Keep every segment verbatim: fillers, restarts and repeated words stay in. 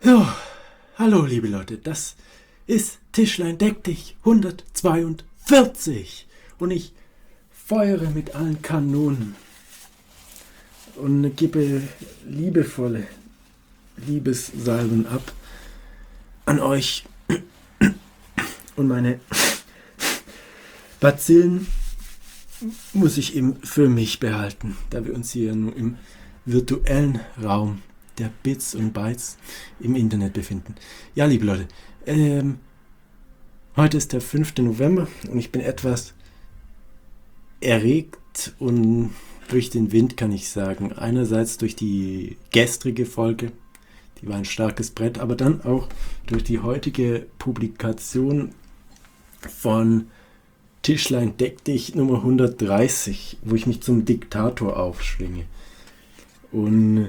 So, hallo liebe Leute, das ist Tischlein deck dich hundertzweiundvierzig und ich feuere mit allen Kanonen und gebe liebevolle Liebessalven ab an euch und meine Bazillen muss ich eben für mich behalten, da wir uns hier nur im virtuellen Raum der Bits und Bytes im Internet befinden. Ja, liebe Leute, ähm, heute ist der fünfte November und ich bin etwas erregt und durch den Wind, kann ich sagen. Einerseits durch die gestrige Folge, die war ein starkes Brett, aber dann auch durch die heutige Publikation von Tischlein deck dich Nummer hundertdreißig, wo ich mich zum Diktator aufschwinge. Und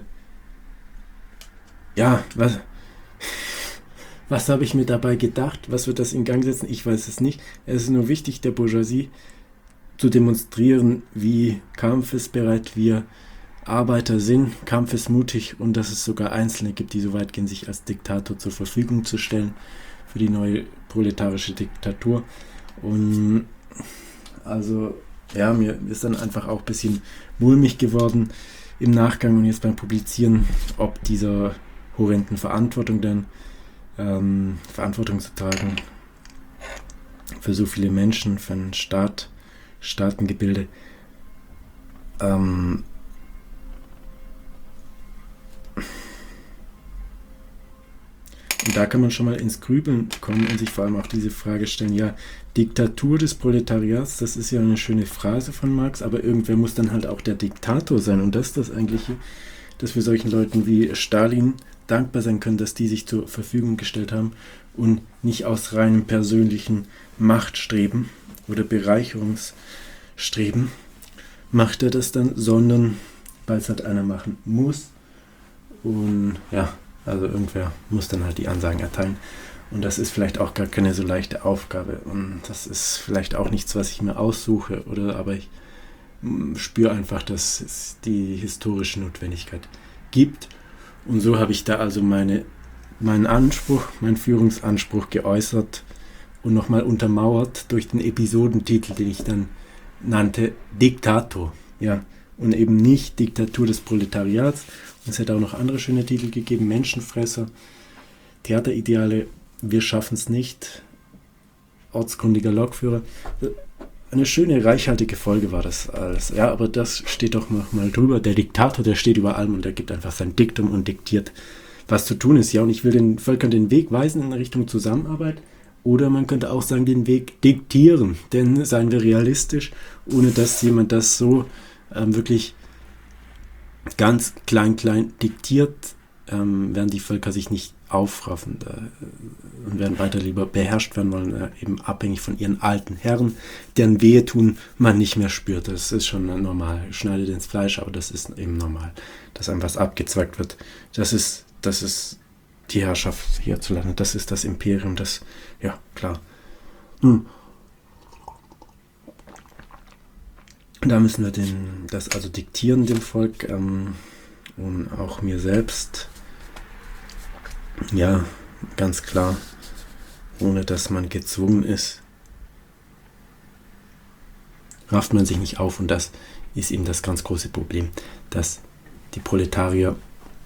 ja, was, was habe ich mir dabei gedacht? Was wird das in Gang setzen? Ich weiß es nicht. Es ist nur wichtig, der Bourgeoisie zu demonstrieren, wie kampfesbereit wir Arbeiter sind, kampfesmutig und dass es sogar Einzelne gibt, die so weit gehen, sich als Diktator zur Verfügung zu stellen für die neue proletarische Diktatur. Und also, ja, mir ist dann einfach auch ein bisschen mulmig geworden im Nachgang und jetzt beim Publizieren, ob dieser horrenden Verantwortung dann ähm, Verantwortung zu tragen für so viele Menschen, für einen Staat, Staatengebilde. Ähm, Und da kann man schon mal ins Grübeln kommen und sich vor allem auch diese Frage stellen, ja, Diktatur des Proletariats, das ist ja eine schöne Phrase von Marx, aber irgendwer muss dann halt auch der Diktator sein. Und das ist das Eigentliche, dass wir solchen Leuten wie Stalin dankbar sein können, dass die sich zur Verfügung gestellt haben und nicht aus reinem persönlichen Machtstreben oder Bereicherungsstreben macht er das dann, sondern weil es halt einer machen muss. Und ja, also irgendwer muss dann halt die Ansagen erteilen. Und das ist vielleicht auch gar keine so leichte Aufgabe. Und das ist vielleicht auch nichts, was ich mir aussuche, oder aber ich spüre einfach, dass es die historische Notwendigkeit gibt. Und so habe ich da also meine, meinen Anspruch, meinen Führungsanspruch geäußert und nochmal untermauert durch den Episodentitel, den ich dann nannte Diktator. Ja, und eben nicht Diktatur des Proletariats. Es hätte auch noch andere schöne Titel gegeben, Menschenfresser, Theaterideale, wir schaffen es nicht, ortskundiger Lokführer. Eine schöne, reichhaltige Folge war das alles. Ja, aber das steht doch noch mal drüber. Der Diktator, der steht über allem und der gibt einfach sein Diktum und diktiert, was zu tun ist. Ja, und ich will den Völkern den Weg weisen in Richtung Zusammenarbeit. Oder man könnte auch sagen, den Weg diktieren. Denn seien wir realistisch, ohne dass jemand das so ähm, wirklich ganz klein, klein diktiert, ähm, werden die Völker sich nicht aufraffen äh, und werden weiter lieber beherrscht werden wollen, äh, eben abhängig von ihren alten Herren, deren Wehetun man nicht mehr spürt. Das ist schon normal. Schneidet ins Fleisch, aber das ist eben normal, dass einem was abgezwackt wird. Das ist, das ist die Herrschaft hierzulande. Das ist das Imperium, das, ja, klar. Hm. Da müssen wir den, das also diktieren dem Volk ähm, und auch mir selbst. Ja, ganz klar, ohne dass man gezwungen ist, rafft man sich nicht auf und das ist eben das ganz große Problem, dass die Proletarier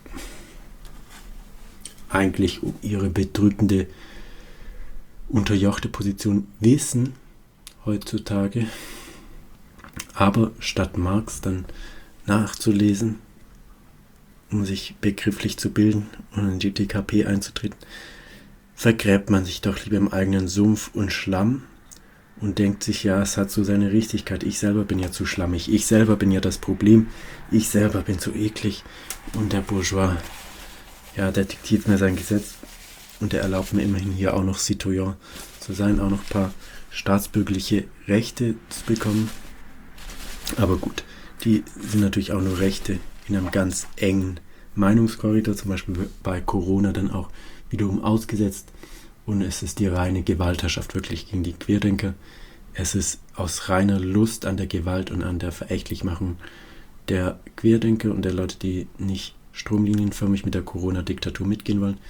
eigentlich um ihre bedrückende, unterjochte Position wissen heutzutage, aber statt Marx dann nachzulesen, um sich begrifflich zu bilden und in die D K P einzutreten, vergräbt man sich doch lieber im eigenen Sumpf und Schlamm und denkt sich, ja, es hat so seine Richtigkeit. Ich selber bin ja zu schlammig. Ich selber bin ja das Problem. Ich selber bin zu eklig. Und der Bourgeois, ja, der diktiert mir sein Gesetz und der erlaubt mir immerhin hier auch noch Citoyen zu sein, auch noch ein paar staatsbürgerliche Rechte zu bekommen. Aber gut, die sind natürlich auch nur Rechte in einem ganz engen Meinungskorridor, zum Beispiel bei Corona dann auch wiederum ausgesetzt. Und es ist die reine Gewaltherrschaft wirklich gegen die Querdenker. Es ist aus reiner Lust an der Gewalt und an der Verächtlichmachung der Querdenker und der Leute, die nicht stromlinienförmig mit der Corona-Diktatur mitgehen wollen,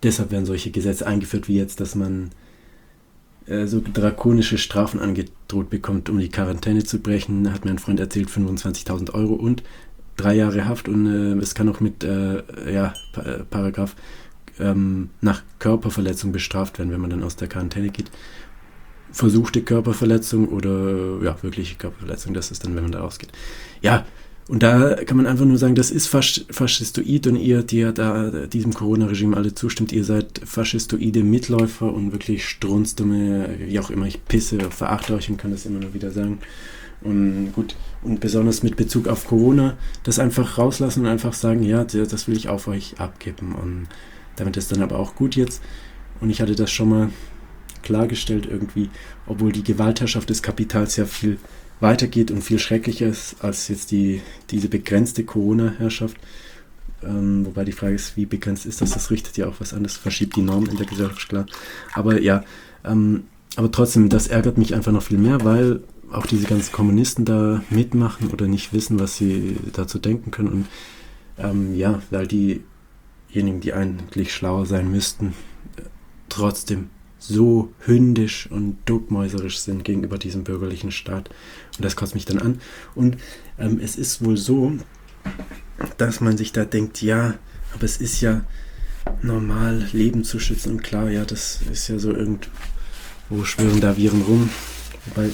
deshalb werden solche Gesetze eingeführt, wie jetzt, dass man äh, so drakonische Strafen angedroht bekommt, um die Quarantäne zu brechen. Hat mir ein Freund erzählt, fünfundzwanzigtausend Euro und drei Jahre Haft und äh, es kann auch mit äh, ja, pa- Paragraph ähm, nach Körperverletzung bestraft werden, wenn man dann aus der Quarantäne geht. Versuchte Körperverletzung oder ja, wirkliche Körperverletzung, das ist dann, wenn man da rausgeht. Ja, und da kann man einfach nur sagen, das ist fasch- faschistoid und ihr, die ja da diesem Corona-Regime alle zustimmt, ihr seid faschistoide Mitläufer und wirklich strunzdumme, wie auch immer, ich pisse, verachte euch und kann das immer nur wieder sagen. Und gut, und besonders mit Bezug auf Corona, das einfach rauslassen und einfach sagen, ja, das will ich auf euch abgeben. Und damit ist dann aber auch gut jetzt. Und ich hatte das schon mal klargestellt irgendwie, obwohl die Gewaltherrschaft des Kapitals ja viel weitergeht und viel schrecklicher ist als jetzt die, diese begrenzte Corona-Herrschaft. Ähm, wobei die Frage ist, wie begrenzt ist das? Das richtet ja auch was an, das verschiebt die Norm in der Gesellschaft, klar. Aber ja, ähm, aber trotzdem, das ärgert mich einfach noch viel mehr, weil auch diese ganzen Kommunisten da mitmachen oder nicht wissen, was sie dazu denken können. Und ähm, ja, weil diejenigen, die eigentlich schlauer sein müssten, äh, trotzdem so hündisch und duckmäuserisch sind gegenüber diesem bürgerlichen Staat. Und das kotzt mich dann an. Und ähm, es ist wohl so, dass man sich da denkt, ja, aber es ist ja normal, Leben zu schützen. Und klar, ja, das ist ja so irgendwo schwirren da Viren rum. Wobei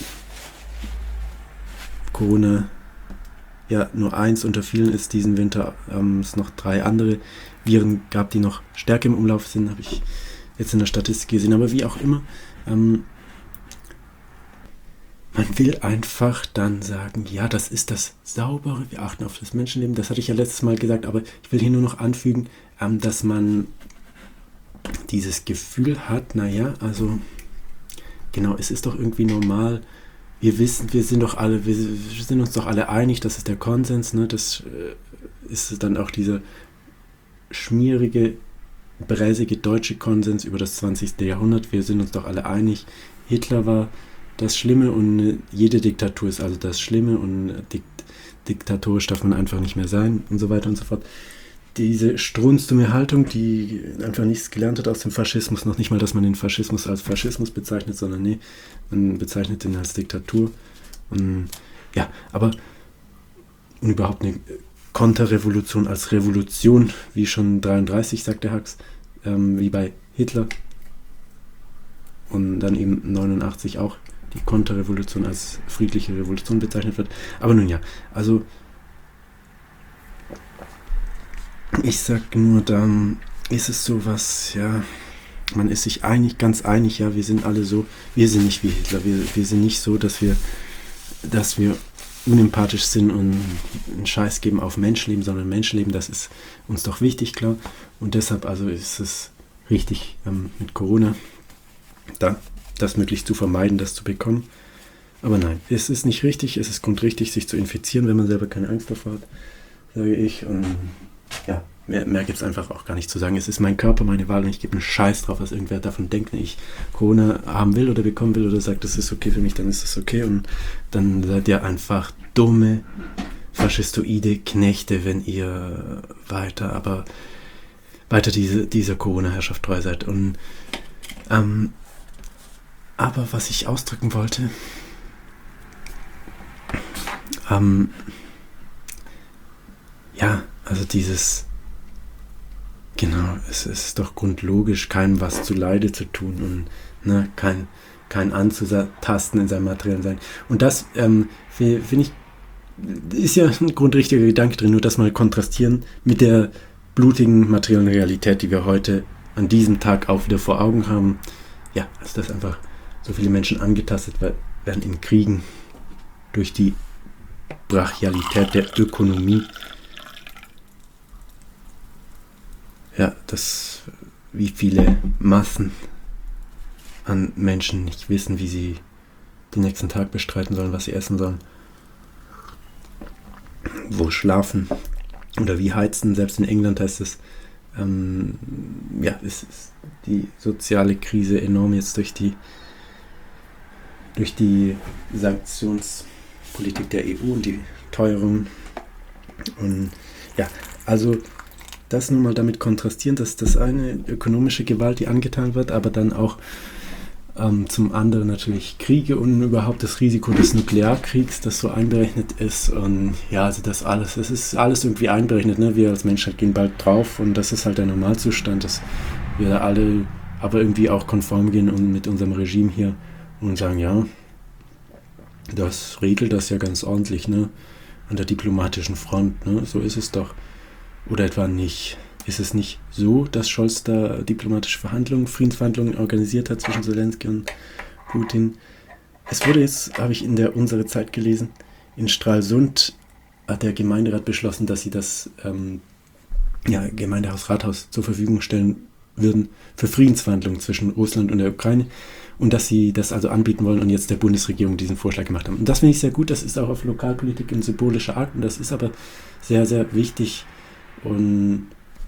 Corona ja nur eins unter vielen ist diesen Winter. Ähm, es noch drei andere Viren gab, die noch stärker im Umlauf sind, habe ich jetzt in der Statistik gesehen, aber wie auch immer, ähm, man will einfach dann sagen, ja, das ist das Saubere, wir achten auf das Menschenleben, das hatte ich ja letztes Mal gesagt, aber ich will hier nur noch anfügen, ähm, dass man dieses Gefühl hat, naja, also genau, es ist doch irgendwie normal, wir wissen, wir sind doch alle, wir, wir sind uns doch alle einig, das ist der Konsens, ne, das äh, ist dann auch dieser schmierige bräsige deutsche Konsens über das zwanzigste Jahrhundert. Wir sind uns doch alle einig, Hitler war das Schlimme und jede Diktatur ist also das Schlimme und dik- diktatorisch darf man einfach nicht mehr sein und so weiter und so fort. Diese strunzdumme Haltung, die einfach nichts gelernt hat aus dem Faschismus, noch nicht mal, dass man den Faschismus als Faschismus bezeichnet, sondern nee, man bezeichnet ihn als Diktatur. Und ja, aber und überhaupt eine Konterrevolution als Revolution, wie schon dreiunddreißig, sagt der Hux, ähm, wie bei Hitler. Und dann eben neunundachtzig auch die Konterrevolution als friedliche Revolution bezeichnet wird. Aber nun ja, also ich sag nur, dann ist es sowas, ja, man ist sich einig, ganz einig, ja, wir sind alle so, wir sind nicht wie Hitler, wir, wir sind nicht so, dass wir, dass wir unempathisch sind und einen Scheiß geben auf Menschenleben, sondern Menschenleben, das ist uns doch wichtig, klar. Und deshalb also ist es richtig, ähm, mit Corona da das möglichst zu vermeiden, das zu bekommen. Aber nein, es ist nicht richtig, es ist grundrichtig, sich zu infizieren, wenn man selber keine Angst davor hat, sage ich. Und ja, mehr, mehr gibt es einfach auch gar nicht zu sagen. Es ist mein Körper, meine Wahl und ich gebe einen Scheiß drauf, was irgendwer davon denkt. Wenn ich Corona haben will oder bekommen will oder sagt, das ist okay für mich, dann ist es okay. Und dann seid ihr einfach dumme, faschistoide Knechte, wenn ihr weiter, aber weiter diese, dieser Corona-Herrschaft treu seid. Und ähm, aber was ich ausdrücken wollte, ähm, ja, also dieses, genau, es ist doch grundlogisch, keinem was zu Leide zu tun und ne, kein, kein anzutasten in seinem materiellen Sein. Und das, ähm, finde ich, ist ja ein grundrichtiger Gedanke drin, nur das mal kontrastieren mit der blutigen materiellen Realität, die wir heute an diesem Tag auch wieder vor Augen haben. Ja, also dass einfach so viele Menschen angetastet werden in Kriegen durch die Brachialität der Ökonomie. Ja, dass wie viele Massen an Menschen nicht wissen, wie sie den nächsten Tag bestreiten sollen, was sie essen sollen, wo schlafen oder wie heizen. Selbst in England heißt es, ähm, ja, es ist die soziale Krise enorm jetzt durch die durch die Sanktionspolitik der E U und die Teuerung. Und ja, also das nun mal damit kontrastieren, dass das eine ökonomische Gewalt, die angetan wird, aber dann auch ähm, zum anderen natürlich Kriege und überhaupt das Risiko des Nuklearkriegs, das so einberechnet ist. Und ja, also das alles, es ist alles irgendwie einberechnet. Ne? Wir als Menschheit gehen bald drauf und das ist halt der Normalzustand, dass wir alle aber irgendwie auch konform gehen und mit unserem Regime hier und sagen, ja, das regelt das ja ganz ordentlich, ne? An der diplomatischen Front, ne? So ist es doch. Oder etwa nicht. Ist es nicht so, dass Scholz da diplomatische Verhandlungen, Friedensverhandlungen organisiert hat zwischen Zelensky und Putin? Es wurde jetzt, habe ich in der Unsere Zeit gelesen, in Stralsund hat der Gemeinderat beschlossen, dass sie das ähm, ja, Gemeindehaus, Rathaus zur Verfügung stellen würden für Friedensverhandlungen zwischen Russland und der Ukraine und dass sie das also anbieten wollen und jetzt der Bundesregierung diesen Vorschlag gemacht haben. Und das finde ich sehr gut, das ist auch auf Lokalpolitik in symbolischer Art und das ist aber sehr, sehr wichtig. Und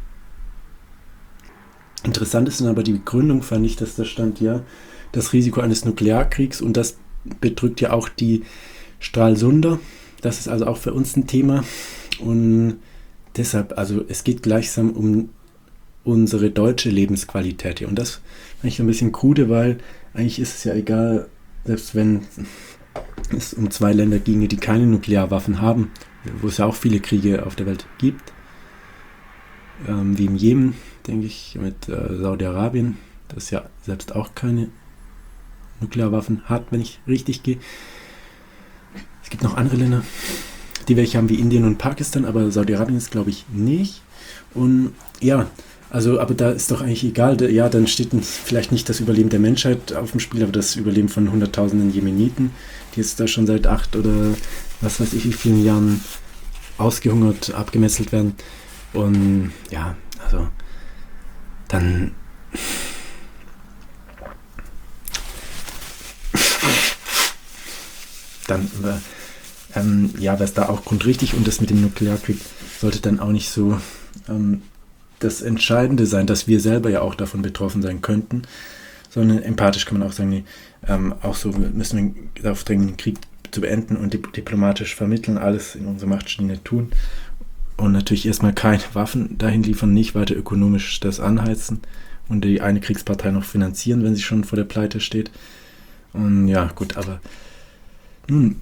interessant ist dann aber die Begründung, fand ich, dass da stand, ja, das Risiko eines Nuklearkriegs und das bedrückt ja auch die Stralsunder. Das ist also auch für uns ein Thema und deshalb, also es geht gleichsam um unsere deutsche Lebensqualität hier und das finde ich so ein bisschen krude, weil eigentlich ist es ja egal, selbst wenn es um zwei Länder ginge, die keine Nuklearwaffen haben, wo es ja auch viele Kriege auf der Welt gibt, ähm, wie im Jemen, denke ich, mit äh, Saudi-Arabien, das ja selbst auch keine Nuklearwaffen hat, wenn ich richtig gehe. Es gibt noch andere Länder, die welche haben, wie Indien und Pakistan, aber Saudi-Arabien ist, glaube ich, nicht. Und ja, also, aber da ist doch eigentlich egal, ja, dann steht vielleicht nicht das Überleben der Menschheit auf dem Spiel, aber das Überleben von hunderttausenden Jemeniten, die jetzt da schon seit acht oder was weiß ich wie vielen Jahren ausgehungert, abgemetzelt werden. Und ja, also dann dann äh, ähm, ja, wäre es da auch grundrichtig und das mit dem Nuklearkrieg sollte dann auch nicht so ähm, das Entscheidende sein, dass wir selber ja auch davon betroffen sein könnten, sondern empathisch kann man auch sagen, nee, ähm, auch so müssen wir darauf drängen, den Krieg zu beenden und dip- diplomatisch vermitteln, alles in unserer Macht stehende tun und natürlich erstmal keine Waffen dahin liefern, nicht weiter ökonomisch das anheizen und die eine Kriegspartei noch finanzieren, wenn sie schon vor der Pleite steht. Und ja, gut, aber nun,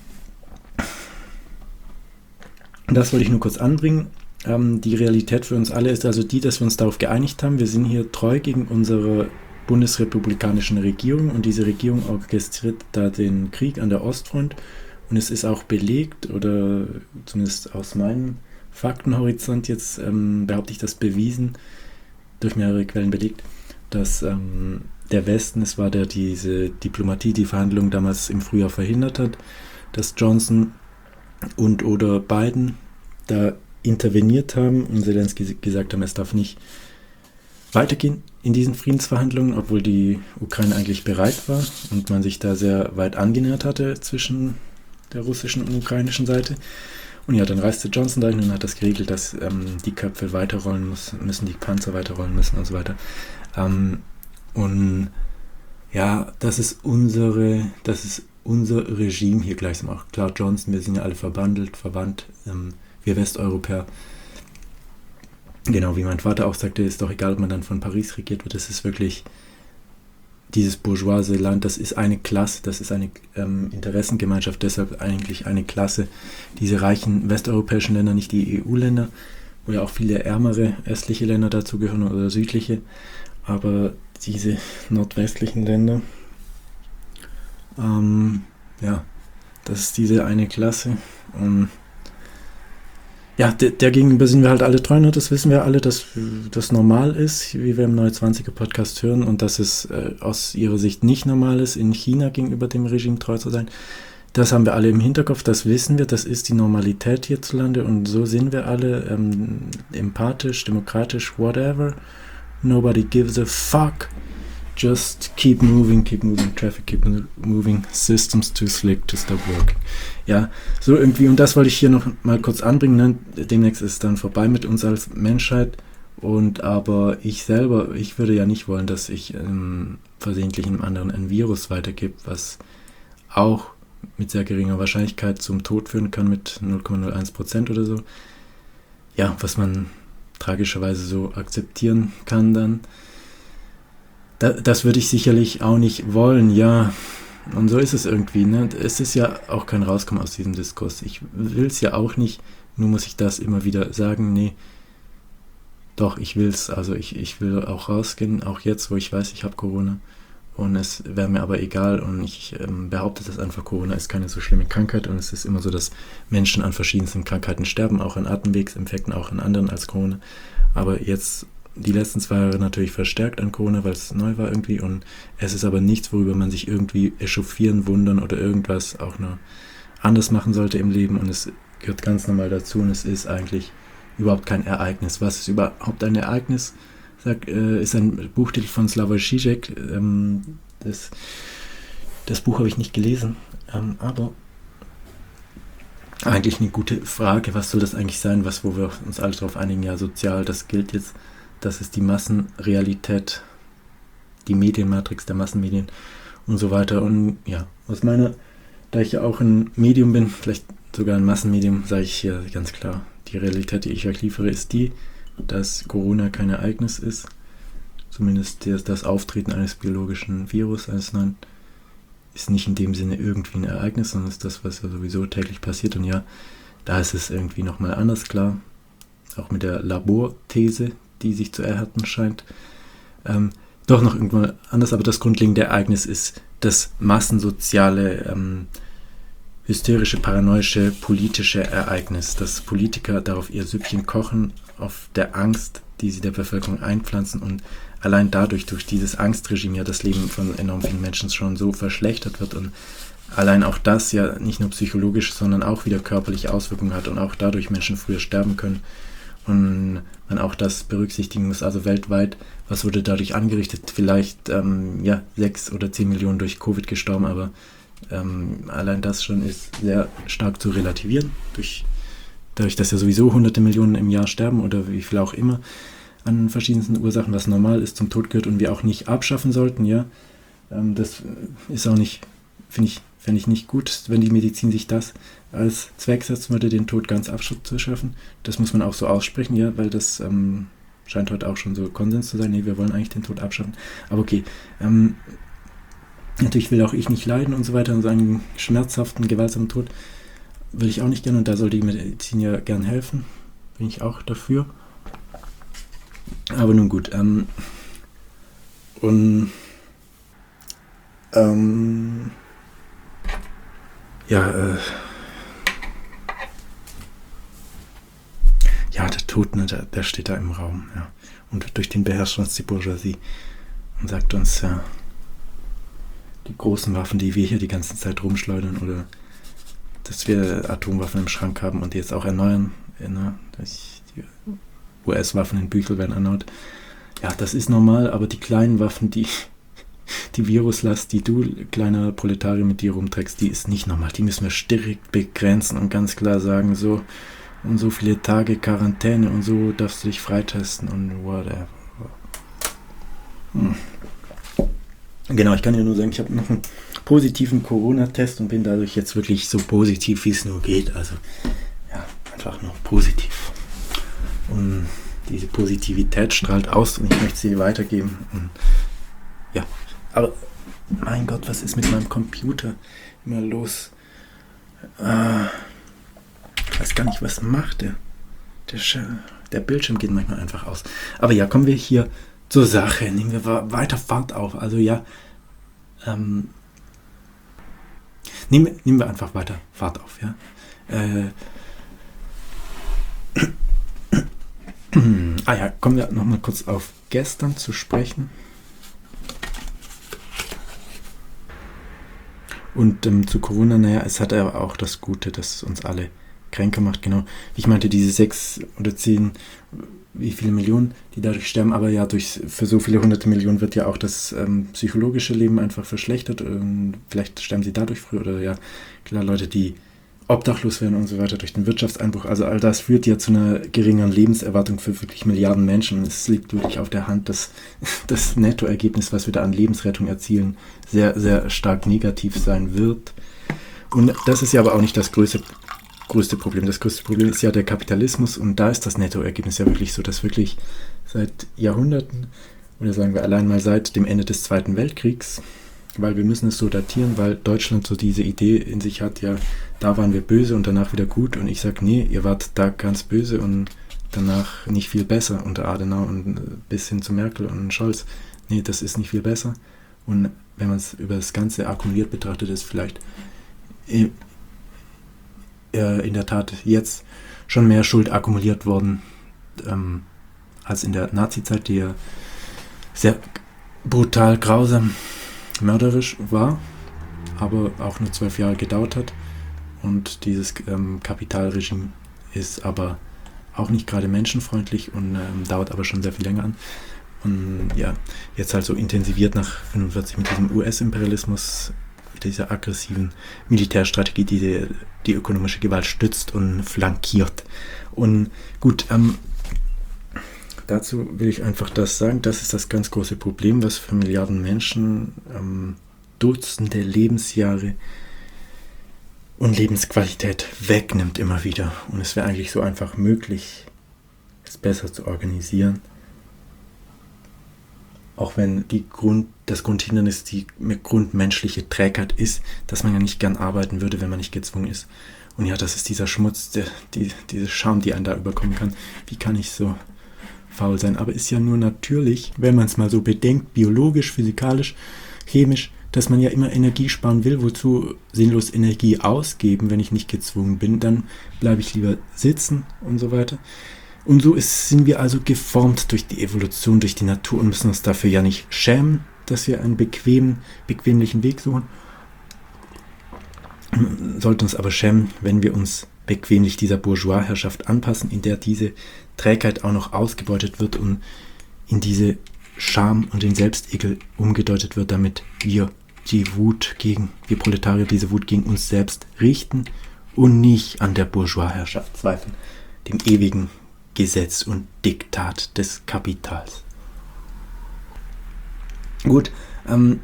das wollte ich nur kurz anbringen. Ähm, die Realität für uns alle ist also die, dass wir uns darauf geeinigt haben, wir sind hier treu gegen unsere bundesrepublikanischen Regierung und diese Regierung orchestriert da den Krieg an der Ostfront und es ist auch belegt oder zumindest aus meinem Faktenhorizont jetzt ähm, behaupte ich das bewiesen, durch mehrere Quellen belegt, dass ähm, der Westen es war, der diese Diplomatie, die Verhandlungen damals im Frühjahr verhindert hat, dass Johnson und oder Biden da interveniert haben und Zelensky gesagt haben, es darf nicht weitergehen in diesen Friedensverhandlungen, obwohl die Ukraine eigentlich bereit war und man sich da sehr weit angenähert hatte zwischen der russischen und ukrainischen Seite. Und ja, dann reiste Johnson dahin und hat das geregelt, dass ähm, die Köpfe weiterrollen müssen, müssen, die Panzer weiterrollen müssen und so weiter. Ähm, und ja, das ist unsere, das ist unser Regime hier gleichsam auch. Klar, Johnson, wir sind ja alle verbandelt, verwandt, ähm, wir Westeuropäer. Genau, wie mein Vater auch sagte, ist doch egal, ob man dann von Paris regiert wird, das ist wirklich dieses bourgeoise Land, das ist eine Klasse, das ist eine ähm, Interessengemeinschaft, deshalb eigentlich eine Klasse. Diese reichen westeuropäischen Länder, nicht die E U-Länder, wo ja auch viele ärmere östliche Länder dazugehören oder südliche, aber diese nordwestlichen Länder, ähm, ja, das ist diese eine Klasse und ja, der, der gegenüber sind wir halt alle treu, ne? Das wissen wir alle, dass das normal ist, wie wir im Neue Zwanziger Podcast hören und dass es äh, aus ihrer Sicht nicht normal ist, in China gegenüber dem Regime treu zu sein. Das haben wir alle im Hinterkopf, das wissen wir, das ist die Normalität hierzulande und so sind wir alle ähm, empathisch, demokratisch, whatever. Nobody gives a fuck. Just keep moving, keep moving, traffic, keep moving, systems too slick to stop working. Ja, so irgendwie, und das wollte ich hier noch mal kurz anbringen, ne? Demnächst ist es dann vorbei mit uns als Menschheit und aber ich selber, ich würde ja nicht wollen, dass ich ähm, versehentlich einem anderen ein Virus weitergebe, was auch mit sehr geringer Wahrscheinlichkeit zum Tod führen kann mit null Komma null eins Prozent oder so. Ja, was man tragischerweise so akzeptieren kann, dann da, das würde ich sicherlich auch nicht wollen, ja. Und so ist es irgendwie, ne? Es ist ja auch kein Rauskommen aus diesem Diskurs. Ich will es ja auch nicht, nur muss ich das immer wieder sagen, nee, doch, ich will es, also ich, ich will auch rausgehen, auch jetzt, wo ich weiß, ich habe Corona. Und es wäre mir aber egal und ich ähm, behaupte das einfach, Corona ist keine so schlimme Krankheit und es ist immer so, dass Menschen an verschiedensten Krankheiten sterben, auch an Atemwegsinfekten, auch an anderen als Corona. Aber jetzt die letzten zwei Jahre natürlich verstärkt an Corona, weil es neu war irgendwie und es ist aber nichts, worüber man sich irgendwie echauffieren, wundern oder irgendwas auch nur anders machen sollte im Leben und es gehört ganz normal dazu und es ist eigentlich überhaupt kein Ereignis. Was ist überhaupt ein Ereignis? Sag, äh, ist ein Buchtitel von Slavoj Žižek. Ähm, das, das Buch habe ich nicht gelesen, ähm, aber eigentlich eine gute Frage. Was soll das eigentlich sein, was, wo wir uns alle darauf einigen? Ja, sozial, das gilt jetzt. Das ist die Massenrealität, die Medienmatrix der Massenmedien und so weiter. Und ja, aus meiner, da ich ja auch ein Medium bin, vielleicht sogar ein Massenmedium, sage ich hier ganz klar, die Realität, die ich euch liefere, ist die, dass Corona kein Ereignis ist, zumindest das, das Auftreten eines biologischen Virus, eines neuen, ist nicht in dem Sinne irgendwie ein Ereignis, sondern ist das, was ja sowieso täglich passiert. Und ja, da ist es irgendwie nochmal anders klar, auch mit der Laborthese, die sich zu erhärten scheint, ähm, doch noch irgendwann anders, aber das grundlegende Ereignis ist das massensoziale, ähm, hysterische, paranoische, politische Ereignis, dass Politiker darauf ihr Süppchen kochen, auf der Angst, die sie der Bevölkerung einpflanzen und allein dadurch, durch dieses Angstregime ja das Leben von enorm vielen Menschen schon so verschlechtert wird und allein auch das ja nicht nur psychologisch, sondern auch wieder körperliche Auswirkungen hat und auch dadurch Menschen früher sterben können und man auch das berücksichtigen muss, also weltweit, was wurde dadurch angerichtet, vielleicht ähm, ja sechs oder zehn Millionen durch Covid gestorben, aber ähm, allein das schon ist sehr stark zu relativieren, durch dadurch, dass ja sowieso hunderte Millionen im Jahr sterben oder wie viel auch immer an verschiedensten Ursachen, was normal ist, zum Tod gehört und wir auch nicht abschaffen sollten, ja. Ähm, das ist auch nicht, finde ich, finde ich nicht gut, wenn die Medizin sich das als Zweck setzen würde, den Tod ganz abzuschaffen. Das muss man auch so aussprechen, ja, weil das ähm, scheint heute auch schon so Konsens zu sein. Nee, wir wollen eigentlich den Tod abschaffen. Aber okay, ähm, natürlich will auch ich nicht leiden und so weiter und so einen schmerzhaften, gewaltsamen Tod will ich auch nicht gerne und da soll die Medizin ja gern helfen. Bin ich auch dafür. Aber nun gut. Ähm, und ähm, ja, äh, ja, der Tod, ne, der, der steht da im Raum. Ja. Und durch den beherrscht uns die Bourgeoisie und sagt uns, ja, die großen Waffen, die wir hier die ganze Zeit rumschleudern oder dass wir Atomwaffen im Schrank haben und die jetzt auch erneuern, ne, die U S-Waffen in Büchel werden erneuert. Ja, das ist normal, aber die kleinen Waffen, die, die Viruslast, die du, kleiner Proletarier, mit dir rumträgst, die ist nicht normal. Die müssen wir strikt begrenzen und ganz klar sagen, so und so viele Tage Quarantäne und so darfst du dich freitesten und whatever. Hm. Genau, ich kann dir nur sagen, ich habe noch einen positiven Corona-Test und bin dadurch jetzt wirklich so positiv, wie es nur geht. Also, ja, einfach nur positiv. Und diese Positivität strahlt aus und ich möchte sie weitergeben. Und ja, aber mein Gott, was ist mit meinem Computer immer los? Ah, ich weiß gar nicht, was macht der. Der, Sch- der Bildschirm geht manchmal einfach aus. Aber ja, kommen wir hier zur Sache. Nehmen wir weiter Fahrt auf. Also ja, ähm, nehmen, nehmen wir einfach weiter Fahrt auf. Ja. Äh, ah ja, kommen wir nochmal kurz auf gestern zu sprechen. Und ähm, zu Corona, naja, es hat aber auch das Gute, dass es uns alle kränker macht, genau. Ich meinte, diese sechs oder zehn, wie viele Millionen, die dadurch sterben, aber ja, durch, für so viele hunderte Millionen wird ja auch das ähm, psychologische Leben einfach verschlechtert. Und vielleicht sterben sie dadurch früher oder ja, klar, Leute, die obdachlos werden und so weiter durch den Wirtschaftseinbruch. Also all das führt ja zu einer geringeren Lebenserwartung für wirklich Milliarden Menschen. Und es liegt wirklich auf der Hand, dass das Nettoergebnis, was wir da an Lebensrettung erzielen, sehr, sehr stark negativ sein wird. Und das ist ja aber auch nicht das größte größte Problem. Das größte Problem ist ja der Kapitalismus und da ist das Nettoergebnis ja wirklich so, dass wirklich seit Jahrhunderten, oder sagen wir allein mal seit dem Ende des Zweiten Weltkriegs, weil wir müssen es so datieren, weil Deutschland so diese Idee in sich hat, ja, da waren wir böse und danach wieder gut und ich sage, nee, ihr wart da ganz böse und danach nicht viel besser unter Adenauer und bis hin zu Merkel und Scholz. Nee, das ist nicht viel besser und wenn man es über das Ganze akkumuliert betrachtet, ist vielleicht in der Tat jetzt schon mehr Schuld akkumuliert worden ähm, als in der Nazi-Zeit, die ja sehr brutal, grausam, mörderisch war, aber auch nur zwölf Jahre gedauert hat. Und dieses ähm, Kapitalregime ist aber auch nicht gerade menschenfreundlich und ähm, dauert aber schon sehr viel länger an. Und ja, jetzt halt so intensiviert nach fünfundvierzig mit diesem U S-Imperialismus, dieser aggressiven Militärstrategie, die die, die ökonomische Gewalt stützt und flankiert. Und gut, ähm, dazu will ich einfach das sagen, das ist das ganz große Problem, was für Milliarden Menschen ähm, Dutzende Lebensjahre und Lebensqualität wegnimmt immer wieder. Und es wäre eigentlich so einfach möglich, es besser zu organisieren. Auch wenn die Grund, das Grundhindernis die grundmenschliche Trägheit ist, dass man ja nicht gern arbeiten würde, wenn man nicht gezwungen ist. Und ja, das ist dieser Schmutz, der, die, diese Scham, die einen da überkommen kann. Wie kann ich so faul sein? Aber ist ja nur natürlich, wenn man es mal so bedenkt, biologisch, physikalisch, chemisch, dass man ja immer Energie sparen will, wozu sinnlos Energie ausgeben, wenn ich nicht gezwungen bin, dann bleibe ich lieber sitzen und so weiter. Und so ist, sind wir also geformt durch die Evolution, durch die Natur und müssen uns dafür ja nicht schämen, dass wir einen bequemen, bequemlichen Weg suchen. Wir sollten uns aber schämen, wenn wir uns bequemlich dieser Bourgeois-Herrschaft anpassen, in der diese Trägheit auch noch ausgebeutet wird und in diese Scham und den Selbstekel umgedeutet wird, damit wir die Wut gegen, wir Proletarier diese Wut gegen uns selbst richten und nicht an der Bourgeois-Herrschaft zweifeln, dem ewigen Gesetz und Diktat des Kapitals. Gut, ähm,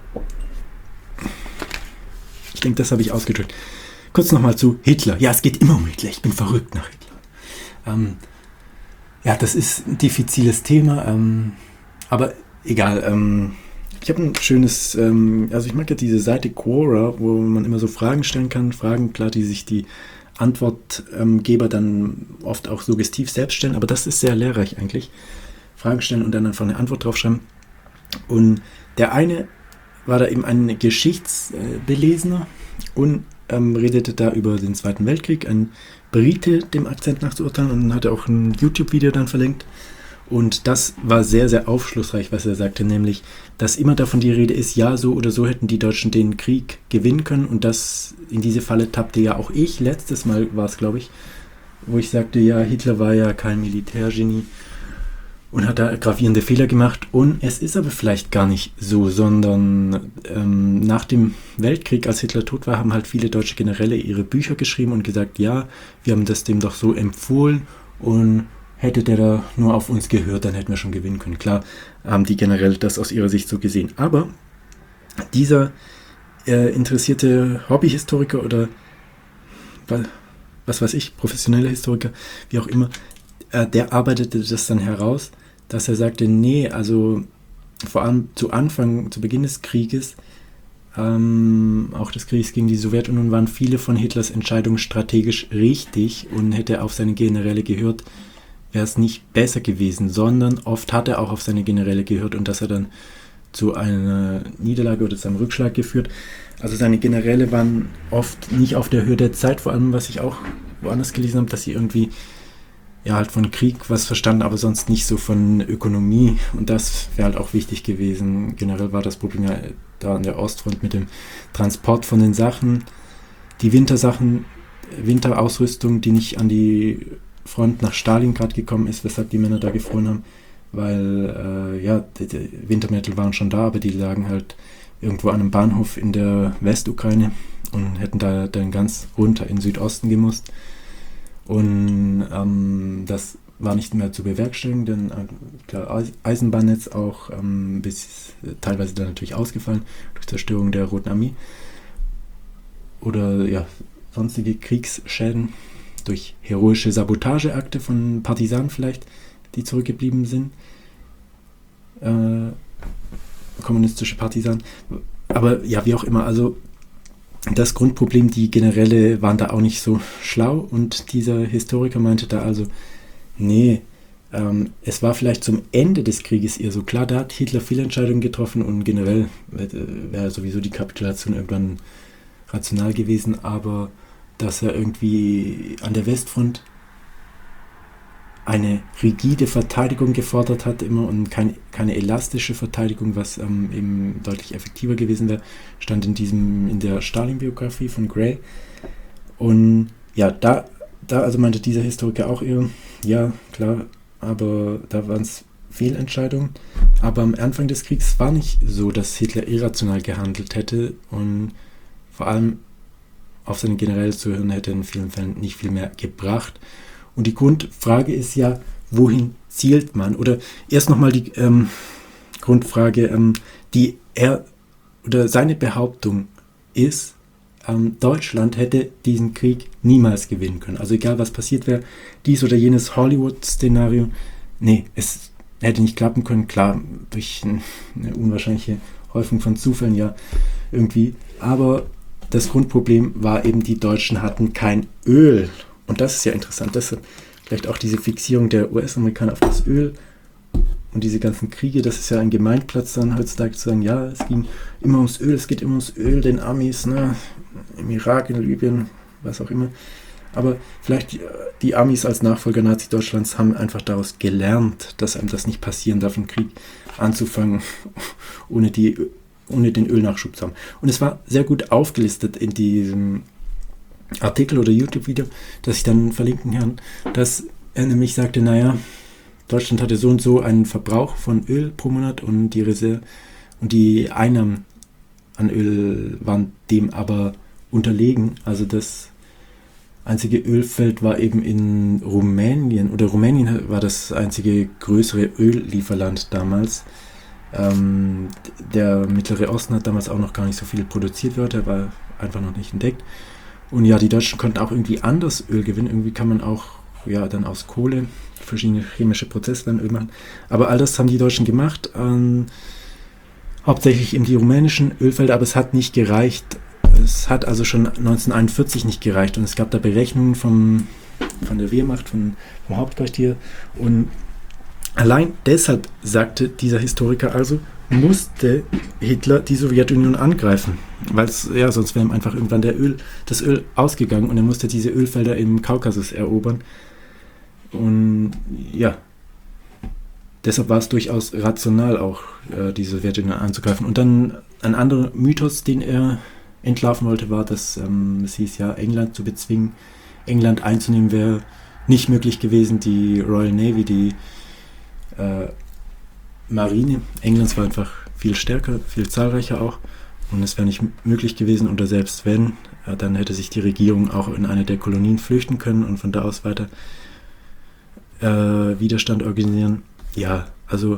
ich denke, das habe ich ausgedrückt. Kurz nochmal zu Hitler. Ja, es geht immer um Hitler. Ich bin verrückt nach Hitler. Ähm, ja, das ist ein diffiziles Thema, ähm, aber egal. Ähm, ich habe ein schönes, ähm, also ich mag ja diese Seite Quora, wo man immer so Fragen stellen kann. Fragen, klar, die sich die Antwortgeber dann oft auch suggestiv selbst stellen, aber das ist sehr lehrreich eigentlich. Fragen stellen und dann einfach eine Antwort draufschreiben. Und der eine war da eben ein Geschichtsbelesener und ähm, redete da über den Zweiten Weltkrieg, ein Brite, dem Akzent nach zu urteilen, und hatte auch ein YouTube-Video dann verlinkt. Und das war sehr, sehr aufschlussreich, was er sagte, nämlich, dass immer davon die Rede ist, ja, so oder so hätten die Deutschen den Krieg gewinnen können. Und das in diese Falle tappte ja auch ich. Letztes Mal war es, glaube ich, wo ich sagte, ja, Hitler war ja kein Militärgenie und hat da gravierende Fehler gemacht. Und es ist aber vielleicht gar nicht so, sondern ähm, nach dem Weltkrieg, als Hitler tot war, haben halt viele deutsche Generäle ihre Bücher geschrieben und gesagt, ja, wir haben das dem doch so empfohlen und hätte der da nur auf uns gehört, dann hätten wir schon gewinnen können. Klar haben die generell das aus ihrer Sicht so gesehen. Aber dieser äh, interessierte Hobbyhistoriker oder was, was weiß ich, professioneller Historiker, wie auch immer, äh, der arbeitete das dann heraus, dass er sagte, nee, also vor allem zu Anfang, zu Beginn des Krieges, ähm, auch des Krieges gegen die Sowjetunion, waren viele von Hitlers Entscheidungen strategisch richtig und hätte er auf seine Generäle gehört, wäre es nicht besser gewesen, sondern oft hat er auch auf seine Generäle gehört und das hat dann zu einer Niederlage oder zu einem Rückschlag geführt. Also seine Generäle waren oft nicht auf der Höhe der Zeit, vor allem was ich auch woanders gelesen habe, dass sie irgendwie ja halt von Krieg was verstanden, aber sonst nicht so von Ökonomie, und das wäre halt auch wichtig gewesen. Generell war das Problem ja da an der Ostfront mit dem Transport von den Sachen, die Wintersachen, Winterausrüstung, die nicht an die Front nach Stalingrad gekommen ist, weshalb die Männer da gefroren haben, weil äh, ja, die, die Wintermäntel waren schon da, aber die lagen halt irgendwo an einem Bahnhof in der Westukraine und hätten da dann ganz runter in Südosten gemusst. Und ähm, das war nicht mehr zu bewerkstelligen, denn äh, klar, Eisenbahnnetz auch ähm, bis äh, teilweise dann natürlich ausgefallen durch Zerstörung der Roten Armee. Oder ja, sonstige Kriegsschäden durch heroische Sabotageakte von Partisanen vielleicht, die zurückgeblieben sind. Äh, kommunistische Partisanen. Aber ja, wie auch immer, also das Grundproblem, die Generäle waren da auch nicht so schlau und dieser Historiker meinte da also, nee, ähm, es war vielleicht zum Ende des Krieges eher so klar, da hat Hitler viele Entscheidungen getroffen und generell wäre wär sowieso die Kapitulation irgendwann rational gewesen, aber dass er irgendwie an der Westfront eine rigide Verteidigung gefordert hat immer und kein, keine elastische Verteidigung, was ähm, eben deutlich effektiver gewesen wäre, stand in diesem in der Stalin-Biografie von Gray. Und ja, da, da also meinte dieser Historiker auch eher, ja, klar, aber da waren es Fehlentscheidungen. Aber am Anfang des Kriegs war nicht so, dass Hitler irrational gehandelt hätte und vor allem auf seine Generäle zu hören hätte in vielen Fällen nicht viel mehr gebracht. Und die Grundfrage ist ja, wohin zielt man? Oder erst nochmal die ähm, Grundfrage, ähm, die er oder seine Behauptung ist, ähm, Deutschland hätte diesen Krieg niemals gewinnen können. Also egal was passiert wäre, dies oder jenes Hollywood-Szenario, nee, es hätte nicht klappen können. Klar, durch eine unwahrscheinliche Häufung von Zufällen ja irgendwie. Aber das Grundproblem war eben, die Deutschen hatten kein Öl. Und das ist ja interessant, das ist vielleicht auch diese Fixierung der U S-Amerikaner auf das Öl und diese ganzen Kriege, das ist ja ein Gemeinplatz dann heutzutage zu sagen, ja, es ging immer ums Öl, es geht immer ums Öl, den Amis, ne, im Irak, in Libyen, was auch immer. Aber vielleicht die, die Amis als Nachfolger Nazi-Deutschlands haben einfach daraus gelernt, dass einem das nicht passieren darf, einen Krieg anzufangen, ohne, die, ohne den Ölnachschub zu haben. Und es war sehr gut aufgelistet in diesem Artikel oder YouTube-Video, das ich dann verlinken kann, dass er nämlich sagte, naja, Deutschland hatte so und so einen Verbrauch von Öl pro Monat und die Reserve und die Einnahmen an Öl waren dem aber unterlegen. Also das einzige Ölfeld war eben in Rumänien, oder Rumänien war das einzige größere Öllieferland damals. Ähm, der Mittlere Osten hat damals auch noch gar nicht so viel produziert, der war einfach noch nicht entdeckt. Und ja, die Deutschen konnten auch irgendwie anders Öl gewinnen. Irgendwie kann man auch ja dann aus Kohle verschiedene chemische Prozesse dann Öl machen. Aber all das haben die Deutschen gemacht. Ähm, hauptsächlich eben die rumänischen Ölfelder, aber es hat nicht gereicht. Es hat also schon neunzehnhunderteinundvierzig nicht gereicht. Und es gab da Berechnungen vom, von der Wehrmacht, von, vom Hauptquartier. Und allein deshalb, sagte dieser Historiker also, musste Hitler die Sowjetunion angreifen, weil es ja sonst wäre ihm einfach irgendwann der Öl, das Öl ausgegangen und er musste diese Ölfelder im Kaukasus erobern. Und ja, deshalb war es durchaus rational auch, äh, die Sowjetunion anzugreifen. Und dann ein anderer Mythos, den er entlarven wollte, war, dass ähm, es hieß ja, England zu bezwingen, England einzunehmen wäre nicht möglich gewesen. Die Royal Navy, die äh, Marine Englands war einfach viel stärker, viel zahlreicher auch und es wäre nicht möglich gewesen oder selbst wenn, äh, dann hätte sich die Regierung auch in eine der Kolonien flüchten können und von da aus weiter äh, Widerstand organisieren. Ja, also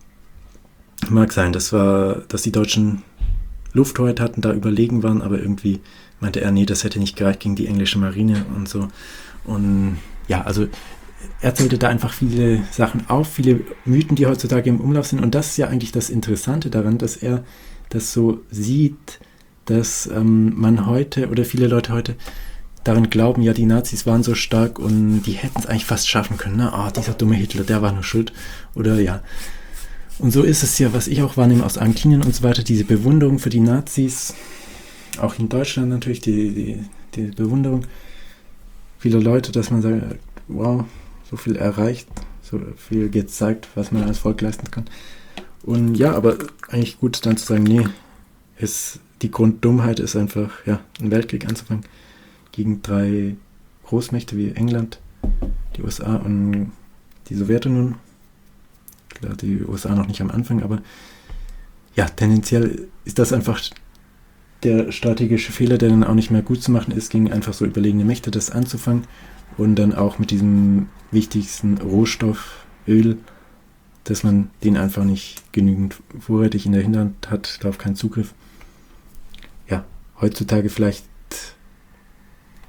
mag sein, das war, dass die Deutschen Lufthoheit hatten, da überlegen waren, aber irgendwie meinte er, nee, das hätte nicht gereicht gegen die englische Marine und so. Und ja, also er zählte da einfach viele Sachen auf, viele Mythen, die heutzutage im Umlauf sind. Und das ist ja eigentlich das Interessante daran, dass er das so sieht, dass ähm, man heute oder viele Leute heute daran glauben, ja, die Nazis waren so stark und die hätten es eigentlich fast schaffen können. Ne? Ah, dieser dumme Hitler, der war nur schuld. Oder ja. Und so ist es ja, was ich auch wahrnehme aus Argentinien und so weiter, diese Bewunderung für die Nazis, auch in Deutschland natürlich, die, die, die Bewunderung vieler Leute, dass man sagt, wow, so viel erreicht, so viel gezeigt, was man als Volk leisten kann. Und ja, aber eigentlich gut dann zu sagen, nee, ist, die Grunddummheit ist einfach, ja, einen Weltkrieg anzufangen gegen drei Großmächte wie England, die U S A und die Sowjetunion. Klar, die U S A noch nicht am Anfang, aber ja, tendenziell ist das einfach der strategische Fehler, der dann auch nicht mehr gut zu machen ist, gegen einfach so überlegene Mächte das anzufangen und dann auch mit diesem wichtigsten Rohstoff, Öl, dass man den einfach nicht genügend vorrätig in der Hinterhand hat, darauf keinen Zugriff. Ja, heutzutage vielleicht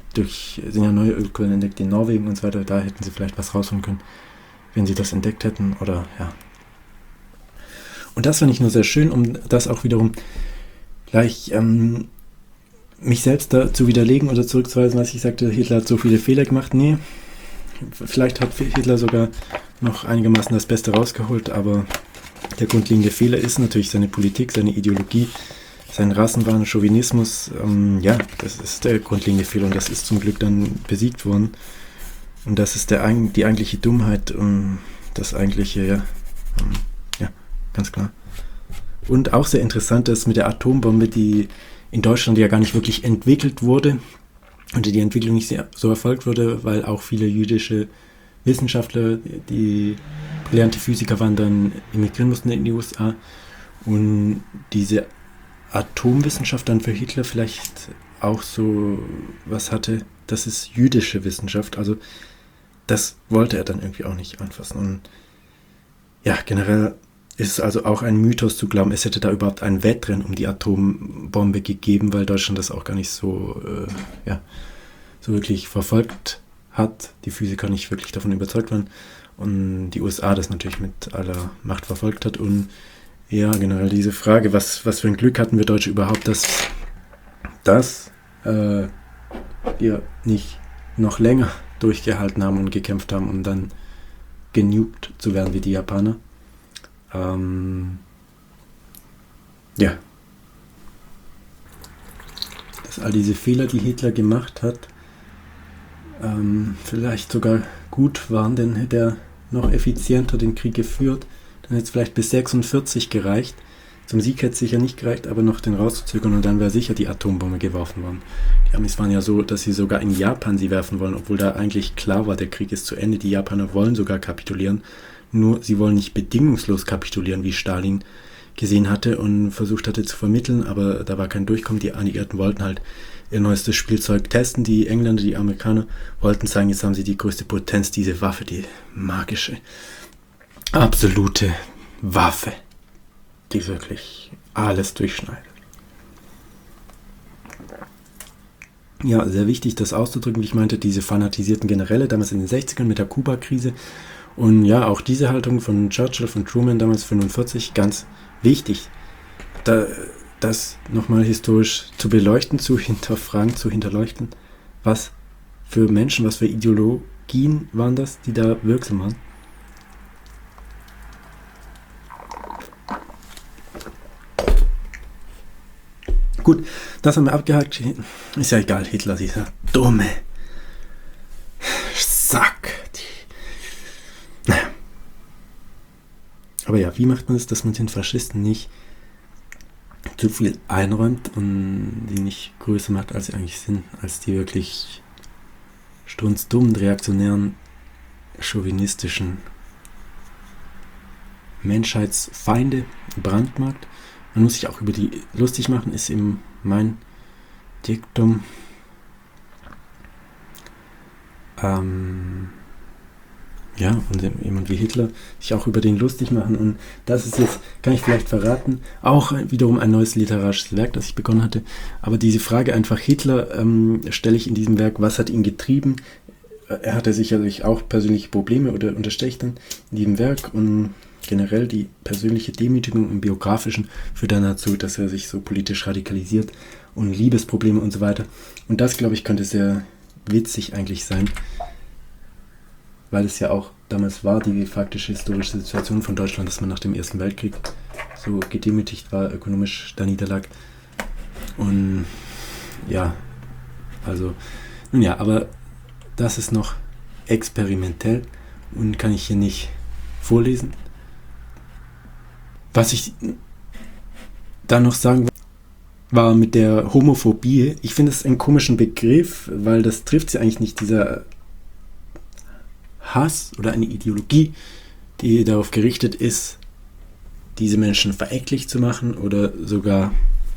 durch, sind ja neue Ölquellen entdeckt in Norwegen und so weiter, da hätten sie vielleicht was rausholen können, wenn sie das entdeckt hätten, oder ja. Und das fand ich nur sehr schön, um das auch wiederum gleich ähm, mich selbst da zu widerlegen oder zurückzuweisen, was ich sagte, Hitler hat so viele Fehler gemacht. Nee, vielleicht hat Hitler sogar noch einigermaßen das Beste rausgeholt, aber der grundlegende Fehler ist natürlich seine Politik, seine Ideologie, sein Rassenwahn, Chauvinismus. Ähm, ja, das ist der grundlegende Fehler und das ist zum Glück dann besiegt worden. Und das ist der, die eigentliche Dummheit, um, das eigentliche, ja, um, ja, ganz klar. Und auch sehr interessant ist mit der Atombombe, die in Deutschland ja gar nicht wirklich entwickelt wurde und die Entwicklung nicht sehr, so erfolgt wurde, weil auch viele jüdische Wissenschaftler, die gelernte Physiker waren, dann emigrieren mussten in die U S A. Und diese Atomwissenschaft dann für Hitler vielleicht auch so was hatte, das ist jüdische Wissenschaft, also das wollte er dann irgendwie auch nicht anfassen. Und ja, generell ist es also auch ein Mythos zu glauben, es hätte da überhaupt ein Wettrennen um die Atombombe gegeben, weil Deutschland das auch gar nicht so, äh, ja, so wirklich verfolgt hat, die Physiker nicht wirklich davon überzeugt waren und die U S A das natürlich mit aller Macht verfolgt hat. Und ja, generell diese Frage, was, was für ein Glück hatten wir Deutsche überhaupt, dass, dass äh, wir nicht noch länger durchgehalten haben und gekämpft haben, um dann genugt zu werden wie die Japaner. Ähm, ja. Dass all diese Fehler, die Hitler gemacht hat, ähm, vielleicht sogar gut waren, denn hätte er noch effizienter den Krieg geführt, dann hätte es vielleicht bis sechsundvierzig gereicht. Zum Sieg hätte es sicher nicht gereicht, aber noch den rauszuzögern und dann wäre sicher die Atombombe geworfen worden. Die Amis waren ja so, dass sie sogar in Japan sie werfen wollen, obwohl da eigentlich klar war, der Krieg ist zu Ende. Die Japaner wollen sogar kapitulieren, nur sie wollen nicht bedingungslos kapitulieren, wie Stalin gesehen hatte und versucht hatte zu vermitteln, aber da war kein Durchkommen. Die Alliierten wollten halt ihr neuestes Spielzeug testen. Die Engländer, die Amerikaner wollten sagen, jetzt haben sie die größte Potenz, diese Waffe, die magische, absolute Waffe, die wirklich alles durchschneidet. Ja, sehr wichtig, das auszudrücken, wie ich meinte, diese fanatisierten Generäle, damals in den sechzigern mit der Kuba-Krise. Und ja, auch diese Haltung von Churchill, von Truman, damals fünfundvierzig, ganz wichtig, da, das nochmal historisch zu beleuchten, zu hinterfragen, zu hinterleuchten. Was für Menschen, was für Ideologien waren das, die da wirksam waren? Gut, das haben wir abgehakt. Ist ja egal, Hitler, dieser dumme Sack. Naja. Aber ja, wie macht man es, dass man den Faschisten nicht zu viel einräumt und die nicht größer macht, als sie eigentlich sind, als die wirklich strunzdummen, reaktionären, chauvinistischen Menschheitsfeinde brandmarkt. Man muss sich auch über die lustig machen, ist eben mein Diktum. Ähm, ja, und jemand wie Hitler sich auch über den lustig machen. Und das ist jetzt, kann ich vielleicht verraten, auch wiederum ein neues literarisches Werk, das ich begonnen hatte. Aber diese Frage einfach Hitler ähm, stelle ich in diesem Werk, was hat ihn getrieben? Er hatte sicherlich auch persönliche Probleme oder unterstelle ich dann in diesem Werk und generell die persönliche Demütigung im Biografischen führt dann dazu, dass er sich so politisch radikalisiert und Liebesprobleme und so weiter. Und das, glaube ich, könnte sehr witzig eigentlich sein, weil es ja auch damals war, die faktische historische Situation von Deutschland, dass man nach dem Ersten Weltkrieg so gedemütigt war, ökonomisch da niederlag. Und ja, also, nun ja, aber das ist noch experimentell und kann ich hier nicht vorlesen. Was ich da noch sagen wollte, war mit der Homophobie. Ich finde es einen komischen Begriff, weil das trifft sie eigentlich nicht, dieser Hass oder eine Ideologie, die darauf gerichtet ist, diese Menschen verächtlich zu machen oder sogar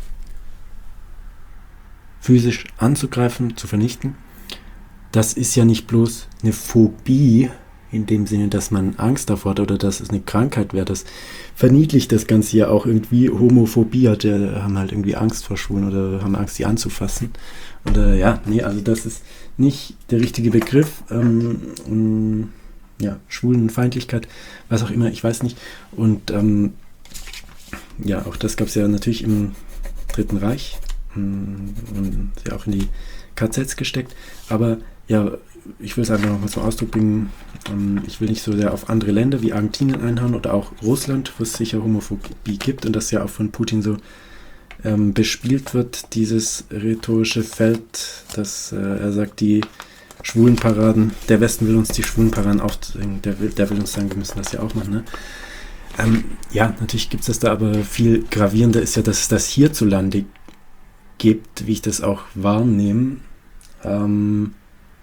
physisch anzugreifen, zu vernichten. Das ist ja nicht bloß eine Phobie, in dem Sinne, dass man Angst davor hat oder dass es eine Krankheit wäre. Das verniedlicht das Ganze ja auch irgendwie. Homophobie hat ja, haben halt irgendwie Angst vor Schwulen oder haben Angst, sie anzufassen. Oder ja, nee, also das ist nicht der richtige Begriff. Ähm, um, ja, Schwulenfeindlichkeit, was auch immer, ich weiß nicht. Und ähm, ja, auch das gab es ja natürlich im Dritten Reich ähm, und ja auch in die K Zs gesteckt. Aber ja, ich will es einfach nochmal zum Ausdruck bringen, ähm, ich will nicht so sehr auf andere Länder wie Argentinien einhauen oder auch Russland, wo es sicher Homophobie gibt und das ja auch von Putin so ähm, bespielt wird, dieses rhetorische Feld, dass äh, er sagt, die Schwulenparaden, der Westen will uns die Schwulenparaden aufzwingen, der will, der will uns sagen, wir müssen das ja auch machen, ne? Ähm, ja, natürlich gibt es das da, aber viel gravierender ist ja, dass es das hierzulande gibt, wie ich das auch wahrnehme. Ähm,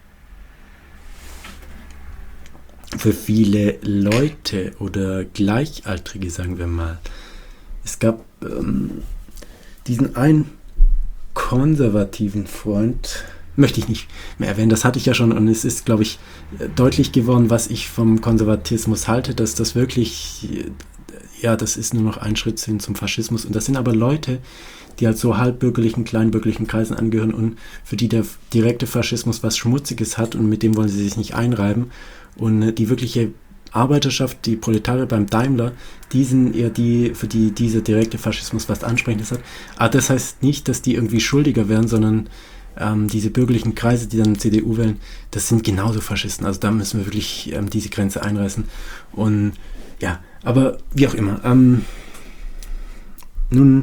für viele Leute oder Gleichaltrige, sagen wir mal. Es gab ähm, diesen einen konservativen Freund, möchte ich nicht mehr erwähnen, das hatte ich ja schon und es ist, glaube ich, deutlich geworden, was ich vom Konservatismus halte, dass das wirklich, ja, das ist nur noch ein Schritt hin zum Faschismus und das sind aber Leute, die halt so halbbürgerlichen, kleinbürgerlichen Kreisen angehören und für die der direkte Faschismus was Schmutziges hat und mit dem wollen sie sich nicht einreiben und die wirkliche Arbeiterschaft, die Proletarier beim Daimler, die sind eher die, für die dieser direkte Faschismus was Ansprechendes hat. Aber das heißt nicht, dass die irgendwie schuldiger wären, sondern ähm, diese bürgerlichen Kreise, die dann C D U wählen, das sind genauso Faschisten. Also da müssen wir wirklich ähm, diese Grenze einreißen. Und ja, aber wie auch immer. Ähm, nun,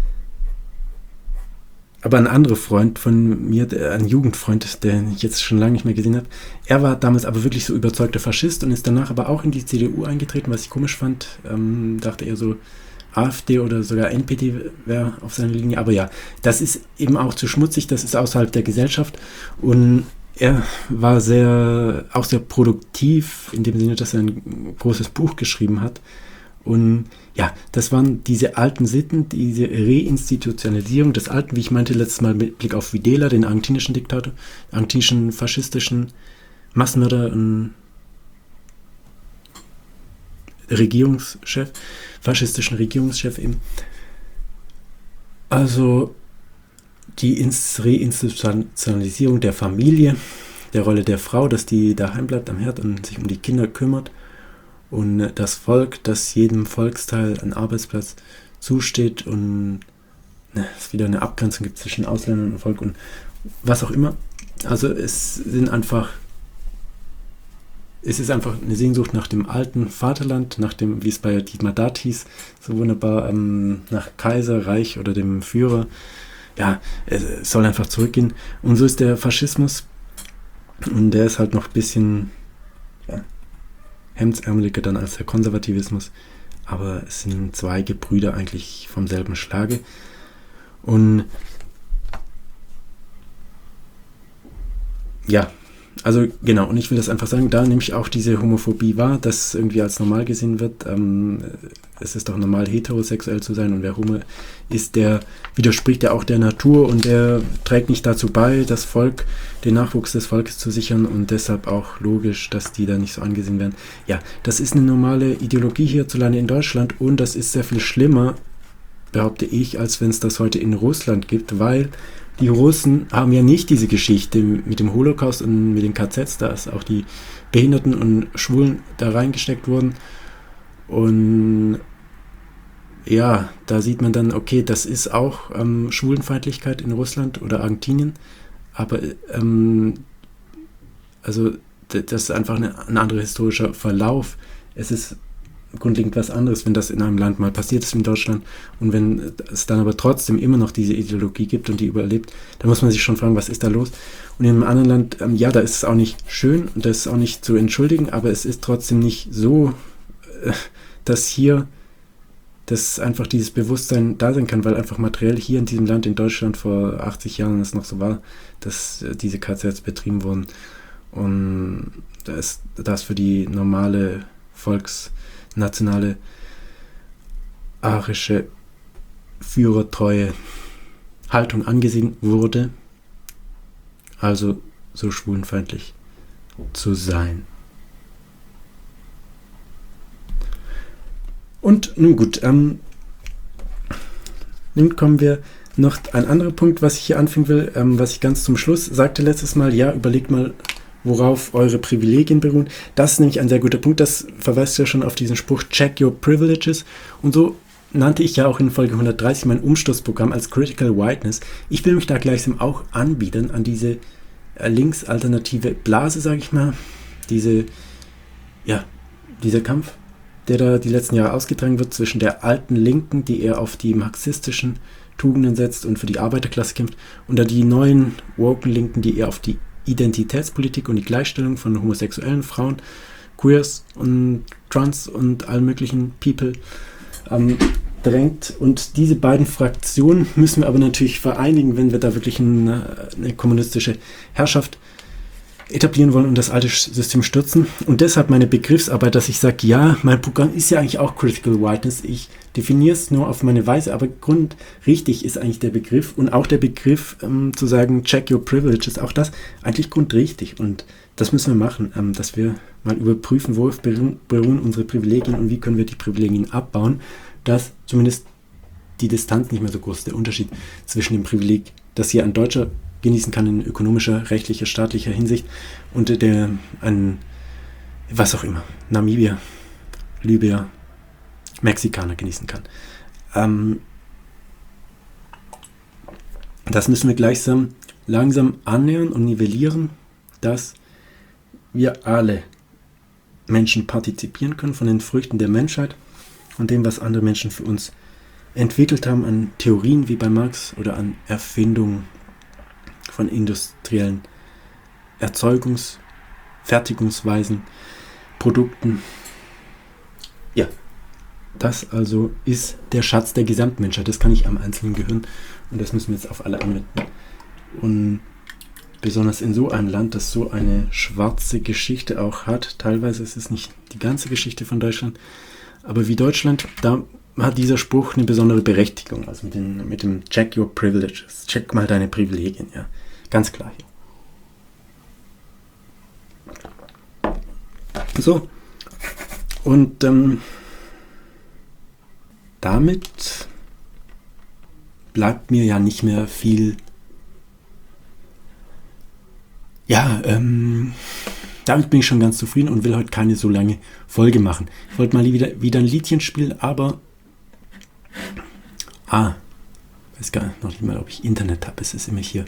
aber ein anderer Freund von mir, ein Jugendfreund, den ich jetzt schon lange nicht mehr gesehen habe, er war damals aber wirklich so überzeugter Faschist und ist danach aber auch in die C D U eingetreten, was ich komisch fand. Ähm, dachte er so, AfD oder sogar N P D wäre auf seiner Linie. Aber ja, das ist eben auch zu schmutzig, das ist außerhalb der Gesellschaft. Und er war sehr, auch sehr produktiv, in dem Sinne, dass er ein großes Buch geschrieben hat. Und ja, das waren diese alten Sitten, diese Reinstitutionalisierung des Alten, wie ich meinte letztes Mal mit Blick auf Videla, den argentinischen Diktator, argentinischen faschistischen Massenmörder und Regierungschef, faschistischen Regierungschef eben. Also die Reinstitutionalisierung der Familie, der Rolle der Frau, dass die daheim bleibt am Herd und sich um die Kinder kümmert. Und das Volk, das jedem Volksteil ein Arbeitsplatz zusteht und ne, es wieder eine Abgrenzung gibt zwischen Ausländern und Volk und was auch immer. Also es sind einfach, es ist einfach eine Sehnsucht nach dem alten Vaterland, nach dem, wie es bei Dietmar Dart hieß, so wunderbar, ähm, nach Kaiser, Reich oder dem Führer. Ja, es soll einfach zurückgehen. Und so ist der Faschismus und der ist halt noch ein bisschen, ja, hemdsärmeliger dann als der Konservativismus, aber es sind zwei Gebrüder eigentlich vom selben Schlage. Und ja, also genau, und ich will das einfach sagen, da nehme ich auch diese Homophobie wahr, dass irgendwie als normal gesehen wird, ähm, es ist doch normal, heterosexuell zu sein und wer Homo ist, der widerspricht ja auch der Natur und der trägt nicht dazu bei, das Volk, den Nachwuchs des Volkes zu sichern und deshalb auch logisch, dass die da nicht so angesehen werden. Ja, das ist eine normale Ideologie hierzulande in Deutschland und das ist sehr viel schlimmer, behaupte ich, als wenn es das heute in Russland gibt, weil die Russen haben ja nicht diese Geschichte mit dem Holocaust und mit den K Zs, da ist auch die Behinderten und Schwulen da reingesteckt wurden. Und ja, da sieht man dann, okay, das ist auch ähm, Schwulenfeindlichkeit in Russland oder Argentinien, aber ähm, also d- das ist einfach eine, ein anderer historischer Verlauf. Es ist grundlegend was anderes, wenn das in einem Land mal passiert ist wie in Deutschland und wenn es dann aber trotzdem immer noch diese Ideologie gibt und die überlebt, dann muss man sich schon fragen, was ist da los? Und in einem anderen Land, ähm, ja, da ist es auch nicht schön und das ist auch nicht zu entschuldigen, aber es ist trotzdem nicht so, äh, dass hier dass einfach dieses Bewusstsein da sein kann, weil einfach materiell hier in diesem Land, in Deutschland vor achtzig Jahren es noch so war, dass äh, diese K Zs betrieben wurden und das, das für die normale Volks nationale arische führertreue Haltung angesehen wurde, also so schwulenfeindlich zu sein. Und nun gut, ähm, nun kommen wir noch ein anderer Punkt, was ich hier anfügen will, ähm, was ich ganz zum Schluss sagte letztes Mal. Ja, überlegt mal, worauf eure Privilegien beruhen. Das ist nämlich ein sehr guter Punkt. Das verweist ja schon auf diesen Spruch, check your privileges. Und so nannte ich ja auch in Folge hundertdreißig mein Umstoßprogramm als Critical Whiteness. Ich will mich da gleichsam auch anbieten an diese äh, linksalternative Blase, sage ich mal. Diese, ja, dieser Kampf, der da die letzten Jahre ausgetragen wird zwischen der alten Linken, die eher auf die marxistischen Tugenden setzt und für die Arbeiterklasse kämpft, und da die neuen woken Linken, die eher auf die Identitätspolitik und die Gleichstellung von homosexuellen Frauen, Queers und Trans und allen möglichen People ähm, drängt. Und diese beiden Fraktionen müssen wir aber natürlich vereinigen, wenn wir da wirklich eine, eine kommunistische Herrschaft etablieren wollen und das alte System stürzen. Und deshalb meine Begriffsarbeit, dass ich sage, ja, mein Programm ist ja eigentlich auch Critical Whiteness. Ich definiere es nur auf meine Weise, aber grundrichtig ist eigentlich der Begriff und auch der Begriff ähm, zu sagen, check your privileges, auch das eigentlich grundrichtig. Und das müssen wir machen, ähm, dass wir mal überprüfen, worauf beruhen, beruhen unsere Privilegien und wie können wir die Privilegien abbauen, dass zumindest die Distanz nicht mehr so groß ist, der Unterschied zwischen dem Privileg, das hier ein Deutscher genießen kann in ökonomischer, rechtlicher, staatlicher Hinsicht und der ein, was auch immer, Namibier, Libyer, Mexikaner genießen kann. Ähm, das müssen wir gleichsam langsam annähern und nivellieren, dass wir alle Menschen partizipieren können von den Früchten der Menschheit und dem, was andere Menschen für uns entwickelt haben, an Theorien wie bei Marx oder an Erfindungen von industriellen Erzeugungs-, Fertigungsweisen, Produkten. Ja, das also ist der Schatz der Gesamtmenschheit. Das kann nicht am einzelnen Gehirn und das müssen wir jetzt auf alle anwenden. Und besonders in so einem Land, das so eine schwarze Geschichte auch hat, teilweise ist es nicht die ganze Geschichte von Deutschland, aber wie Deutschland, da hat dieser Spruch eine besondere Berechtigung, also mit, den, mit dem Check your privileges, check mal deine Privilegien, ja, ganz klar hier. So, und ähm, damit bleibt mir ja nicht mehr viel, ja, ähm, damit bin ich schon ganz zufrieden und will heute keine so lange Folge machen. Ich wollte mal wieder, wieder ein Liedchen spielen, aber Ah, weiß gar noch nicht mal, ob ich Internet habe. Es ist immer hier.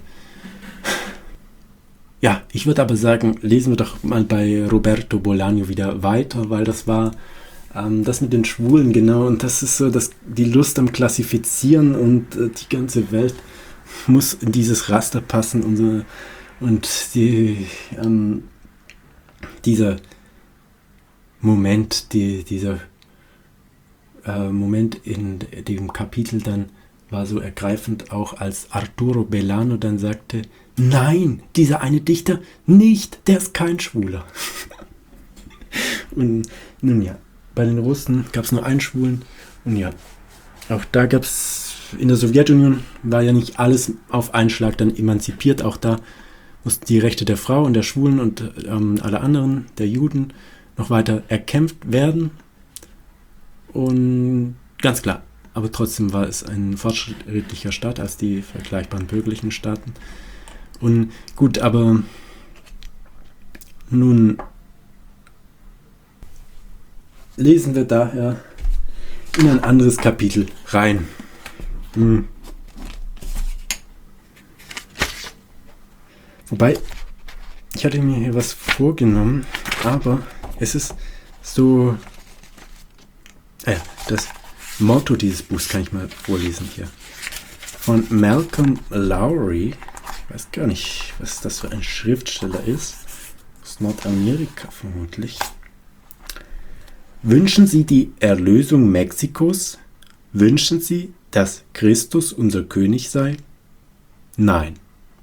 Ja, ich würde aber sagen, lesen wir doch mal bei Roberto Bolaño wieder weiter, weil das war ähm, das mit den Schwulen, genau. Und das ist so, dass die Lust am Klassifizieren und äh, die ganze Welt muss in dieses Raster passen und so. Und die, ähm, dieser Moment, die, dieser Moment in dem Kapitel dann war so ergreifend, auch als Arturo Belano dann sagte, nein, dieser eine Dichter nicht, der ist kein Schwuler. Und nun ja, bei den Russen gab es nur einen Schwulen und ja, auch da gab es, in der Sowjetunion war ja nicht alles auf einen Schlag dann emanzipiert, auch da mussten die Rechte der Frau und der Schwulen und ähm, alle anderen, der Juden, noch weiter erkämpft werden. Und ganz klar, aber trotzdem war es ein fortschrittlicher Staat als die vergleichbaren bürgerlichen Staaten. Und gut, aber nun lesen wir daher in ein anderes Kapitel rein. Hm. Wobei, ich hatte mir hier was vorgenommen, aber es ist so... Ah ja, das Motto dieses Buchs kann ich mal vorlesen hier. Von Malcolm Lowry. Ich weiß gar nicht, was das für ein Schriftsteller ist. Aus Nordamerika vermutlich. Wünschen Sie die Erlösung Mexikos? Wünschen Sie, dass Christus unser König sei? Nein.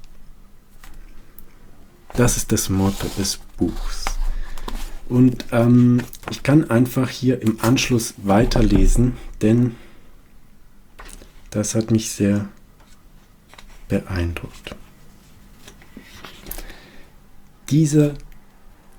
Das ist das Motto des Buchs. Und ähm, ich kann einfach hier im Anschluss weiterlesen, denn das hat mich sehr beeindruckt. Dieser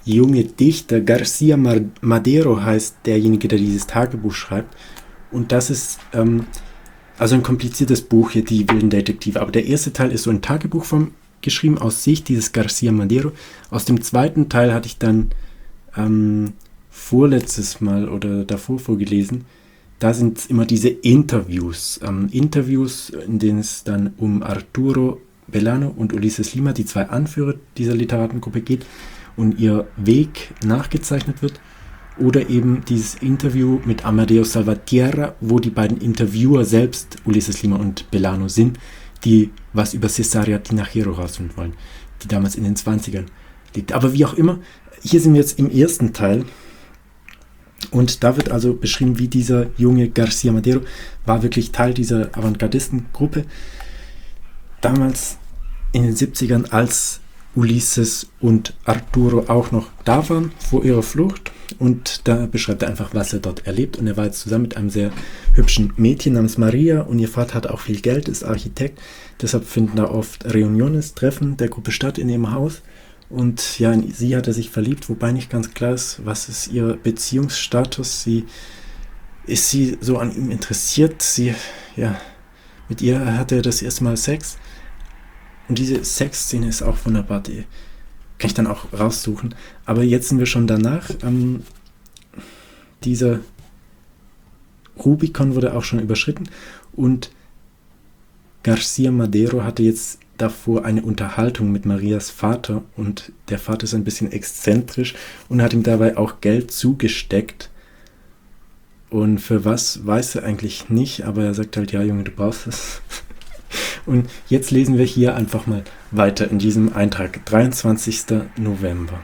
junge Dichter. García Madero heißt derjenige, der dieses Tagebuch schreibt. Und das ist ähm, also ein kompliziertes Buch hier, die wilden Detektive. Aber der erste Teil ist so in Tagebuchform geschrieben aus Sicht dieses García Madero. Aus dem zweiten Teil hatte ich dann ähm, vorletztes Mal oder davor vorgelesen. Da sind immer diese Interviews. Ähm, Interviews, in denen es dann um Arturo Belano und Ulises Lima, die zwei Anführer dieser Literatengruppe geht und ihr Weg nachgezeichnet wird. Oder eben dieses Interview mit Amadeo Salvatierra, wo die beiden Interviewer selbst, Ulises Lima und Belano, sind, die was über Cesarea Tinajero rausfinden wollen, die damals in den zwanzigern liegt. Aber wie auch immer, hier sind wir jetzt im ersten Teil und da wird also beschrieben, wie dieser junge García Madero war wirklich Teil dieser Avantgardistengruppe damals in den siebzigern, als Ulises und Arturo auch noch da waren vor ihrer Flucht. Und da beschreibt er einfach, was er dort erlebt. Und er war jetzt zusammen mit einem sehr hübschen Mädchen namens Maria. Und ihr Vater hat auch viel Geld, ist Architekt. Deshalb finden da oft Reuniones, Treffen der Gruppe statt in ihrem Haus. Und ja, in sie hat er sich verliebt, wobei nicht ganz klar ist, was ist ihr Beziehungsstatus. Sie, ist sie so an ihm interessiert? Sie, ja, mit ihr hatte er das erste Mal Sex. Und diese Sexszene ist auch wunderbar, die kann ich dann auch raussuchen. Aber jetzt sind wir schon danach. Ähm, dieser Rubikon wurde auch schon überschritten und García Madero hatte jetzt davor eine Unterhaltung mit Marias Vater und der Vater ist ein bisschen exzentrisch und hat ihm dabei auch Geld zugesteckt. Und für was, weiß er eigentlich nicht, aber er sagt halt, ja Junge, du brauchst es. Und jetzt lesen wir hier einfach mal weiter in diesem Eintrag, dreiundzwanzigster November.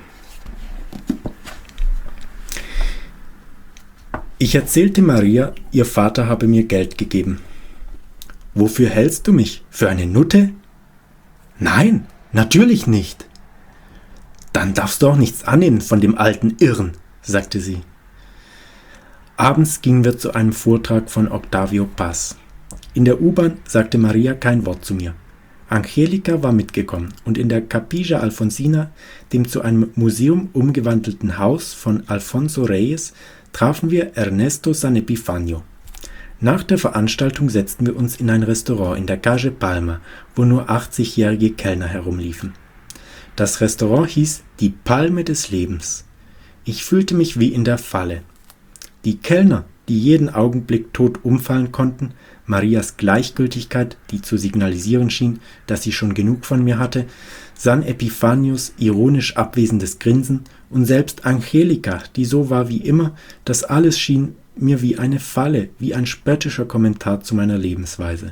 Ich erzählte Maria, ihr Vater habe mir Geld gegeben. Wofür hältst du mich? Für eine Nutte? Nein, natürlich nicht. Dann darfst du auch nichts annehmen von dem alten Irren, sagte sie. Abends gingen wir zu einem Vortrag von Octavio Paz. In der U-Bahn sagte Maria kein Wort zu mir. Angelica war mitgekommen und in der Capilla Alfonsina, dem zu einem Museum umgewandelten Haus von Alfonso Reyes, trafen wir Ernesto San Epifanio. Nach der Veranstaltung setzten wir uns in ein Restaurant in der Calle Palma, wo nur achtzigjährige Kellner herumliefen. Das Restaurant hieß Die Palme des Lebens. Ich fühlte mich wie in der Falle. Die Kellner, die jeden Augenblick tot umfallen konnten, Marias Gleichgültigkeit, die zu signalisieren schien, dass sie schon genug von mir hatte, San Epifanios ironisch abwesendes Grinsen und selbst Angelica, die so war wie immer, das alles schien mir wie eine Falle, wie ein spöttischer Kommentar zu meiner Lebensweise.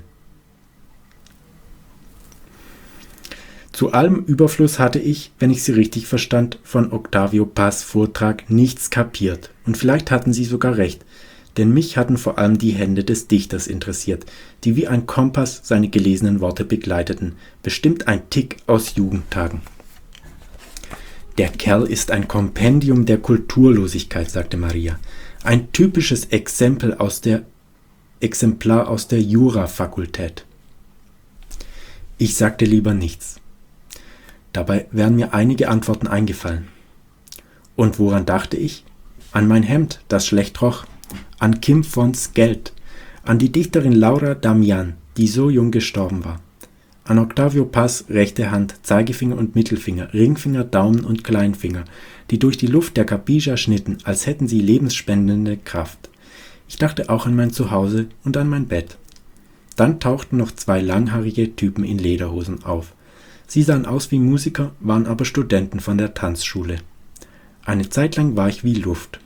Zu allem Überfluss hatte ich, wenn ich sie richtig verstand, von Octavio Paz' Vortrag nichts kapiert. Und vielleicht hatten sie sogar recht, denn mich hatten vor allem die Hände des Dichters interessiert, die wie ein Kompass seine gelesenen Worte begleiteten, bestimmt ein Tick aus Jugendtagen. Der Kerl ist ein Kompendium der Kulturlosigkeit, sagte Maria. Ein typisches Exempel aus der, Exemplar aus der Jura-Fakultät. Ich sagte lieber nichts. Dabei wären mir einige Antworten eingefallen. Und woran dachte ich? An mein Hemd, das schlecht roch, an Kim Fons Geld, an die Dichterin Laura Damian, die so jung gestorben war, an Octavio Paz rechte Hand, Zeigefinger und Mittelfinger, Ringfinger, Daumen und Kleinfinger, die durch die Luft der Capilla schnitten, als hätten sie lebensspendende Kraft. Ich dachte auch an mein Zuhause und an mein Bett. Dann tauchten noch zwei langhaarige Typen in Lederhosen auf. Sie sahen aus wie Musiker, waren aber Studenten von der Tanzschule. Eine Zeit lang war ich wie Luft.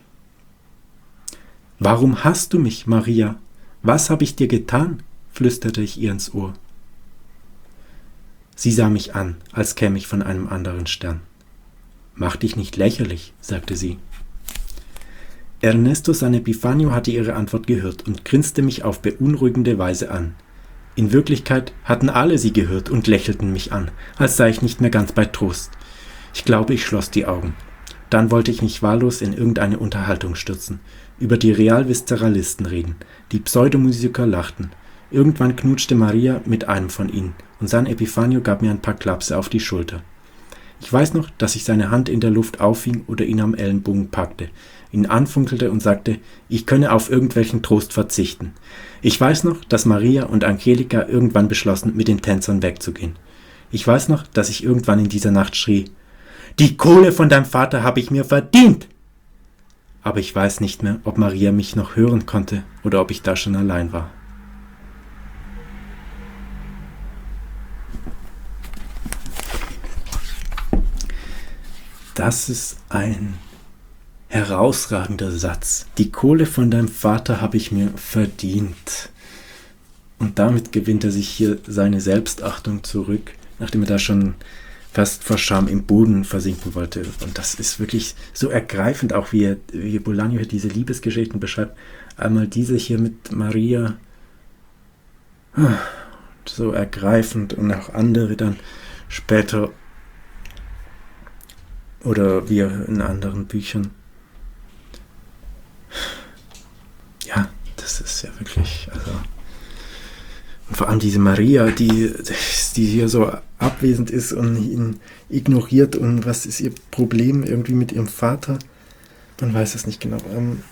»Warum hasst du mich, Maria? Was habe ich dir getan?« flüsterte ich ihr ins Ohr. Sie sah mich an, als käme ich von einem anderen Stern. »Mach dich nicht lächerlich«, sagte sie. Ernesto San Epifanio hatte ihre Antwort gehört und grinste mich auf beunruhigende Weise an. In Wirklichkeit hatten alle sie gehört und lächelten mich an, als sei ich nicht mehr ganz bei Trost. Ich glaube, ich schloss die Augen. Dann wollte ich mich wahllos in irgendeine Unterhaltung stürzen, über die Realviszeralisten reden. Die Pseudomusiker lachten. Irgendwann knutschte Maria mit einem von ihnen und San Epifanio gab mir ein paar Klapse auf die Schulter. Ich weiß noch, dass ich seine Hand in der Luft auffing oder ihn am Ellenbogen packte, ihn anfunkelte und sagte, ich könne auf irgendwelchen Trost verzichten. Ich weiß noch, dass Maria und Angelika irgendwann beschlossen, mit den Tänzern wegzugehen. Ich weiß noch, dass ich irgendwann in dieser Nacht schrie, die Kohle von deinem Vater habe ich mir verdient! Aber ich weiß nicht mehr, ob Maria mich noch hören konnte oder ob ich da schon allein war. Das ist ein herausragender Satz. Die Kohle von deinem Vater habe ich mir verdient. Und damit gewinnt er sich hier seine Selbstachtung zurück, nachdem er da schon fast vor Scham im Boden versinken wollte. Und das ist wirklich so ergreifend, auch wie, er, wie Bolaño hier diese Liebesgeschichten beschreibt. Einmal diese hier mit Maria, so ergreifend, und auch andere dann später oder wie in anderen Büchern. Ja, das ist ja wirklich, also, und vor allem diese Maria, die, die hier so abwesend ist und ihn ignoriert, und was ist ihr Problem irgendwie mit ihrem Vater? Man weiß es nicht genau. Ähm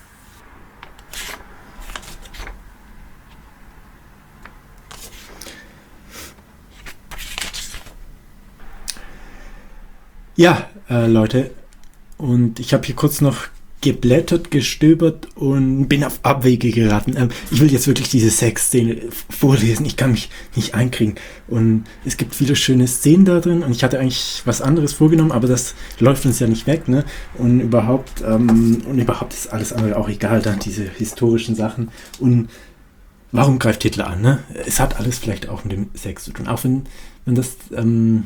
ja, äh, Leute, und ich habe hier kurz noch geblättert, gestöbert und bin auf Abwege geraten. Ähm, ich will jetzt wirklich diese Sexszene vorlesen. Ich kann mich nicht einkriegen. Und es gibt viele schöne Szenen da drin. Und ich hatte eigentlich was anderes vorgenommen, aber das läuft uns ja nicht weg, ne? Und überhaupt, ähm, und überhaupt ist alles andere auch egal, dann diese historischen Sachen. Und warum greift Hitler an, ne? Es hat alles vielleicht auch mit dem Sex zu tun. Auch wenn, wenn das ähm,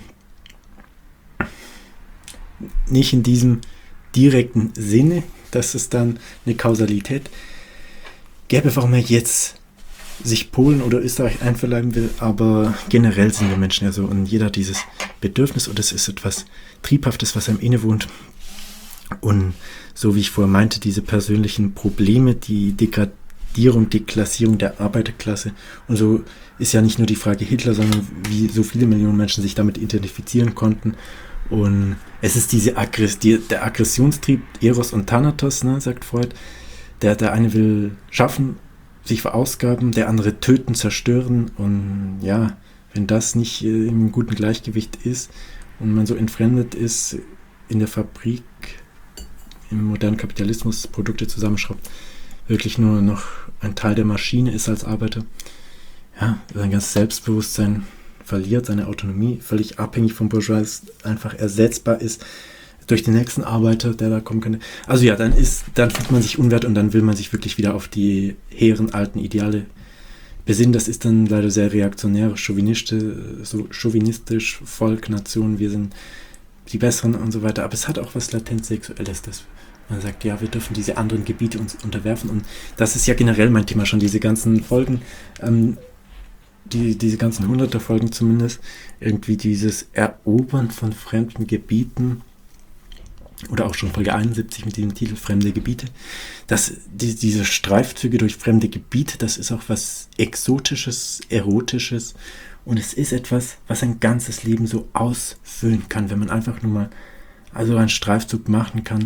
nicht in diesem direkten Sinne, dass es dann eine Kausalität gäbe, warum er jetzt sich Polen oder Österreich einverleiben will, aber generell sind wir Menschen ja so, und jeder hat dieses Bedürfnis, und es ist etwas Triebhaftes, was einem innewohnt. Und so wie ich vorher meinte, diese persönlichen Probleme, die Degradierung, Deklassierung der Arbeiterklasse, und so ist ja nicht nur die Frage Hitler, sondern wie so viele Millionen Menschen sich damit identifizieren konnten. Und es ist diese Aggress- die, der Aggressionstrieb, Eros und Thanatos, ne, sagt Freud. Der, der eine will schaffen, sich verausgaben, der andere töten, zerstören. Und ja, wenn das nicht äh, im guten Gleichgewicht ist und man so entfremdet ist in der Fabrik, im modernen Kapitalismus, Produkte zusammenschraubt, wirklich nur noch ein Teil der Maschine ist als Arbeiter, ja, sein ganzes Selbstbewusstsein verliert, seine Autonomie, völlig abhängig vom Bourgeois, einfach ersetzbar ist durch den nächsten Arbeiter, der da kommen könnte. Also ja, dann ist, dann fühlt man sich unwert, und dann will man sich wirklich wieder auf die hehren alten Ideale besinnen. Das ist dann leider sehr reaktionär, chauvinistisch, so chauvinistisch, Volk, Nation, wir sind die Besseren und so weiter. Aber es hat auch was latent Sexuelles, dass man sagt, ja, wir dürfen diese anderen Gebiete uns unterwerfen. Und das ist ja generell mein Thema schon, diese ganzen Folgen, ähm, Die, diese ganzen hunderte Folgen zumindest, irgendwie dieses Erobern von fremden Gebieten, oder auch schon Folge einundsiebzig mit dem Titel Fremde Gebiete, das, die, diese Streifzüge durch fremde Gebiete, das ist auch was Exotisches, Erotisches, und es ist etwas, was ein ganzes Leben so ausfüllen kann, wenn man einfach nur mal also einen Streifzug machen kann.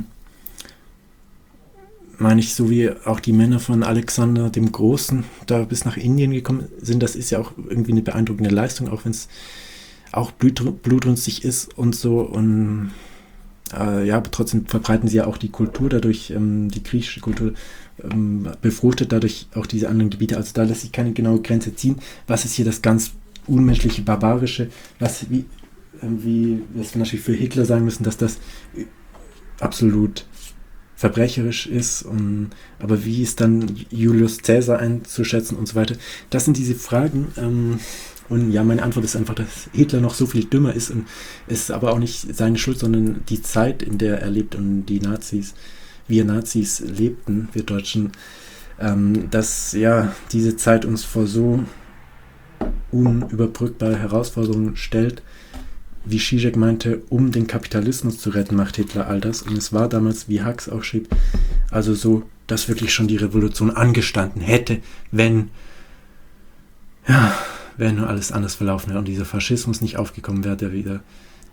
Meine ich, so wie auch die Männer von Alexander dem Großen da bis nach Indien gekommen sind, das ist ja auch irgendwie eine beeindruckende Leistung, auch wenn es auch blut, blutrünstig ist und so. Und äh, ja, aber trotzdem verbreiten sie ja auch die Kultur dadurch, ähm, die griechische Kultur ähm, befruchtet dadurch auch diese anderen Gebiete. Also da lässt sich keine genaue Grenze ziehen. Was ist hier das ganz unmenschliche, barbarische, was wie, äh, wie was wir natürlich für Hitler sagen müssen, dass das absolut verbrecherisch ist, und, aber wie ist dann Julius Caesar einzuschätzen und so weiter. Das sind diese Fragen, ähm, und ja, meine Antwort ist einfach, dass Hitler noch so viel dümmer ist, und es ist aber auch nicht seine Schuld, sondern die Zeit, in der er lebt, und die Nazis, wir Nazis lebten, wir Deutschen, ähm, dass ja diese Zeit uns vor so unüberbrückbare Herausforderungen stellt. Wie Zizek meinte, um den Kapitalismus zu retten, macht Hitler all das. Und es war damals, wie Hux auch schrieb, also so, dass wirklich schon die Revolution angestanden hätte, wenn, ja, wenn nur alles anders verlaufen wäre und dieser Faschismus nicht aufgekommen wäre, der wieder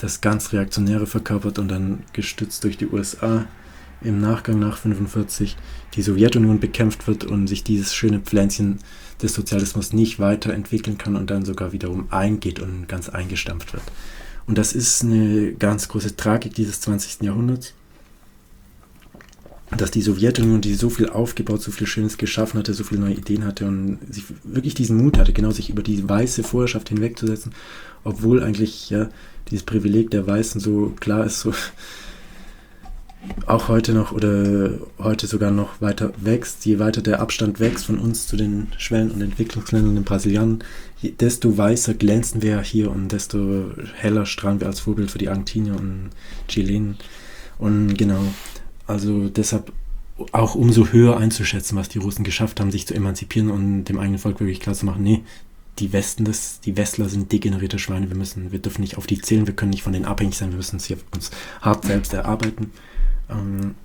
das ganz Reaktionäre verkörpert und dann gestützt durch die U S A im Nachgang nach fünfundvierzig die Sowjetunion bekämpft wird und sich dieses schöne Pflänzchen des Sozialismus nicht weiterentwickeln kann und dann sogar wiederum eingeht und ganz eingestampft wird. Und das ist eine ganz große Tragik dieses zwanzigsten Jahrhunderts, dass die Sowjetunion, die so viel aufgebaut, so viel Schönes geschaffen hatte, so viele neue Ideen hatte und sich wirklich diesen Mut hatte, genau sich über die weiße Vorherrschaft hinwegzusetzen, obwohl eigentlich ja dieses Privileg der Weißen so klar ist, so auch heute noch oder heute sogar noch weiter wächst. Je weiter der Abstand wächst von uns zu den Schwellen- und Entwicklungsländern, den Brasilianern, desto weißer glänzen wir hier und desto heller strahlen wir als Vorbild für die Argentinier und Chilenen. Und genau, also deshalb auch umso höher einzuschätzen, was die Russen geschafft haben, sich zu emanzipieren und dem eigenen Volk wirklich klar zu machen, nee, die Westen, das, die Westler sind degenerierte Schweine, wir müssen, wir dürfen nicht auf die zählen, wir können nicht von denen abhängig sein, wir müssen es hier uns hart selbst erarbeiten. Ähm,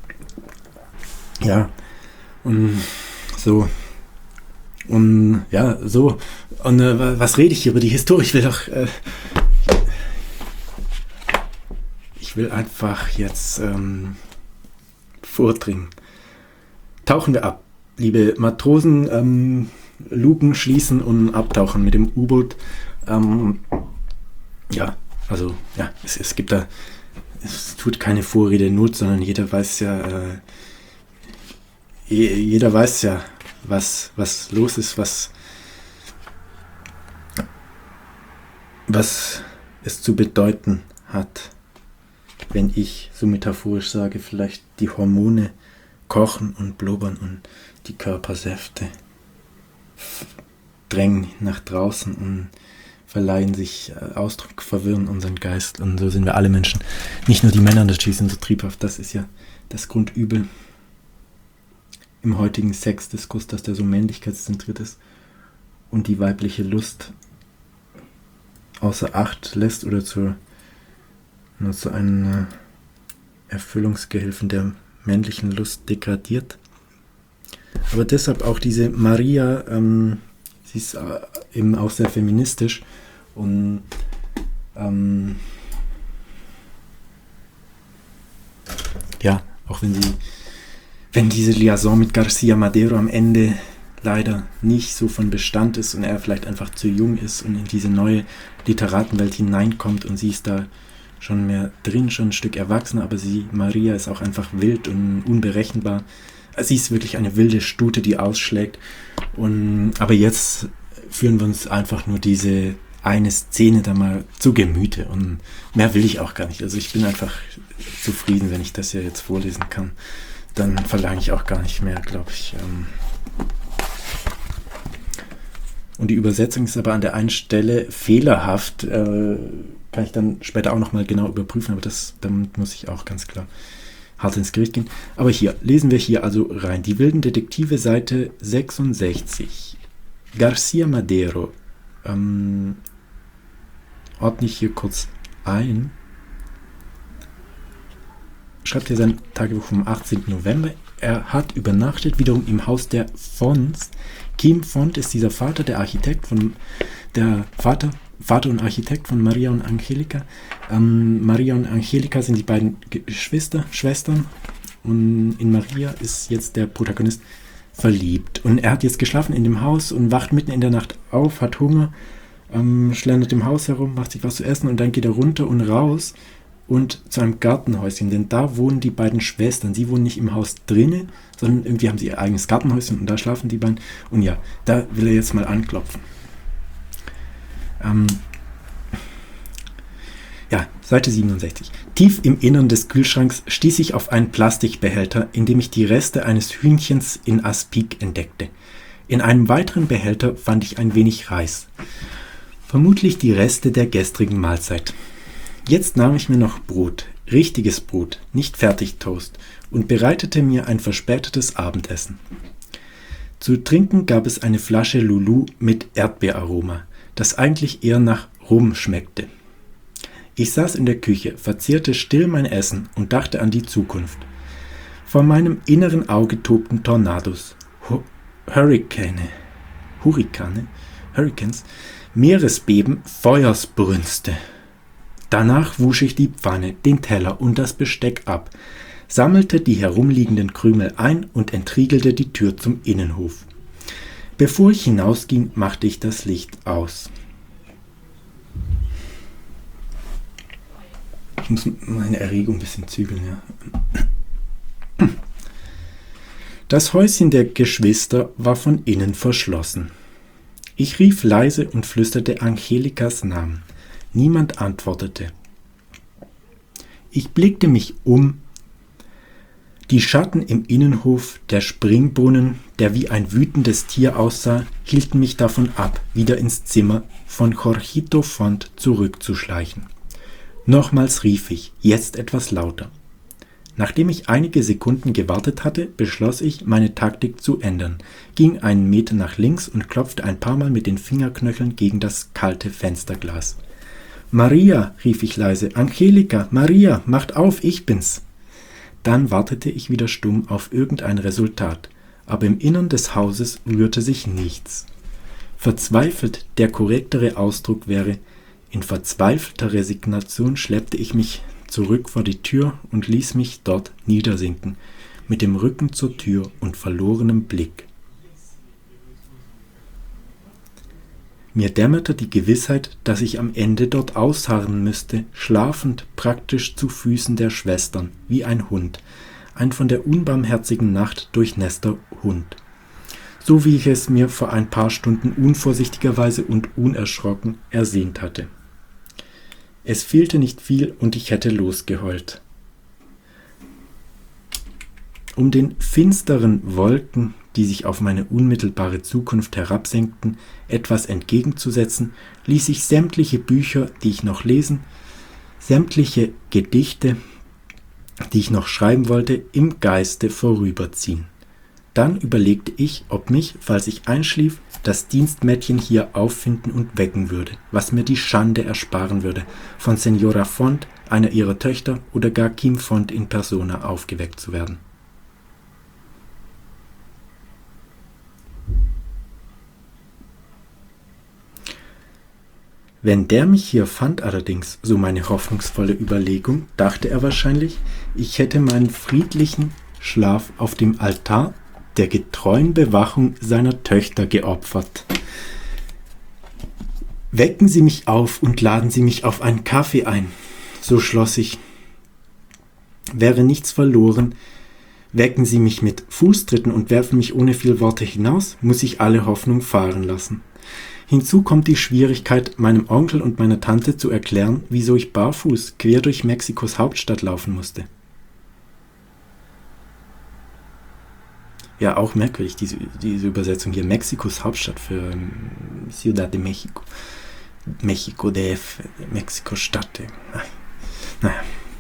ja, und so, und ja, so, und äh, was rede ich hier über die Historie? Ich will doch, äh, ich will einfach jetzt ähm, vordringen. Tauchen wir ab, liebe Matrosen, ähm, Luken schließen und abtauchen mit dem U-Boot. Ähm, ja, also, ja, es, es gibt da, es tut keine Vorrede Not, sondern jeder weiß ja, äh, jeder weiß ja, was, was los ist, was, was es zu bedeuten hat, wenn ich so metaphorisch sage, vielleicht die Hormone kochen und blubbern und die Körpersäfte drängen nach draußen und verleihen sich Ausdruck, verwirren unseren Geist. Und so sind wir alle Menschen. Nicht nur die Männer natürlich sind so triebhaft. Das ist ja das Grundübel im heutigen Sexdiskurs, dass der so männlichkeitszentriert ist und die weibliche Lust außer Acht lässt oder zu, nur zu einem Erfüllungsgehilfen der männlichen Lust degradiert. Aber deshalb auch diese Maria, ähm, sie ist äh, eben auch sehr feministisch und ähm, ja, auch wenn sie, wenn diese Liaison mit García Madero am Ende leider nicht so von Bestand ist und er vielleicht einfach zu jung ist und in diese neue Literatenwelt hineinkommt und sie ist da schon mehr drin, schon ein Stück erwachsener, aber sie, Maria, ist auch einfach wild und unberechenbar. Sie ist wirklich eine wilde Stute, die ausschlägt. Und, aber jetzt führen wir uns einfach nur diese eine Szene da mal zu Gemüte. Und mehr will ich auch gar nicht. Also ich bin einfach zufrieden, wenn ich das ja jetzt vorlesen kann. Dann verlange ich auch gar nicht mehr, glaube ich. Und die Übersetzung ist aber an der einen Stelle fehlerhaft. Äh, kann ich dann später auch nochmal genau überprüfen, aber das, damit muss ich auch ganz klar hart ins Gericht gehen. Aber hier, lesen wir hier also rein. Die wilden Detektive, Seite sechsundsechzig. García Madero. Ähm, ordne ich hier kurz ein. Schreibt hier sein Tagebuch vom achtzehnten November. Er hat übernachtet wiederum im Haus der Fonts. Kim Font ist dieser Vater, der Architekt von der Vater Vater und Architekt von Maria und Angelika. Ähm, Maria und Angelika sind die beiden Geschwister, Schwestern. Und in Maria ist jetzt der Protagonist verliebt. Und er hat jetzt geschlafen in dem Haus und wacht mitten in der Nacht auf, hat Hunger, ähm, schlendert im Haus herum, macht sich was zu essen und dann geht er runter und raus und zu einem Gartenhäuschen. Denn da wohnen die beiden Schwestern. Sie wohnen nicht im Haus drinnen, sondern irgendwie haben sie ihr eigenes Gartenhäuschen und da schlafen die beiden. Und ja, da will er jetzt mal anklopfen. Ähm, ja, Seite siebenundsechzig. Tief im Innern des Kühlschranks stieß ich auf einen Plastikbehälter, in dem ich die Reste eines Hühnchens in Aspik entdeckte. In einem weiteren Behälter fand ich ein wenig Reis. Vermutlich die Reste der gestrigen Mahlzeit. Jetzt nahm ich mir noch Brot, richtiges Brot, nicht Fertigtoast, und bereitete mir ein verspätetes Abendessen. Zu trinken gab es eine Flasche Lulu mit Erdbeeraroma, das eigentlich eher nach Rum schmeckte. Ich saß in der Küche, verzehrte still mein Essen und dachte an die Zukunft. Vor meinem inneren Auge tobten Tornados, Hu- Hurrikane, Hurrikane, Hurricanes, Meeresbeben, Feuersbrünste. Danach wusch ich die Pfanne, den Teller und das Besteck ab, sammelte die herumliegenden Krümel ein und entriegelte die Tür zum Innenhof. Bevor ich hinausging, machte ich das Licht aus. Ich muss meine Erregung ein bisschen zügeln, ja. Das Häuschen der Geschwister war von innen verschlossen. Ich rief leise und flüsterte Angelikas Namen. Niemand antwortete. Ich blickte mich um. Die Schatten im Innenhof, der Springbrunnen, der wie ein wütendes Tier aussah, hielten mich davon ab, wieder ins Zimmer von Jorgito Font zurückzuschleichen. Nochmals rief ich, jetzt etwas lauter. Nachdem ich einige Sekunden gewartet hatte, beschloss ich, meine Taktik zu ändern, ging einen Meter nach links und klopfte ein paar Mal mit den Fingerknöcheln gegen das kalte Fensterglas. »Maria«, rief ich leise, »Angelika, Maria, macht auf, ich bin's!« Dann wartete ich wieder stumm auf irgendein Resultat, aber im Innern des Hauses rührte sich nichts. Verzweifelt, der korrektere Ausdruck wäre, in verzweifelter Resignation schleppte ich mich zurück vor die Tür und ließ mich dort niedersinken, mit dem Rücken zur Tür und verlorenem Blick. Mir dämmerte die Gewissheit, dass ich am Ende dort ausharren müsste, schlafend praktisch zu Füßen der Schwestern, wie ein Hund, ein von der unbarmherzigen Nacht durchnässter Hund, so wie ich es mir vor ein paar Stunden unvorsichtigerweise und unerschrocken ersehnt hatte. Es fehlte nicht viel und ich hätte losgeheult. Um den finsteren Wolken, die sich auf meine unmittelbare Zukunft herabsenkten, etwas entgegenzusetzen, ließ ich sämtliche Bücher, die ich noch lesen, sämtliche Gedichte, die ich noch schreiben wollte, im Geiste vorüberziehen. Dann überlegte ich, ob mich, falls ich einschlief, das Dienstmädchen hier auffinden und wecken würde, was mir die Schande ersparen würde, von Senora Font, einer ihrer Töchter, oder gar Kim Font in persona aufgeweckt zu werden. Wenn der mich hier fand allerdings, so meine hoffnungsvolle Überlegung, dachte er wahrscheinlich, ich hätte meinen friedlichen Schlaf auf dem Altar der getreuen Bewachung seiner Töchter geopfert. Wecken Sie mich auf und laden Sie mich auf einen Kaffee ein, so schloss ich. Wäre nichts verloren, wecken Sie mich mit Fußtritten und werfen mich ohne viel Worte hinaus, muss ich alle Hoffnung fahren lassen. Hinzu kommt die Schwierigkeit, meinem Onkel und meiner Tante zu erklären, wieso ich barfuß quer durch Mexikos Hauptstadt laufen musste. Ja, auch merkwürdig, diese, diese Übersetzung hier. Mexikos Hauptstadt für ähm, Ciudad de México. México D F, Mexiko-Stadt. Naja.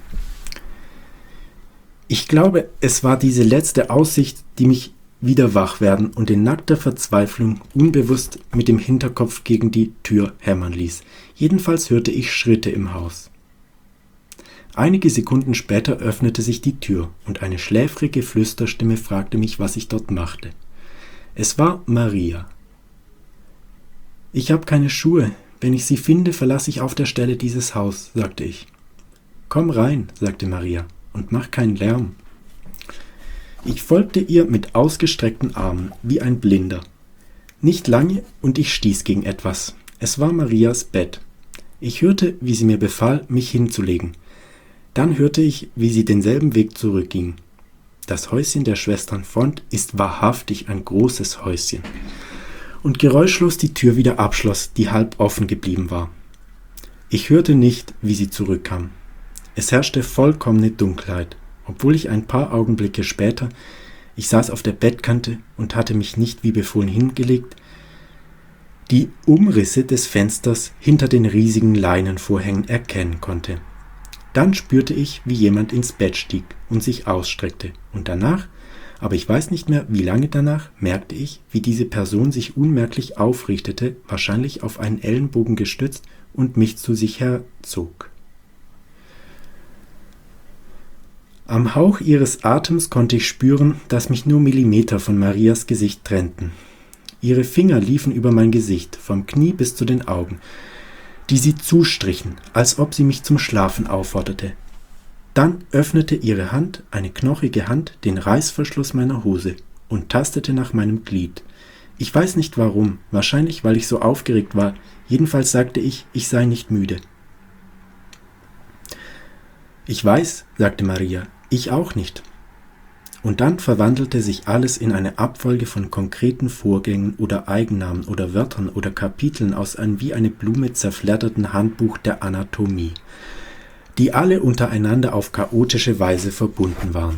Ich glaube, es war diese letzte Aussicht, die mich wieder wach werden und in nackter Verzweiflung unbewusst mit dem Hinterkopf gegen die Tür hämmern ließ. Jedenfalls hörte ich Schritte im Haus. Einige Sekunden später öffnete sich die Tür und eine schläfrige Flüsterstimme fragte mich, was ich dort machte. Es war Maria. »Ich habe keine Schuhe. Wenn ich sie finde, verlasse ich auf der Stelle dieses Haus«, sagte ich. »Komm rein«, sagte Maria, »und mach keinen Lärm.« Ich folgte ihr mit ausgestreckten Armen, wie ein Blinder. Nicht lange und ich stieß gegen etwas. Es war Marias Bett. Ich hörte, wie sie mir befahl, mich hinzulegen. Dann hörte ich, wie sie denselben Weg zurückging. Das Häuschen der Schwestern Font ist wahrhaftig ein großes Häuschen. Und geräuschlos die Tür wieder abschloss, die halb offen geblieben war. Ich hörte nicht, wie sie zurückkam. Es herrschte vollkommene Dunkelheit, obwohl ich ein paar Augenblicke später, ich saß auf der Bettkante und hatte mich nicht wie befohlen hingelegt, die Umrisse des Fensters hinter den riesigen Leinenvorhängen erkennen konnte. Dann spürte ich, wie jemand ins Bett stieg und sich ausstreckte, und danach, aber ich weiß nicht mehr, wie lange danach, merkte ich, wie diese Person sich unmerklich aufrichtete, wahrscheinlich auf einen Ellenbogen gestützt und mich zu sich herzog. Am Hauch ihres Atems konnte ich spüren, dass mich nur Millimeter von Marias Gesicht trennten. Ihre Finger liefen über mein Gesicht, vom Knie bis zu den Augen. die sie zustrichen, als ob sie mich zum Schlafen aufforderte. Dann öffnete ihre Hand, eine knochige Hand, den Reißverschluss meiner Hose und tastete nach meinem Glied. Ich weiß nicht warum, wahrscheinlich weil ich so aufgeregt war, jedenfalls sagte ich, ich sei nicht müde. Ich weiß, sagte Maria, ich auch nicht. Und dann verwandelte sich alles in eine Abfolge von konkreten Vorgängen oder Eigennamen oder Wörtern oder Kapiteln aus einem wie eine Blume zerfledderten Handbuch der Anatomie, die alle untereinander auf chaotische Weise verbunden waren.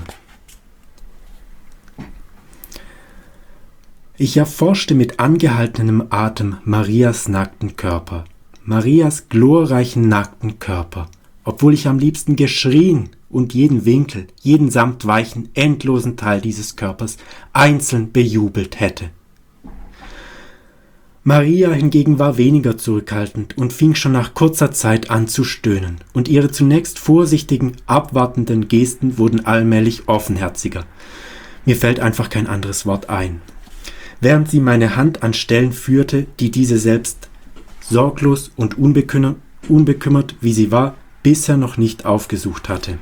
Ich erforschte mit angehaltenem Atem Marias nackten Körper, Marias glorreichen nackten Körper, obwohl ich am liebsten geschrien und jeden Winkel, jeden samtweichen, endlosen Teil dieses Körpers einzeln bejubelt hätte. Maria hingegen war weniger zurückhaltend und fing schon nach kurzer Zeit an zu stöhnen, und ihre zunächst vorsichtigen, abwartenden Gesten wurden allmählich offenherziger. Mir fällt einfach kein anderes Wort ein. Während sie meine Hand an Stellen führte, die diese selbst sorglos und unbekümmert, unbekümmert wie sie war, bisher noch nicht aufgesucht hatte.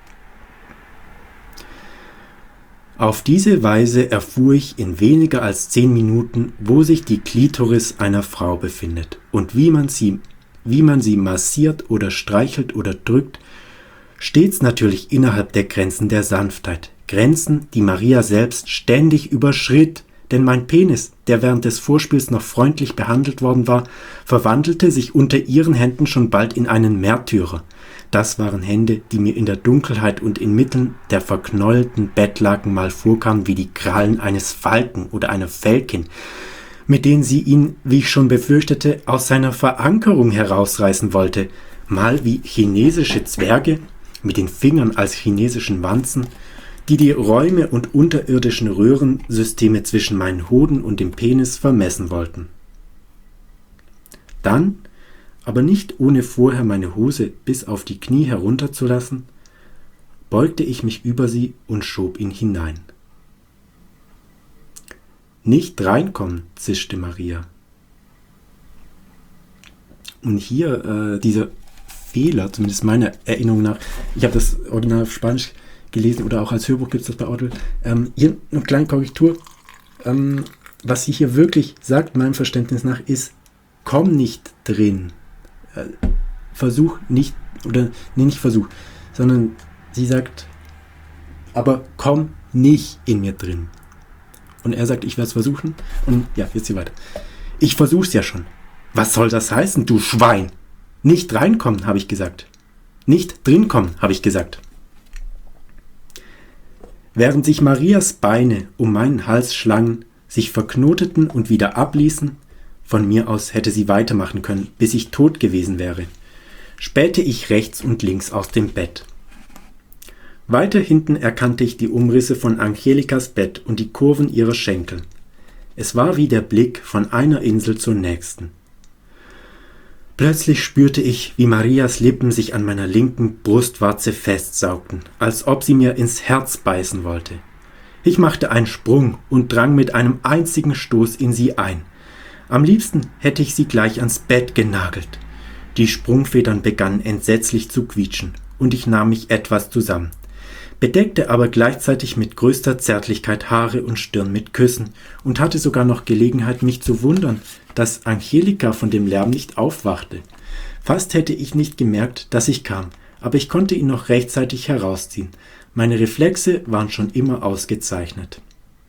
Auf diese Weise erfuhr ich in weniger als zehn Minuten, wo sich die Klitoris einer Frau befindet und wie man sie, wie man sie massiert oder streichelt oder drückt, stets natürlich innerhalb der Grenzen der Sanftheit, Grenzen, die Maria selbst ständig überschritt, denn mein Penis, der während des Vorspiels noch freundlich behandelt worden war, verwandelte sich unter ihren Händen schon bald in einen Märtyrer. Das waren Hände, die mir in der Dunkelheit und inmitten der verknäuelten Bettlaken mal vorkamen wie die Krallen eines Falken oder einer Falkin, mit denen sie ihn, wie ich schon befürchtete, aus seiner Verankerung herausreißen wollte, mal wie chinesische Zwerge mit den Fingern als chinesischen Wanzen, die die Räume und unterirdischen Röhrensysteme zwischen meinen Hoden und dem Penis vermessen wollten. Dann, aber nicht ohne vorher meine Hose bis auf die Knie herunterzulassen, beugte ich mich über sie und schob ihn hinein. »Nicht reinkommen«, zischte Maria. Und hier äh, dieser Fehler, zumindest meiner Erinnerung nach, ich habe das Original auf Spanisch gelesen oder auch als Hörbuch gibt es das bei Audible, ähm, hier eine kleine Korrektur, ähm, was sie hier wirklich sagt, meinem Verständnis nach, ist, komm nicht drin. Versuch nicht, oder nee, nicht Versuch, sondern sie sagt, aber komm nicht in mir drin. Und er sagt, ich werde es versuchen. Und ja, jetzt hier weiter. Ich versuch's ja schon. Was soll das heißen, du Schwein? Nicht reinkommen, habe ich gesagt. Nicht drin kommen, habe ich gesagt. Während sich Marias Beine um meinen Hals schlangen, sich verknoteten und wieder abließen, von mir aus hätte sie weitermachen können, bis ich tot gewesen wäre, spähte ich rechts und links aus dem Bett. Weiter hinten erkannte ich die Umrisse von Angelikas Bett und die Kurven ihrer Schenkel. Es war wie der Blick von einer Insel zur nächsten. Plötzlich spürte ich, wie Marias Lippen sich an meiner linken Brustwarze festsaugten, als ob sie mir ins Herz beißen wollte. Ich machte einen Sprung und drang mit einem einzigen Stoß in sie ein. Am liebsten hätte ich sie gleich ans Bett genagelt. Die Sprungfedern begannen entsetzlich zu quietschen, und ich nahm mich etwas zusammen, bedeckte aber gleichzeitig mit größter Zärtlichkeit Haare und Stirn mit Küssen und hatte sogar noch Gelegenheit, mich zu wundern, dass Angelika von dem Lärm nicht aufwachte. Fast hätte ich nicht gemerkt, dass ich kam, aber ich konnte ihn noch rechtzeitig herausziehen. Meine Reflexe waren schon immer ausgezeichnet.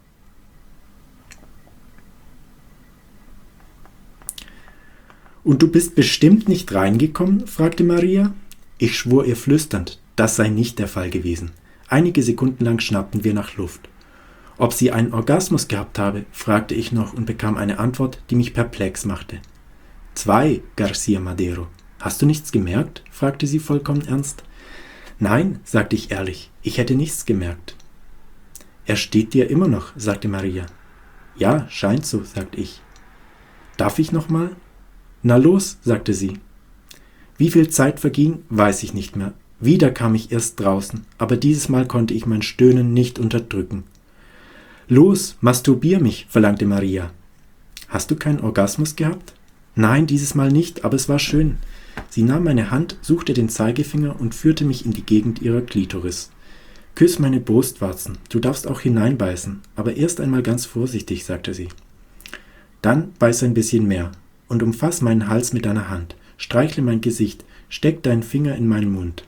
»Und du bist bestimmt nicht reingekommen?« fragte Maria. Ich schwor ihr flüsternd, das sei nicht der Fall gewesen. Einige Sekunden lang schnappten wir nach Luft. Ob sie einen Orgasmus gehabt habe, fragte ich noch und bekam eine Antwort, die mich perplex machte. »Zwei, García Madero. Hast du nichts gemerkt?« fragte sie vollkommen ernst. »Nein«, sagte ich ehrlich, ich hätte nichts gemerkt.« »Er steht dir immer noch«, sagte Maria. »Ja, scheint so«, sagte ich. »Darf ich noch mal?« »Na los«, sagte sie. Wie viel Zeit verging, weiß ich nicht mehr. Wieder kam ich erst draußen, aber dieses Mal konnte ich mein Stöhnen nicht unterdrücken. »Los, masturbier mich«, verlangte Maria. »Hast du keinen Orgasmus gehabt?« Nein, dieses Mal nicht, aber es war schön. Sie nahm meine Hand, suchte den Zeigefinger und führte mich in die Gegend ihrer Klitoris. Küss meine Brustwarzen, du darfst auch hineinbeißen, aber erst einmal ganz vorsichtig, sagte sie. Dann beiß ein bisschen mehr und umfass meinen Hals mit deiner Hand. Streichle mein Gesicht, steck deinen Finger in meinen Mund.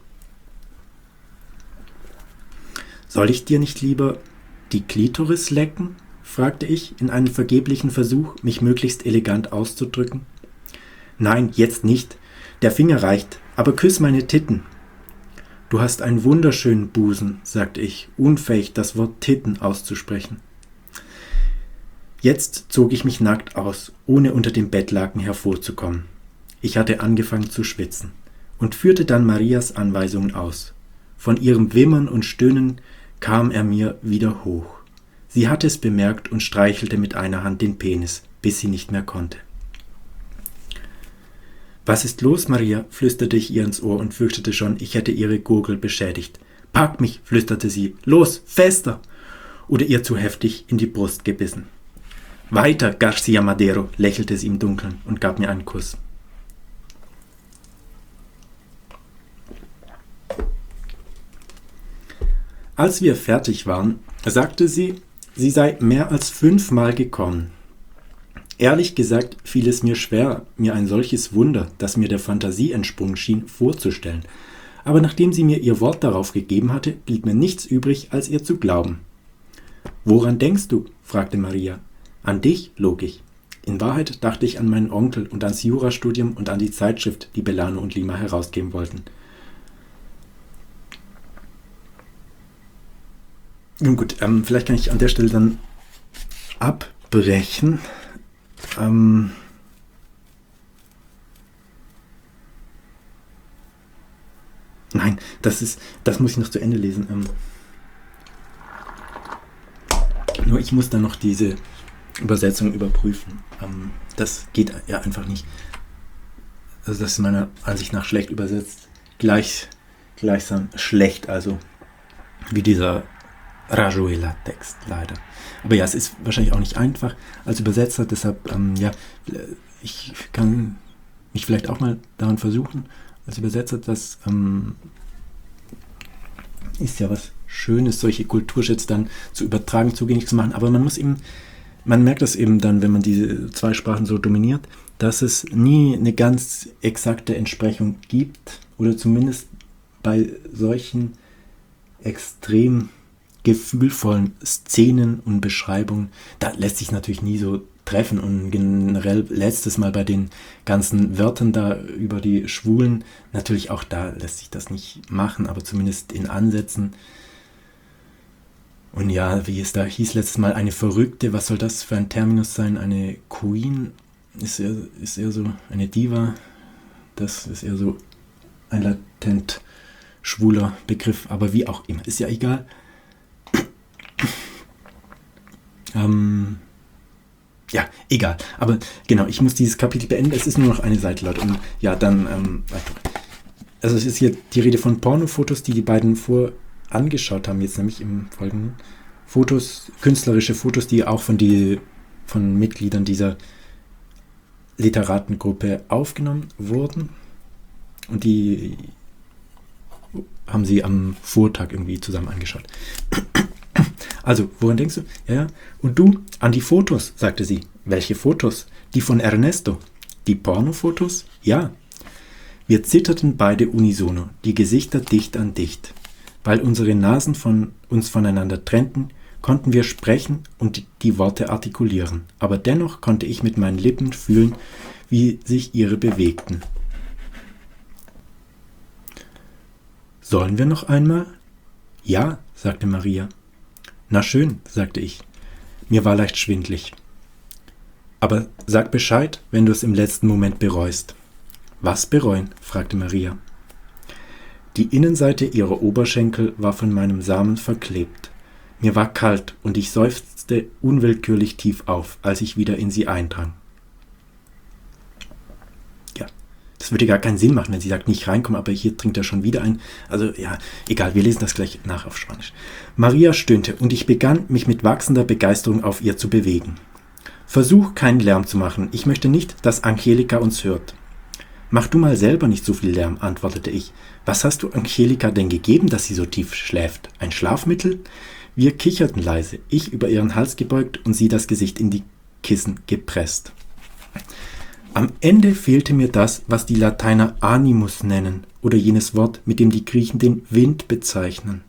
Soll ich dir nicht lieber die Klitoris lecken? Fragte ich in einem vergeblichen Versuch, mich möglichst elegant auszudrücken. Nein, jetzt nicht. Der Finger reicht, aber küss meine Titten. Du hast einen wunderschönen Busen, sagte ich, unfähig, das Wort Titten auszusprechen. Jetzt zog ich mich nackt aus, ohne unter dem Bettlaken hervorzukommen. Ich hatte angefangen zu schwitzen und führte dann Marias Anweisungen aus. Von ihrem Wimmern und Stöhnen kam er mir wieder hoch. Sie hatte es bemerkt und streichelte mit einer Hand den Penis, bis sie nicht mehr konnte. »Was ist los, Maria?« flüsterte ich ihr ins Ohr und fürchtete schon, ich hätte ihre Gurgel beschädigt. »Pack mich«, flüsterte sie. »Los, fester!« oder ihr zu heftig in die Brust gebissen. »Weiter, Garcia Madero«, lächelte sie im Dunkeln und gab mir einen Kuss. Als wir fertig waren, sagte sie, sie sei mehr als fünfmal gekommen. Ehrlich gesagt fiel es mir schwer, mir ein solches Wunder, das mir der Fantasie entsprungen schien, vorzustellen. Aber nachdem sie mir ihr Wort darauf gegeben hatte, blieb mir nichts übrig, als ihr zu glauben. »Woran denkst du?« fragte Maria. »An dich«, log ich. In Wahrheit dachte ich an meinen Onkel und ans Jurastudium und an die Zeitschrift, die Bellano und Lima herausgeben wollten. Nun gut, ähm, vielleicht kann ich an der Stelle dann abbrechen. Ähm Nein, das ist, das muss ich noch zu Ende lesen. Ähm Nur ich muss dann noch diese Übersetzung überprüfen. Ähm das geht ja einfach nicht. Also das ist meiner Ansicht nach schlecht übersetzt. Gleich, gleichsam schlecht, also wie dieser Rayuela-Text, leider. Aber ja, es ist wahrscheinlich auch nicht einfach als Übersetzer, deshalb, ähm, ja, ich kann mich vielleicht auch mal daran versuchen, als Übersetzer, das ähm, ist ja was Schönes, solche Kulturschätze dann zu übertragen, zugänglich zu machen, aber man muss eben, man merkt das eben dann, wenn man diese zwei Sprachen so dominiert, dass es nie eine ganz exakte Entsprechung gibt, oder zumindest bei solchen extrem gefühlvollen Szenen und Beschreibungen, da lässt sich natürlich nie so treffen und generell letztes Mal bei den ganzen Wörtern da über die Schwulen, natürlich auch da lässt sich das nicht machen, aber zumindest in Ansätzen. Und ja, wie es da hieß letztes Mal, eine Verrückte, was soll das für ein Terminus sein? Eine Queen ist eher, ist eher so eine Diva, das ist eher so ein latent schwuler Begriff, aber wie auch immer, ist ja egal. Ähm, ja, egal. Aber genau, ich muss dieses Kapitel beenden. Es ist nur noch eine Seite, Leute. Und ja, dann ähm, weiter. Also es ist hier die Rede von Pornofotos, die die beiden vor angeschaut haben, jetzt nämlich im Folgenden. Fotos, künstlerische Fotos, die auch von, die, von Mitgliedern dieser Literatengruppe aufgenommen wurden. Und die haben sie am Vortag irgendwie zusammen angeschaut. Also, woran denkst du? Ja, ja. Und du? An die Fotos, sagte sie. Welche Fotos? Die von Ernesto. Die Pornofotos? Ja. Wir zitterten beide unisono, die Gesichter dicht an dicht. Weil unsere Nasen von uns voneinander trennten, konnten wir sprechen und die Worte artikulieren. Aber dennoch konnte ich mit meinen Lippen fühlen, wie sich ihre bewegten. Sollen wir noch einmal? Ja, sagte Maria. Na schön, sagte ich. Mir war leicht schwindlig. Aber sag Bescheid, wenn du es im letzten Moment bereust. Was bereuen? Fragte Maria. Die Innenseite ihrer Oberschenkel war von meinem Samen verklebt. Mir war kalt und ich seufzte unwillkürlich tief auf, als ich wieder in sie eindrang. Ja, das würde gar keinen Sinn machen, wenn sie sagt, nicht reinkommen, aber hier dringt er schon wieder ein. Also ja, egal, wir lesen das gleich nach auf Spanisch. Maria stöhnte und ich begann, mich mit wachsender Begeisterung auf ihr zu bewegen. Versuch, keinen Lärm zu machen. Ich möchte nicht, dass Angelika uns hört. Mach du mal selber nicht so viel Lärm, antwortete ich. Was hast du Angelika denn gegeben, dass sie so tief schläft? Ein Schlafmittel? Wir kicherten leise, ich über ihren Hals gebeugt und sie das Gesicht in die Kissen gepresst. Am Ende fehlte mir das, was die Lateiner Animus nennen, oder jenes Wort, mit dem die Griechen den Wind bezeichnen.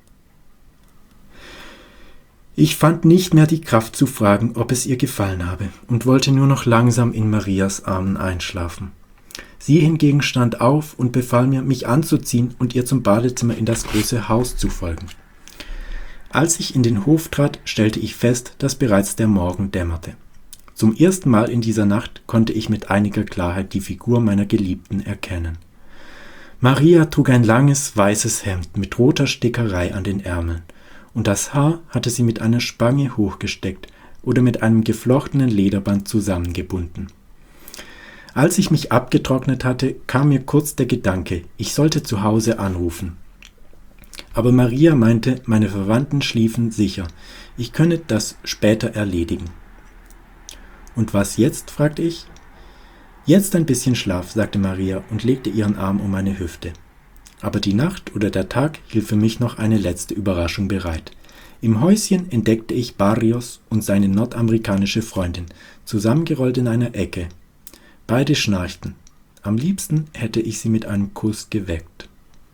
Ich fand nicht mehr die Kraft zu fragen, ob es ihr gefallen habe, und wollte nur noch langsam in Marias Armen einschlafen. Sie hingegen stand auf und befahl mir, mich anzuziehen und ihr zum Badezimmer in das große Haus zu folgen. Als ich in den Hof trat, stellte ich fest, dass bereits der Morgen dämmerte. Zum ersten Mal in dieser Nacht konnte ich mit einiger Klarheit die Figur meiner Geliebten erkennen. Maria trug ein langes, weißes Hemd mit roter Stickerei an den Ärmeln, und das Haar hatte sie mit einer Spange hochgesteckt oder mit einem geflochtenen Lederband zusammengebunden. Als ich mich abgetrocknet hatte, kam mir kurz der Gedanke, ich sollte zu Hause anrufen. Aber Maria meinte, meine Verwandten schliefen sicher. Ich könne das später erledigen. Und was jetzt? Fragte ich. Jetzt ein bisschen Schlaf, sagte Maria und legte ihren Arm um meine Hüfte. Aber die Nacht oder der Tag hielt für mich noch eine letzte Überraschung bereit. Im Häuschen entdeckte ich Barrios und seine nordamerikanische Freundin, zusammengerollt in einer Ecke. Beide schnarchten. Am liebsten hätte ich sie mit einem Kuss geweckt.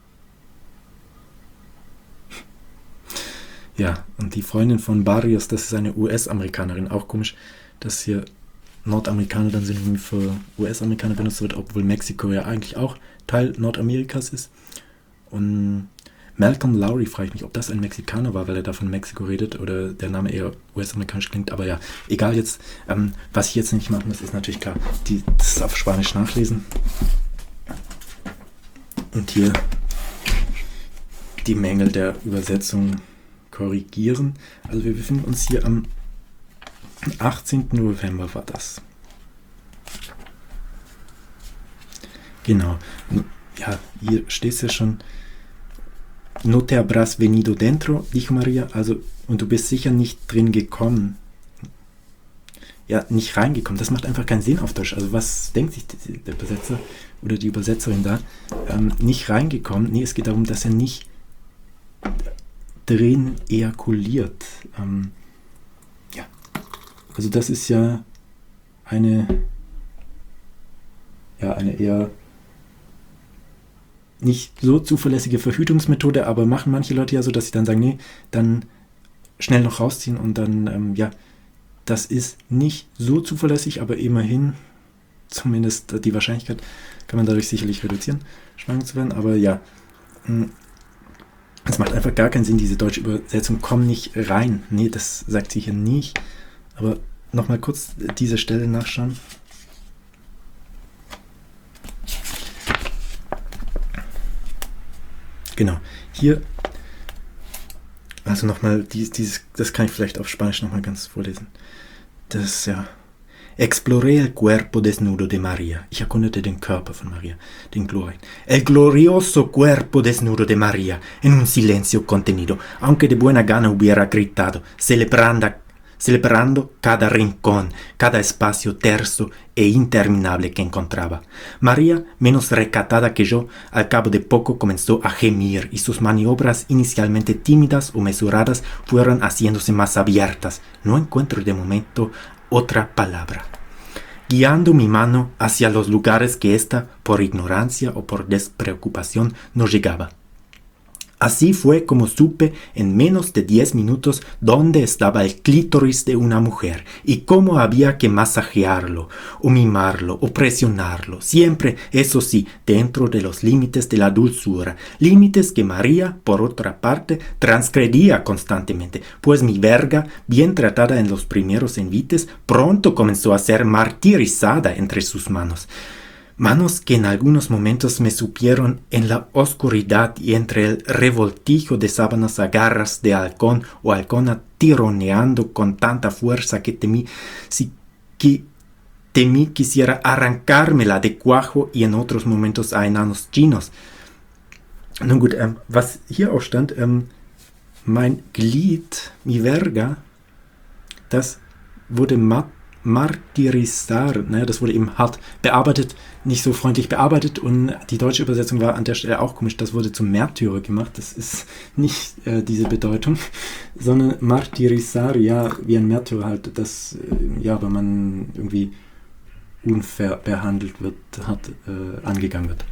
Ja, und die Freundin von Barrios, das ist eine U S-Amerikanerin. Auch komisch, dass hier Nordamerikaner dann sind für U S-Amerikaner benutzt wird, obwohl Mexiko ja eigentlich auch Teil Nordamerikas ist. Und Malcolm Lowry, frage ich mich, ob das ein Mexikaner war, weil er da von Mexiko redet oder der Name eher U S-amerikanisch klingt. Aber ja, egal jetzt. Ähm, was ich jetzt nicht machen muss, ist natürlich klar, die, das auf Spanisch nachlesen. Und hier die Mängel der Übersetzung korrigieren. Also wir befinden uns hier am achtzehnten November war das. Genau. Ja, hier steht es ja schon. No te habrás venido dentro, dijo Maria. Also, und du bist sicher nicht drin gekommen. Ja, nicht reingekommen. Das macht einfach keinen Sinn auf Deutsch. Also was denkt sich der Übersetzer oder die Übersetzerin da? Ähm, nicht reingekommen. Nee, es geht darum, dass er nicht drin ejakuliert. Ähm, ja. Also das ist ja eine ja, eine eher nicht so zuverlässige Verhütungsmethode, aber machen manche Leute ja so, dass sie dann sagen, nee, dann schnell noch rausziehen und dann, ähm, ja, das ist nicht so zuverlässig, aber immerhin, zumindest die Wahrscheinlichkeit kann man dadurch sicherlich reduzieren, schwanger zu werden, aber ja, es macht einfach gar keinen Sinn, diese deutsche Übersetzung, komm nicht rein, nee, das sagt sie hier nicht, aber nochmal kurz diese Stelle nachschauen. Genau, hier, also nochmal, dies, dieses, das kann ich vielleicht auf Spanisch nochmal ganz vorlesen. Das ist ja, exploré el cuerpo desnudo de María. Ich erkundete den Körper von Maria, den Glorien. El glorioso cuerpo desnudo de María, en un silencio contenido, aunque de buena gana hubiera gritado, celebrando, celebrando cada rincón, cada espacio terso e interminable que encontraba. María, menos recatada que yo, al cabo de poco comenzó a gemir y sus maniobras inicialmente tímidas o mesuradas fueron haciéndose más abiertas. No encuentro de momento otra palabra. Guiando mi mano hacia los lugares que ésta, por ignorancia o por despreocupación, no llegaba. Así fue como supe en menos de diez minutos dónde estaba el clítoris de una mujer y cómo había que masajearlo, o mimarlo, o presionarlo, siempre, eso sí, dentro de los límites de la dulzura, límites que María, por otra parte, transgredía constantemente, pues mi verga, bien tratada en los primeros envites, pronto comenzó a ser martirizada entre sus manos. Manos que en algunos momentos me supieron en la oscuridad y entre el revoltijo de sábanas a garras de halcón o halcona tironeando con tanta fuerza que temí, si, que temí quisiera arrancármela de cuajo y en otros momentos a enanos chinos. Nun gut, ähm, was hier auch stand, ähm, mein Glied, mi verga, das wurde mat martirizar, naja, das wurde eben hart bearbeitet, nicht so freundlich bearbeitet und die deutsche Übersetzung war an der Stelle auch komisch, das wurde zum Märtyrer gemacht, das ist nicht äh, diese Bedeutung, sondern martirizar, ja, wie ein Märtyrer halt, das, äh, ja, weil man irgendwie unfair behandelt wird, hart äh, angegangen wird.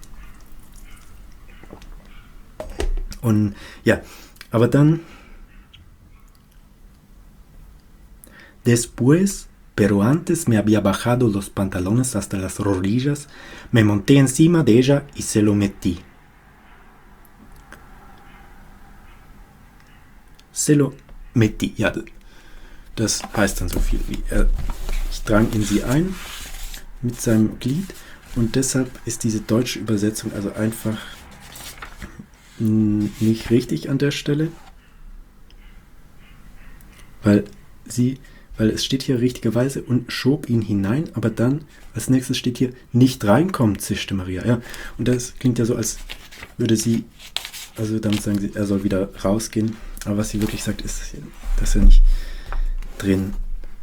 Und ja, aber dann después, pero antes me había bajado los pantalones hasta las rodillas, me monté encima de ella y se lo metí. Se lo metí, ja, das heißt dann so viel wie, er, ich drang in sie ein mit seinem Glied und deshalb ist diese deutsche Übersetzung also einfach nicht richtig an der Stelle, weil sie, weil es steht hier richtigerweise und schob ihn hinein, aber dann als nächstes steht hier nicht reinkommen, zischte Maria. Ja, und das klingt ja so, als würde sie, also damit sagen sie, er soll wieder rausgehen, aber was sie wirklich sagt, ist, dass er nicht drin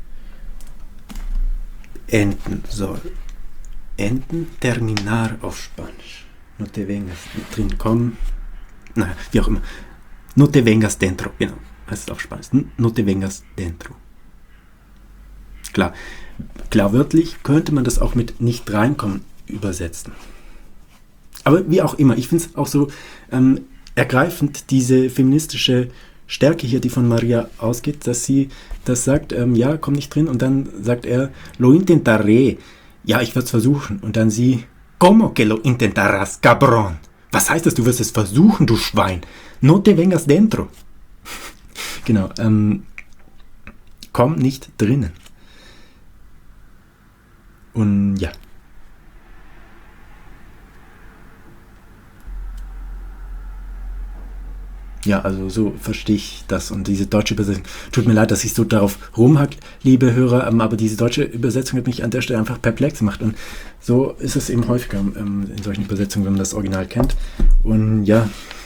enden soll. Enden, terminar auf Spanisch. No te vengas, drin kommen. Naja, wie auch immer. No te vengas dentro, genau, heißt es auf Spanisch. No te vengas dentro. Klar, klar wörtlich könnte man das auch mit nicht reinkommen übersetzen. Aber wie auch immer, ich finde es auch so ähm, ergreifend, diese feministische Stärke hier, die von Maria ausgeht, dass sie das sagt, ähm, ja, komm nicht drin, und dann sagt er, lo intentaré, ja, ich werde es versuchen, und dann sie, como que lo intentarás, cabrón? Was heißt das, du wirst es versuchen, du Schwein? No te vengas dentro. Genau, ähm, komm nicht drinnen. Und ja. Ja, also so verstehe ich das. Und diese deutsche Übersetzung, tut mir leid, dass ich so darauf rumhack, liebe Hörer, aber diese deutsche Übersetzung hat mich an der Stelle einfach perplex gemacht. Und so ist es eben häufiger ähm, in solchen Übersetzungen, wenn man das Original kennt. Und ja,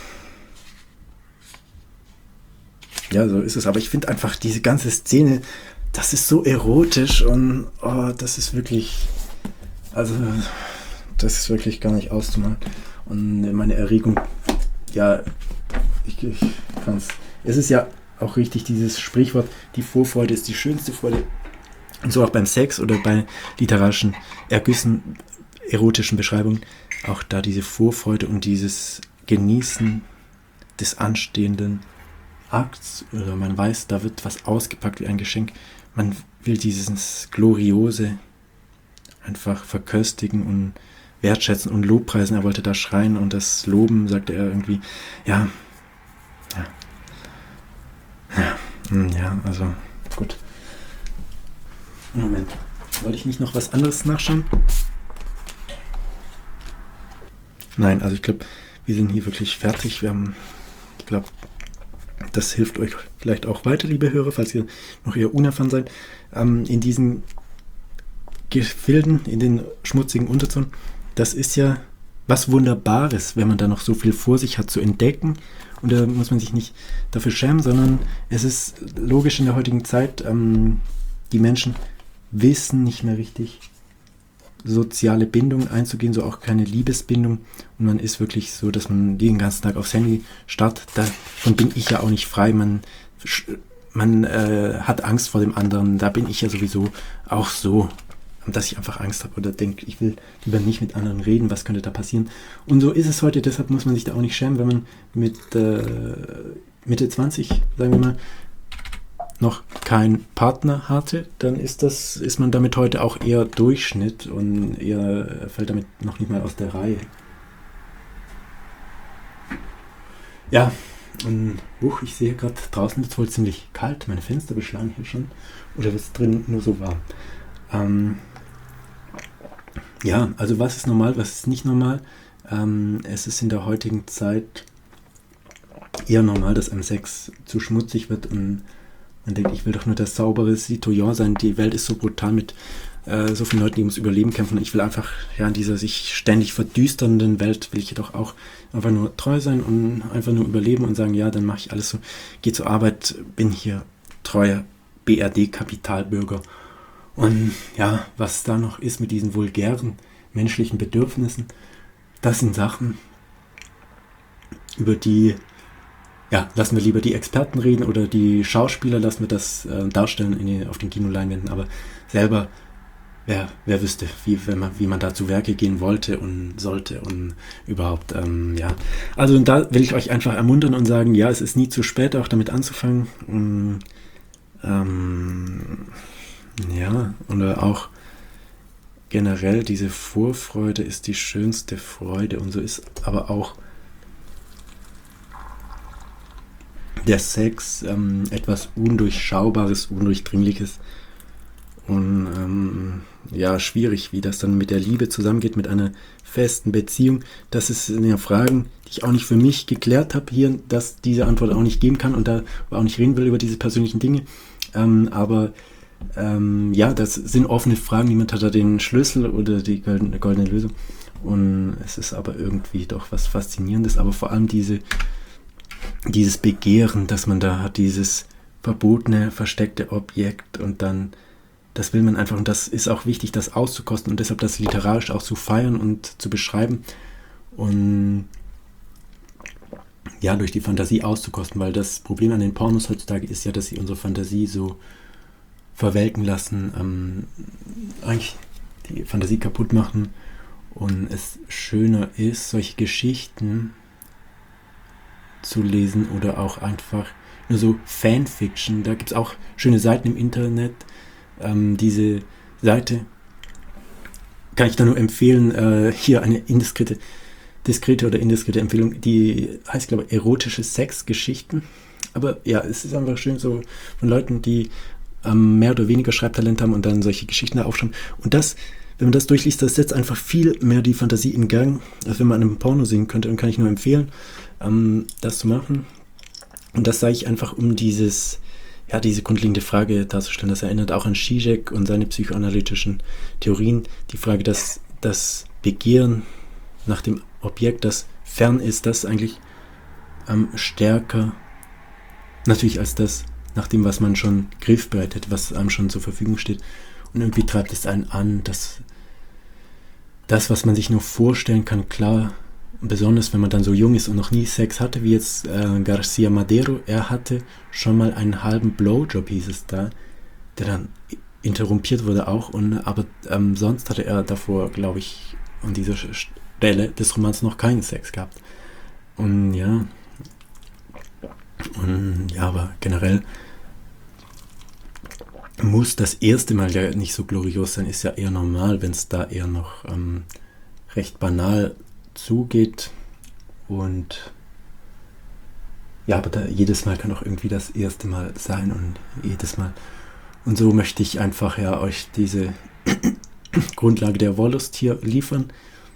ja, so ist es. Aber ich finde einfach diese ganze Szene, das ist so erotisch und oh, das ist wirklich, also das ist wirklich gar nicht auszumalen. Und meine Erregung, ja, Ich, ich kann es. Es ist ja auch richtig, dieses Sprichwort, die Vorfreude ist die schönste Freude. Und so auch beim Sex oder bei literarischen Ergüssen, erotischen Beschreibungen, auch da diese Vorfreude und dieses Genießen des anstehenden Akts, oder man weiß, da wird was ausgepackt wie ein Geschenk. Man will dieses Gloriose einfach verköstigen und wertschätzen und Lobpreisen. Er wollte da schreien und das Loben, sagte er irgendwie, ja, ja, ja, ja, also gut. Moment, wollte ich nicht noch was anderes nachschauen? Nein, also ich glaube, wir sind hier wirklich fertig. Wir haben, ich glaube, das hilft euch vielleicht auch weiter, liebe Hörer, falls ihr noch eher unerfahren seid, ähm, in diesen Gefilden, in den schmutzigen Unterzonen. Das ist ja was Wunderbares, wenn man da noch so viel vor sich hat zu entdecken. Und da muss man sich nicht dafür schämen, sondern es ist logisch in der heutigen Zeit, ähm, die Menschen wissen nicht mehr richtig, soziale Bindungen einzugehen, so auch keine Liebesbindung. Und man ist wirklich so, dass man den ganzen Tag aufs Handy starrt. Davon bin ich ja auch nicht frei. Man, man äh, hat Angst vor dem anderen. Da bin ich ja sowieso auch so, dass ich einfach Angst habe oder denke, ich will lieber nicht mit anderen reden, was könnte da passieren. Und so ist es heute, deshalb muss man sich da auch nicht schämen, wenn man mit äh, Mitte zwanzig, sagen wir mal, noch keinen Partner hatte, dann ist das, ist man damit heute auch eher Durchschnitt und eher fällt damit noch nicht mal aus der Reihe. Ja, und huch, ich sehe gerade, draußen wird es wohl ziemlich kalt, meine Fenster beschlagen hier schon, oder wird es drin nur so warm? Ähm, ja, also was ist normal, was ist nicht normal? Ähm, es ist in der heutigen Zeit eher normal, dass einem Sex zu schmutzig wird und man denkt, ich will doch nur der saubere Citoyen sein. Die Welt ist so brutal mit äh, so vielen Leuten, die ums Überleben kämpfen. Ich will einfach, ja, in dieser sich ständig verdüsternden Welt will ich jedoch auch einfach nur treu sein und einfach nur überleben und sagen, ja, dann mache ich alles so, gehe zur Arbeit, bin hier treuer B R D-Kapitalbürger Und ja, was da noch ist mit diesen vulgären menschlichen Bedürfnissen, das sind Sachen, über die, ja, lassen wir lieber die Experten reden oder die Schauspieler, lassen wir das äh, darstellen in die, auf den Kinoleinwänden, aber selber, wer, wer wüsste, wie, wenn man, wie man da zu Werke gehen wollte und sollte und überhaupt, ähm, ja. Also da will ich euch einfach ermuntern und sagen, ja, es ist nie zu spät, auch damit anzufangen. Und, ähm, ja, oder auch generell diese Vorfreude ist die schönste Freude und so ist aber auch der Sex ähm, etwas Undurchschaubares, Undurchdringliches und ähm, ja, schwierig, wie das dann mit der Liebe zusammengeht, mit einer festen Beziehung. Das sind ja Fragen, die ich auch nicht für mich geklärt habe hier, dass diese Antwort auch nicht geben kann und da auch nicht reden will über diese persönlichen Dinge. Ähm, aber ähm, ja, das sind offene Fragen, niemand hat da den Schlüssel oder die goldene, goldene Lösung. Und es ist aber irgendwie doch was Faszinierendes, aber vor allem diese dieses Begehren, dass man da hat, dieses verbotene, versteckte Objekt und dann, das will man einfach und das ist auch wichtig, das auszukosten und deshalb das literarisch auch zu feiern und zu beschreiben und ja, durch die Fantasie auszukosten, weil das Problem an den Pornos heutzutage ist ja, dass sie unsere Fantasie so verwelken lassen, ähm, eigentlich die Fantasie kaputt machen und es schöner ist, solche Geschichten zu lesen oder auch einfach nur so Fanfiction. Da gibt es auch schöne Seiten im Internet. Ähm, diese Seite kann ich da nur empfehlen. Äh, hier eine indiskrete, diskrete oder indiskrete Empfehlung. Die heißt, glaube ich, erotische Sexgeschichten. Aber ja, es ist einfach schön so von Leuten, die ähm, mehr oder weniger Schreibtalent haben und dann solche Geschichten da aufschreiben. Und das, wenn man das durchliest, das setzt einfach viel mehr die Fantasie in Gang, als wenn man einem Porno singen könnte. Und kann ich nur empfehlen, ähm, das zu machen. Und das sage ich einfach, um dieses, ja, diese grundlegende Frage darzustellen. Das erinnert auch an Zizek und seine psychoanalytischen Theorien. Die Frage, dass das Begehren nach dem Objekt, das fern ist, das eigentlich ähm, stärker natürlich als das nach dem, was man schon griffbereit hat, was einem schon zur Verfügung steht. Und irgendwie treibt es einen an, dass das, was man sich nur vorstellen kann, klar, besonders wenn man dann so jung ist und noch nie Sex hatte, wie jetzt äh, Garcia Madero, er hatte schon mal einen halben Blowjob, hieß es da, der dann interrumpiert wurde auch, und aber ähm, sonst hatte er davor, glaube ich, an dieser Stelle des Romans noch keinen Sex gehabt. Und ja, und ja, aber generell muss das erste Mal ja nicht so glorios sein, ist ja eher normal, wenn es da eher noch ähm, recht banal zugeht. Und ja, aber da, jedes Mal kann auch irgendwie das erste Mal sein und jedes Mal. Und so möchte ich einfach ja euch diese Grundlage der Wollust hier liefern.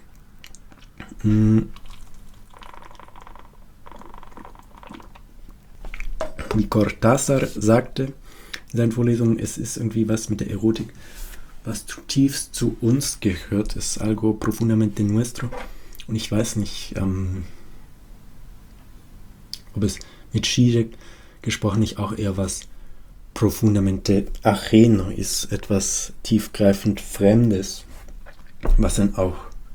Wie Cortázar sagte in seinen Vorlesungen, es ist irgendwie was mit der Erotik, was zutiefst zu uns gehört, es ist algo profundamente nuestro. Und ich weiß nicht, ähm, ob es mit Zizek gesprochen nicht auch eher was profundamente ajeno ist, etwas tiefgreifend Fremdes, was dann auch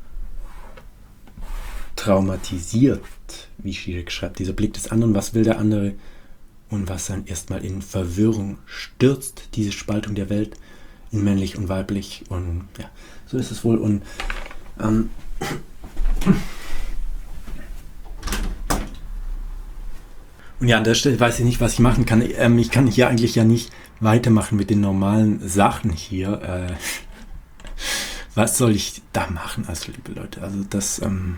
traumatisiert, wie Zizek schreibt, dieser Blick des anderen, was will der andere, und was dann erstmal in Verwirrung stürzt, diese Spaltung der Welt in männlich und weiblich. Und ja, so ist es wohl. Und ähm, und ja, an der Stelle weiß ich nicht, was ich machen kann. Ähm, ich kann hier eigentlich ja nicht weitermachen mit den normalen Sachen hier. Äh, was soll ich da machen, also liebe Leute? Also das, ähm,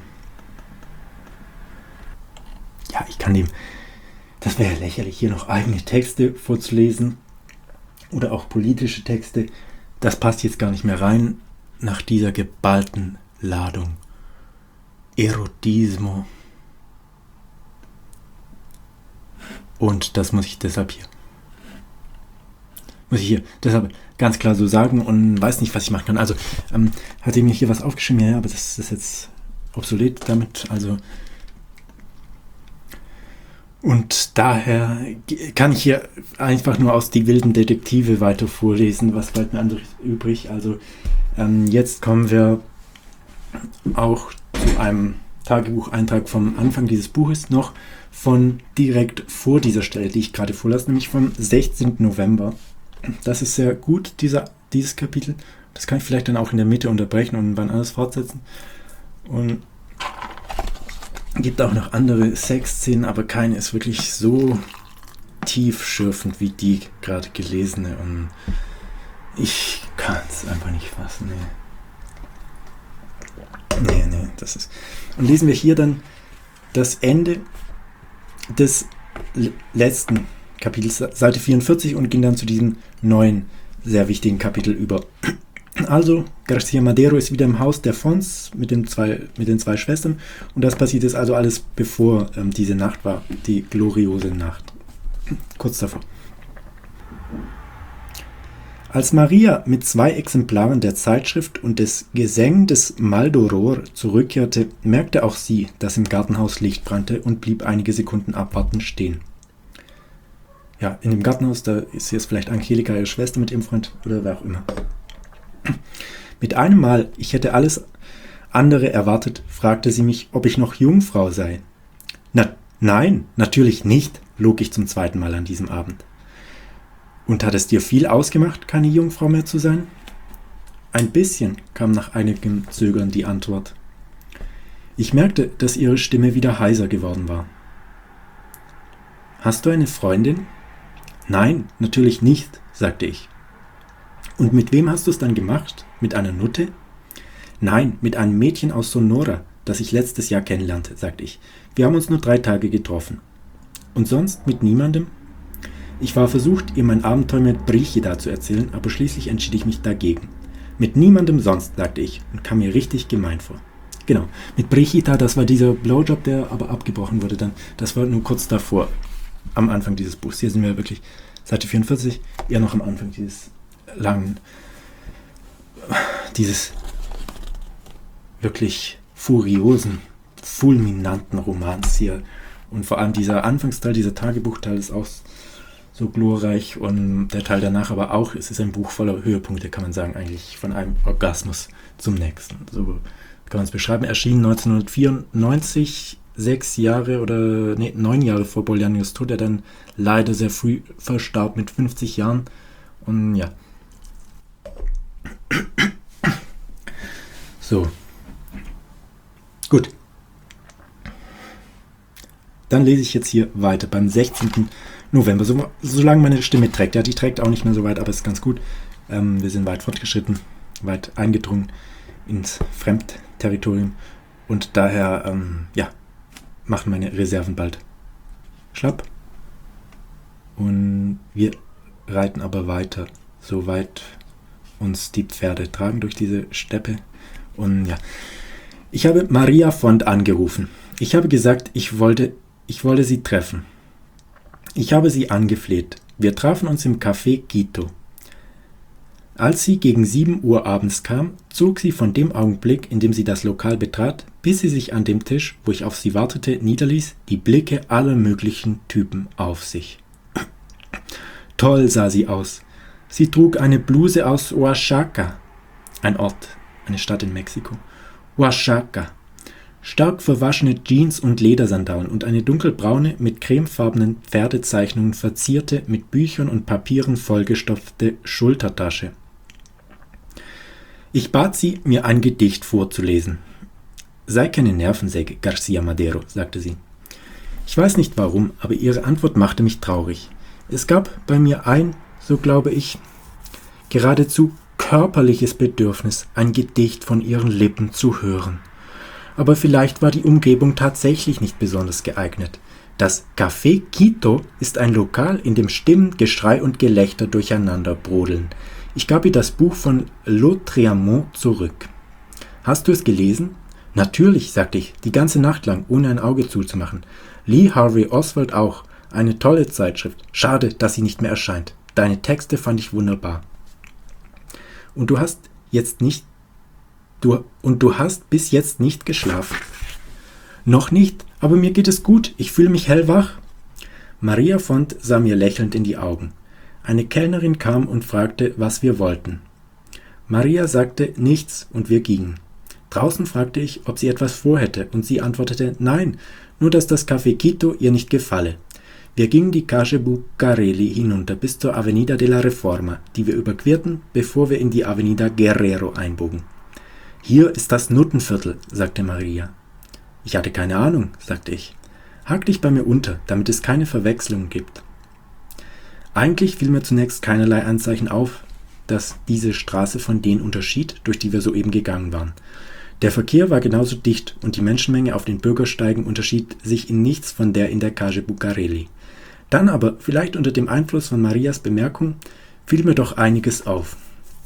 ja, ich kann dem, das wäre ja lächerlich, hier noch eigene Texte vorzulesen oder auch politische Texte. Das passt jetzt gar nicht mehr rein nach dieser geballten Ladung. Erotismo. Und das muss ich deshalb hier, muss ich hier deshalb ganz klar so sagen und weiß nicht, was ich machen kann. Also, ähm, hat mir hier was aufgeschrieben? Ja, aber das ist jetzt obsolet damit. Also, Und daher kann ich hier einfach nur aus Die wilden Detektive weiter vorlesen. Was bleibt mir anderes übrig? Also ähm, jetzt kommen wir auch zu einem Tagebucheintrag vom Anfang dieses Buches noch von direkt vor dieser Stelle, die ich gerade vorlasse, nämlich vom sechzehnten November. Das ist sehr gut, dieser, dieses Kapitel. Das kann ich vielleicht dann auch in der Mitte unterbrechen und wann anders fortsetzen. Und gibt auch noch andere Sexszenen, aber keine ist wirklich so tiefschürfend wie die gerade gelesene. Und ich kann es einfach nicht fassen. Nee. nee, nee, das ist... Und lesen wir hier dann das Ende des letzten Kapitels, Seite vierundvierzig, und gehen dann zu diesem neuen, sehr wichtigen Kapitel über. Also, García Madero ist wieder im Haus der Fons mit den zwei, mit den zwei Schwestern, und das passiert jetzt also alles bevor ähm, diese Nacht war, die gloriose Nacht. Kurz davor. Als Maria mit zwei Exemplaren der Zeitschrift und des Gesang des Maldoror zurückkehrte, merkte auch sie, dass im Gartenhaus Licht brannte, und blieb einige Sekunden abwartend stehen. Ja, in dem Gartenhaus, da ist jetzt vielleicht Angelika, ihre Schwester, mit ihrem Freund oder wer auch immer. Mit einem Mal, ich hätte alles andere erwartet, fragte sie mich, ob ich noch Jungfrau sei. Na, nein, natürlich nicht, log ich zum zweiten Mal an diesem Abend. Und hat es dir viel ausgemacht, keine Jungfrau mehr zu sein? Ein bisschen, kam nach einigem Zögern die Antwort. Ich merkte, dass ihre Stimme wieder heiser geworden war. Hast du eine Freundin? Nein, natürlich nicht, sagte ich. Und mit wem hast du es dann gemacht? Mit einer Nutte? Nein, mit einem Mädchen aus Sonora, das ich letztes Jahr kennenlernte, sagte ich. Wir haben uns nur drei Tage getroffen. Und sonst mit niemandem? Ich war versucht, ihr mein Abenteuer mit Brígida zu erzählen, aber schließlich entschied ich mich dagegen. Mit niemandem sonst, sagte ich, und kam mir richtig gemein vor. Genau, mit Brígida, das war dieser Blowjob, der aber abgebrochen wurde dann. Das war nur kurz davor, am Anfang dieses Buchs. Hier sind wir wirklich, Seite vierundvierzig, eher noch am Anfang dieses langen, dieses wirklich furiosen, fulminanten Romans hier. Und vor allem dieser Anfangsteil, dieser Tagebuchteil ist auch so glorreich, und der Teil danach aber auch. Es ist ein Buch voller Höhepunkte, kann man sagen, eigentlich von einem Orgasmus zum nächsten. So kann man es beschreiben. Erschien neunzehnhundertvierundneunzig, sechs Jahre oder nee, neun Jahre vor Bolanhos Tod, der dann leider sehr früh verstarb mit fünfzig Jahren. Und ja. So. Gut. Dann lese ich jetzt hier weiter beim sechzehnten November, so, solange meine Stimme trägt. Ja, die trägt auch nicht mehr so weit, aber es ist ganz gut. Ähm, wir sind weit fortgeschritten, weit eingedrungen ins Fremdterritorium, und daher, ähm, ja, machen meine Reserven bald schlapp. Und wir reiten aber weiter, soweit uns die Pferde tragen durch diese Steppe. Und ja, ich habe Maria Font angerufen. Ich habe gesagt, ich wollte, ich wollte sie treffen. Ich habe sie angefleht. Wir trafen uns im Café Quito. Als sie gegen sieben Uhr abends kam, zog sie von dem Augenblick, in dem sie das Lokal betrat, bis sie sich an dem Tisch, wo ich auf sie wartete, niederließ, die Blicke aller möglichen Typen auf sich. Toll sah sie aus. Sie trug eine Bluse aus Oaxaca, ein Ort, eine Stadt in Mexiko. Oaxaca. Stark verwaschene Jeans und Ledersandalen und eine dunkelbraune, mit cremefarbenen Pferdezeichnungen verzierte, mit Büchern und Papieren vollgestopfte Schultertasche. Ich bat sie, mir ein Gedicht vorzulesen. Sei keine Nervensäge, García Madero, sagte sie. Ich weiß nicht warum, aber ihre Antwort machte mich traurig. Es gab bei mir ein, so glaube ich, geradezu körperliches Bedürfnis, ein Gedicht von ihren Lippen zu hören. Aber vielleicht war die Umgebung tatsächlich nicht besonders geeignet. Das Café Quito ist ein Lokal, in dem Stimmen, Geschrei und Gelächter durcheinander brodeln. Ich gab ihr das Buch von Lautréamont zurück. Hast du es gelesen? Natürlich, sagte ich, die ganze Nacht lang, ohne ein Auge zuzumachen. Lee Harvey Oswald auch. Eine tolle Zeitschrift. Schade, dass sie nicht mehr erscheint. Deine Texte fand ich wunderbar. Und du hast jetzt nicht Du, und du hast bis jetzt nicht geschlafen? Noch nicht, aber mir geht es gut. Ich fühle mich hellwach. Maria Font sah mir lächelnd in die Augen. Eine Kellnerin kam und fragte, was wir wollten. Maria sagte nichts und wir gingen. Draußen fragte ich, ob sie etwas vorhätte, und sie antwortete, nein, nur dass das Café Quito ihr nicht gefalle. Wir gingen die Calle Bucareli hinunter bis zur Avenida de la Reforma, die wir überquerten, bevor wir in die Avenida Guerrero einbogen. Hier ist das Nuttenviertel, sagte Maria. Ich hatte keine Ahnung, sagte ich. Hak dich bei mir unter, damit es keine Verwechslungen gibt. Eigentlich fiel mir zunächst keinerlei Anzeichen auf, dass diese Straße von denen unterschied, durch die wir soeben gegangen waren. Der Verkehr war genauso dicht und die Menschenmenge auf den Bürgersteigen unterschied sich in nichts von der in der Calle Bucareli. Dann aber, vielleicht unter dem Einfluss von Marias Bemerkung, fiel mir doch einiges auf.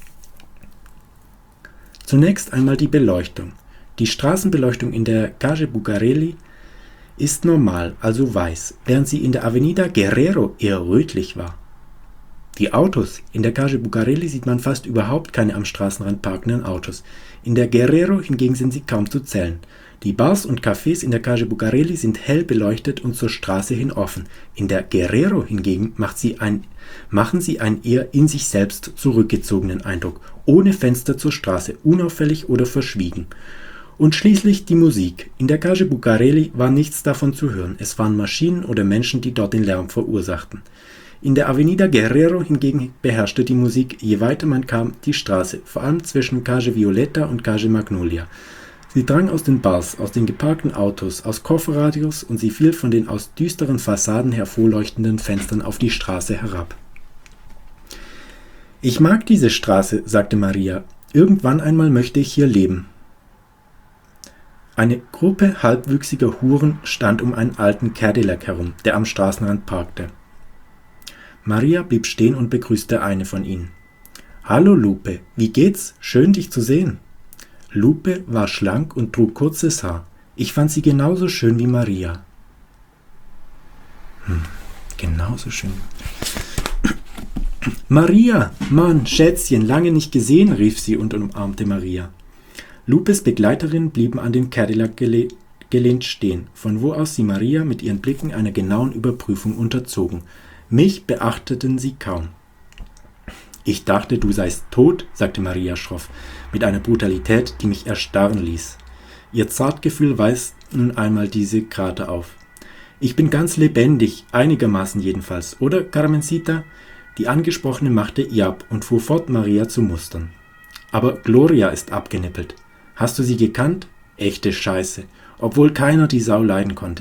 Zunächst einmal die Beleuchtung. Die Straßenbeleuchtung in der Calle Bucareli ist normal, also weiß, während sie in der Avenida Guerrero eher rötlich war. Die Autos. In der Calle Bucareli sieht man fast überhaupt keine am Straßenrand parkenden Autos. In der Guerrero hingegen sind sie kaum zu zählen. Die Bars und Cafés in der Calle Bucareli sind hell beleuchtet und zur Straße hin offen. In der Guerrero hingegen macht sie ein, machen sie einen eher in sich selbst zurückgezogenen Eindruck, ohne Fenster zur Straße, unauffällig oder verschwiegen. Und schließlich die Musik. In der Calle Bucareli war nichts davon zu hören. Es waren Maschinen oder Menschen, die dort den Lärm verursachten. In der Avenida Guerrero hingegen beherrschte die Musik, je weiter man kam, die Straße, vor allem zwischen Calle Violeta und Calle Magnolia. Sie drang aus den Bars, aus den geparkten Autos, aus Kofferradios und sie fiel von den aus düsteren Fassaden hervorleuchtenden Fenstern auf die Straße herab. »Ich mag diese Straße«, sagte Maria. »Irgendwann einmal möchte ich hier leben.« Eine Gruppe halbwüchsiger Huren stand um einen alten Cadillac herum, der am Straßenrand parkte. Maria blieb stehen und begrüßte eine von ihnen. »Hallo Lupe, wie geht's? Schön, dich zu sehen.« Lupe war schlank und trug kurzes Haar. Ich fand sie genauso schön wie Maria. Hm, genauso schön. »Maria, Mann, Schätzchen, lange nicht gesehen«, rief sie und umarmte Maria. Lupes Begleiterinnen blieben an den Cadillac gele- gelehnt stehen, von wo aus sie Maria mit ihren Blicken einer genauen Überprüfung unterzogen. Mich beachteten sie kaum. »Ich dachte, du seist tot«, sagte Maria schroff, mit einer Brutalität, die mich erstarren ließ. Ihr Zartgefühl weist nun einmal diese Krater auf. »Ich bin ganz lebendig, einigermaßen jedenfalls, oder, Carmencita?« Die Angesprochene machte Iab und fuhr fort, Maria zu mustern. »Aber Gloria ist abgenippelt. Hast du sie gekannt? Echte Scheiße, obwohl keiner die Sau leiden konnte.«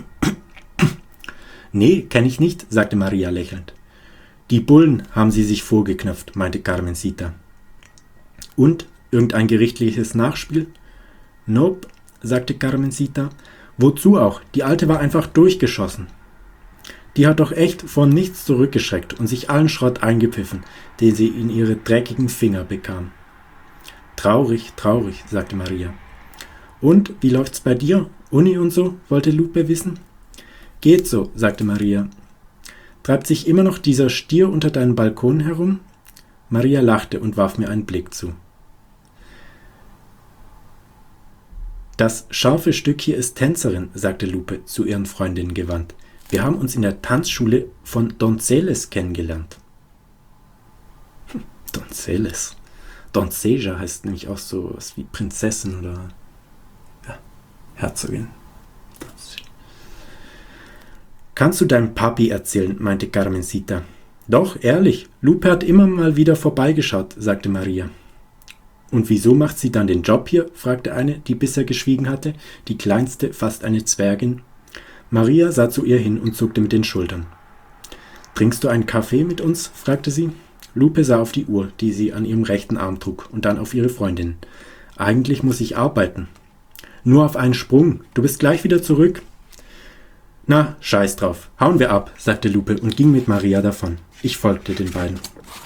»Nee, kenn ich nicht«, sagte Maria lächelnd. »Die Bullen haben sie sich vorgeknöpft«, meinte Carmencita. »Und? Irgendein gerichtliches Nachspiel?« »Nope«, sagte Carmencita. »Wozu auch? Die Alte war einfach durchgeschossen. Die hat doch echt von nichts zurückgeschreckt und sich allen Schrott eingepfiffen, den sie in ihre dreckigen Finger bekam.« »Traurig, traurig«, sagte Maria. »Und, wie läuft's bei dir? Uni und so?«, wollte Lupe wissen. »Geht so«, sagte Maria. »Treibt sich immer noch dieser Stier unter deinen Balkonen herum?« Maria lachte und warf mir einen Blick zu. »Das scharfe Stück hier ist Tänzerin«, sagte Lupe zu ihren Freundinnen gewandt. »Wir haben uns in der Tanzschule von Donceles kennengelernt.« Hm, Donceles. Doncella heißt nämlich auch so was wie Prinzessin oder ja, Herzogin. »Kannst du deinem Papi erzählen«, meinte Carmencita. »Doch, ehrlich, Lupe hat immer mal wieder vorbeigeschaut«, sagte Maria. »Und wieso macht sie dann den Job hier?«, fragte eine, die bisher geschwiegen hatte, die kleinste, fast eine Zwergin. Maria sah zu ihr hin und zuckte mit den Schultern. »Trinkst du einen Kaffee mit uns?«, fragte sie. Lupe sah auf die Uhr, die sie an ihrem rechten Arm trug, und dann auf ihre Freundin. »Eigentlich muss ich arbeiten.« »Nur auf einen Sprung. Du bist gleich wieder zurück.« »Na, scheiß drauf. Hauen wir ab«, sagte Lupe und ging mit Maria davon. Ich folgte den beiden.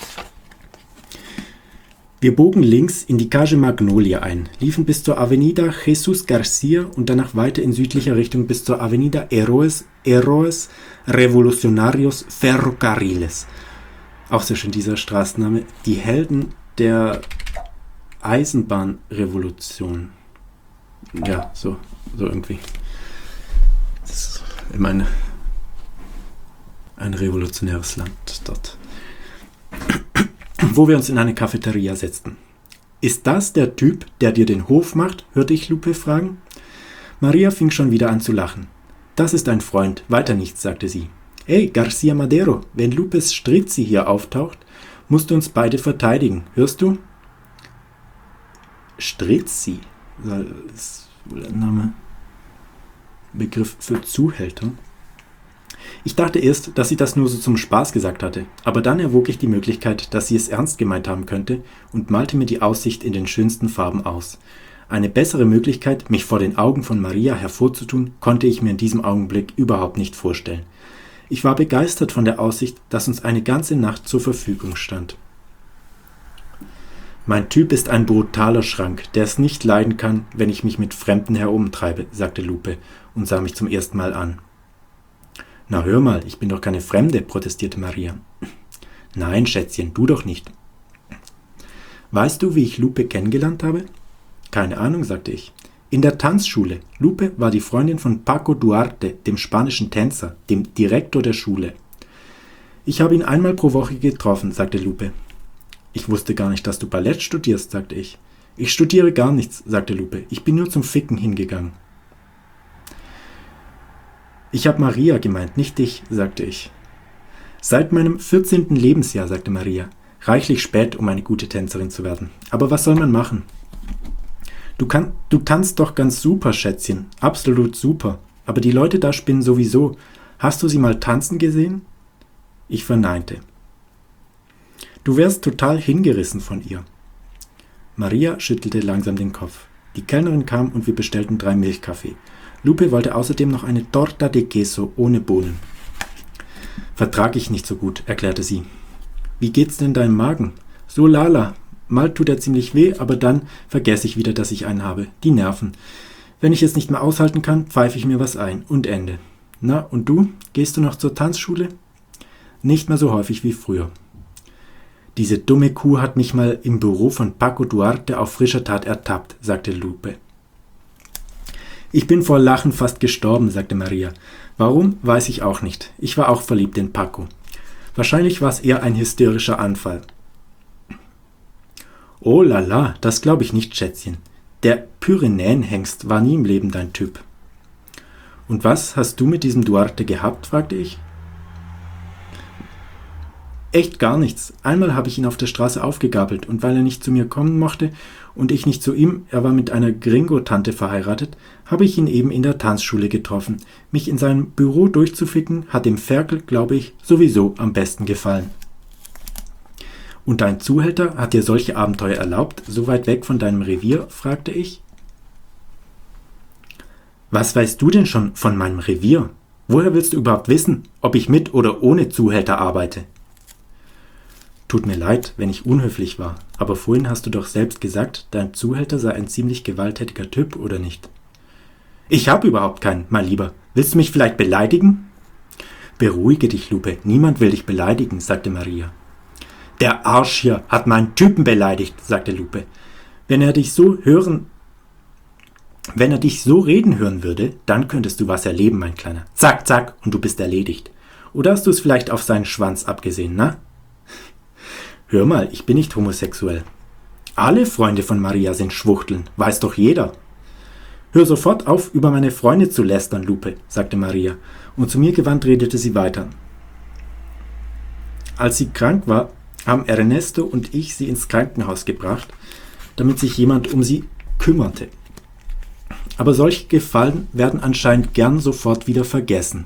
Wir bogen links in die Calle Magnolia ein, liefen bis zur Avenida Jesus Garcia und danach weiter in südlicher Richtung bis zur Avenida Héroes, Héroes Revolucionarios Ferrocarriles. Auch sehr schön dieser Straßenname. Die Helden der Eisenbahnrevolution. Ja, so, so irgendwie. Das ist, ich meine, ein revolutionäres Land dort. Wo wir uns in eine Cafeteria setzten. Ist das der Typ, der dir den Hof macht? Hörte ich Lupe fragen. Maria fing schon wieder an zu lachen. Das ist ein Freund, weiter nichts, sagte sie. Ey, Garcia Madero, wenn Lupes Strizzi hier auftaucht, musst du uns beide verteidigen, hörst du? Strizzi, das ist wohl ein Name, Begriff für Zuhälter. Ich dachte erst, dass sie das nur so zum Spaß gesagt hatte, aber dann erwog ich die Möglichkeit, dass sie es ernst gemeint haben könnte und malte mir die Aussicht in den schönsten Farben aus. Eine bessere Möglichkeit, mich vor den Augen von Maria hervorzutun, konnte ich mir in diesem Augenblick überhaupt nicht vorstellen. Ich war begeistert von der Aussicht, dass uns eine ganze Nacht zur Verfügung stand. Mein Typ ist ein brutaler Schrank, der es nicht leiden kann, wenn ich mich mit Fremden herumtreibe, sagte Lupe und sah mich zum ersten Mal an. Na hör mal, ich bin doch keine Fremde, protestierte Maria. Nein, Schätzchen, du doch nicht. Weißt du, wie ich Lupe kennengelernt habe? Keine Ahnung, sagte ich. In der Tanzschule. Lupe war die Freundin von Paco Duarte, dem spanischen Tänzer, dem Direktor der Schule. Ich habe ihn einmal pro Woche getroffen, sagte Lupe. Ich wusste gar nicht, dass du Ballett studierst, sagte ich. Ich studiere gar nichts, sagte Lupe. Ich bin nur zum Ficken hingegangen. Ich habe Maria gemeint, nicht dich, sagte ich. Seit meinem vierzehnten Lebensjahr, sagte Maria. Reichlich spät, um eine gute Tänzerin zu werden. Aber was soll man machen? Du, kann, du tanzt doch ganz super, Schätzchen. Absolut super. Aber die Leute da spinnen sowieso. Hast du sie mal tanzen gesehen? Ich verneinte. Du wärst total hingerissen von ihr. Maria schüttelte langsam den Kopf. Die Kellnerin kam und wir bestellten drei Milchkaffee. Lupe wollte außerdem noch eine Torta de Queso ohne Bohnen. Vertrag ich nicht so gut, erklärte sie. Wie geht's denn deinem Magen? So lala. Mal tut er ziemlich weh, aber dann vergesse ich wieder, dass ich einen habe. Die Nerven. Wenn ich es nicht mehr aushalten kann, pfeife ich mir was ein. Und Ende. Na, und du? Gehst du noch zur Tanzschule? Nicht mehr so häufig wie früher. Diese dumme Kuh hat mich mal im Büro von Paco Duarte auf frischer Tat ertappt, sagte Lupe. Ich bin vor Lachen fast gestorben, sagte Maria. Warum, weiß ich auch nicht. Ich war auch verliebt in Paco. Wahrscheinlich war es eher ein hysterischer Anfall. Oh lala, das glaube ich nicht, Schätzchen. Der Pyrenäenhengst war nie im Leben dein Typ. Und was hast du mit diesem Duarte gehabt, fragte ich. Echt gar nichts. Einmal habe ich ihn auf der Straße aufgegabelt und weil er nicht zu mir kommen mochte und ich nicht zu ihm, er war mit einer Gringo-Tante verheiratet, habe ich ihn eben in der Tanzschule getroffen. Mich in seinem Büro durchzuficken, hat dem Ferkel, glaube ich, sowieso am besten gefallen. Und dein Zuhälter hat dir solche Abenteuer erlaubt, so weit weg von deinem Revier, fragte ich. Was weißt du denn schon von meinem Revier? Woher willst du überhaupt wissen, ob ich mit oder ohne Zuhälter arbeite? Tut mir leid, wenn ich unhöflich war, aber vorhin hast du doch selbst gesagt, dein Zuhälter sei ein ziemlich gewalttätiger Typ, oder nicht? Ich habe überhaupt keinen, mein Lieber. Willst du mich vielleicht beleidigen? Beruhige dich, Lupe, niemand will dich beleidigen, sagte Maria. Der Arsch hier hat meinen Typen beleidigt, sagte Lupe. Wenn er dich so hören, wenn er dich so reden hören würde, dann könntest du was erleben, mein Kleiner. Zack, zack, und du bist erledigt. Oder hast du es vielleicht auf seinen Schwanz abgesehen, na? Hör mal, ich bin nicht homosexuell. Alle Freunde von Maria sind Schwuchteln, weiß doch jeder. Hör sofort auf, über meine Freunde zu lästern, Lupe, sagte Maria, und zu mir gewandt redete sie weiter. Als sie krank war, haben Ernesto und ich sie ins Krankenhaus gebracht, damit sich jemand um sie kümmerte. Aber solche Gefallen werden anscheinend gern sofort wieder vergessen.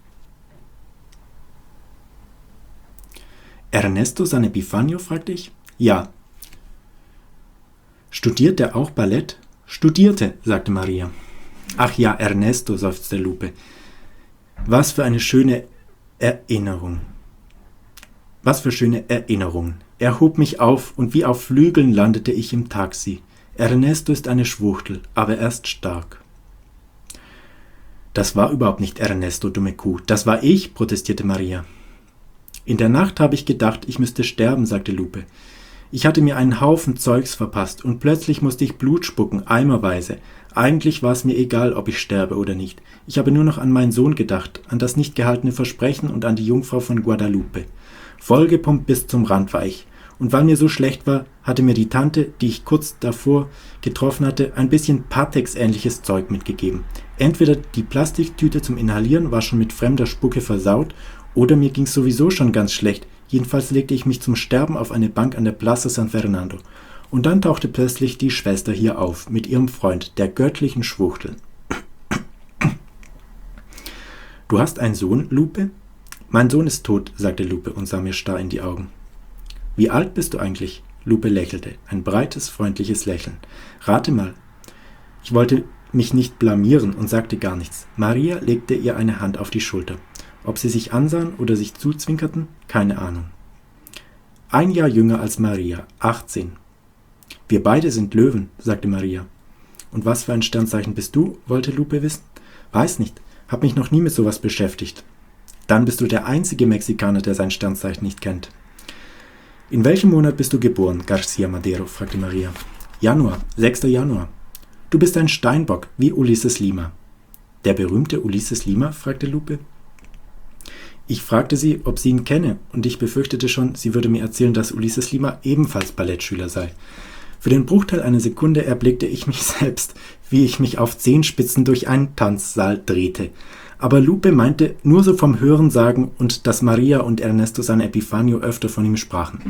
Ernesto San Epifanio, fragte ich. Ja. Studiert er auch Ballett? Studierte, sagte Maria. Ach ja, Ernesto, seufzte Lupe. Was für eine schöne Erinnerung. Was für schöne Erinnerungen. Er hob mich auf und wie auf Flügeln landete ich im Taxi. Ernesto ist eine Schwuchtel, aber er ist stark. Das war überhaupt nicht Ernesto, dumme Kuh. Das war ich, protestierte Maria. In der Nacht habe ich gedacht, ich müsste sterben, sagte Lupe. Ich hatte mir einen Haufen Zeugs verpasst und plötzlich musste ich Blut spucken, eimerweise. Eigentlich war es mir egal, ob ich sterbe oder nicht. Ich habe nur noch an meinen Sohn gedacht, an das nicht gehaltene Versprechen und an die Jungfrau von Guadalupe. Vollgepumpt bis zum Rand war ich. Und weil mir so schlecht war, hatte mir die Tante, die ich kurz davor getroffen hatte, ein bisschen Patex-ähnliches Zeug mitgegeben. Entweder die Plastiktüte zum Inhalieren war schon mit fremder Spucke versaut, oder mir ging's sowieso schon ganz schlecht. Jedenfalls legte ich mich zum Sterben auf eine Bank an der Plaza San Fernando. Und dann tauchte plötzlich die Schwester hier auf, mit ihrem Freund, der göttlichen Schwuchtel. »Du hast einen Sohn, Lupe?« »Mein Sohn ist tot«, sagte Lupe und sah mir starr in die Augen. »Wie alt bist du eigentlich?« Lupe lächelte, ein breites, freundliches Lächeln. »Rate mal.« Ich wollte mich nicht blamieren und sagte gar nichts. Maria legte ihr eine Hand auf die Schulter. Ob sie sich ansahen oder sich zuzwinkerten, keine Ahnung. Ein Jahr jünger als Maria, achtzehn. »Wir beide sind Löwen«, sagte Maria. »Und was für ein Sternzeichen bist du?« wollte Lupe wissen. »Weiß nicht, hab mich noch nie mit sowas beschäftigt.« »Dann bist du der einzige Mexikaner, der sein Sternzeichen nicht kennt.« »In welchem Monat bist du geboren, García Madero?« fragte Maria. »Januar, sechster Januar.« »Du bist ein Steinbock, wie Ulises Lima.« »Der berühmte Ulises Lima?« fragte Lupe. Ich fragte sie, ob sie ihn kenne, und ich befürchtete schon, sie würde mir erzählen, dass Ulises Lima ebenfalls Ballettschüler sei. Für den Bruchteil einer Sekunde erblickte ich mich selbst, wie ich mich auf Zehenspitzen durch einen Tanzsaal drehte. Aber Lupe meinte nur so vom Hörensagen und dass Maria und Ernesto San Epifanio öfter von ihm sprachen.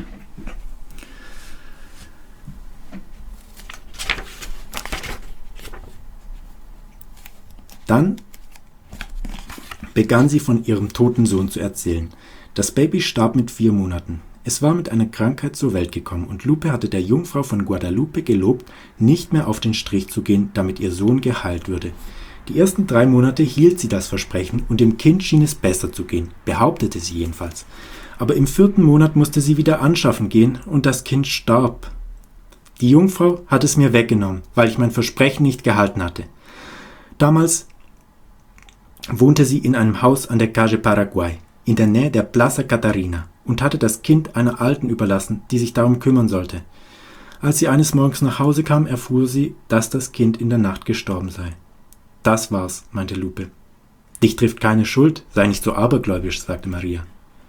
Dann begann sie von ihrem toten Sohn zu erzählen. Das Baby starb mit vier Monaten. Es war mit einer Krankheit zur Welt gekommen und Lupe hatte der Jungfrau von Guadalupe gelobt, nicht mehr auf den Strich zu gehen, damit ihr Sohn geheilt würde. Die ersten drei Monate hielt sie das Versprechen und dem Kind schien es besser zu gehen, behauptete sie jedenfalls. Aber im vierten Monat musste sie wieder anschaffen gehen und das Kind starb. Die Jungfrau hat es mir weggenommen, weil ich mein Versprechen nicht gehalten hatte. Damals wohnte sie in einem Haus an der Calle Paraguay, in der Nähe der Plaza Catarina, und hatte das Kind einer Alten überlassen, die sich darum kümmern sollte. Als sie eines Morgens nach Hause kam, erfuhr sie, dass das Kind in der Nacht gestorben sei. »Das war's«, meinte Lupe. »Dich trifft keine Schuld, sei nicht so abergläubisch«, sagte Maria.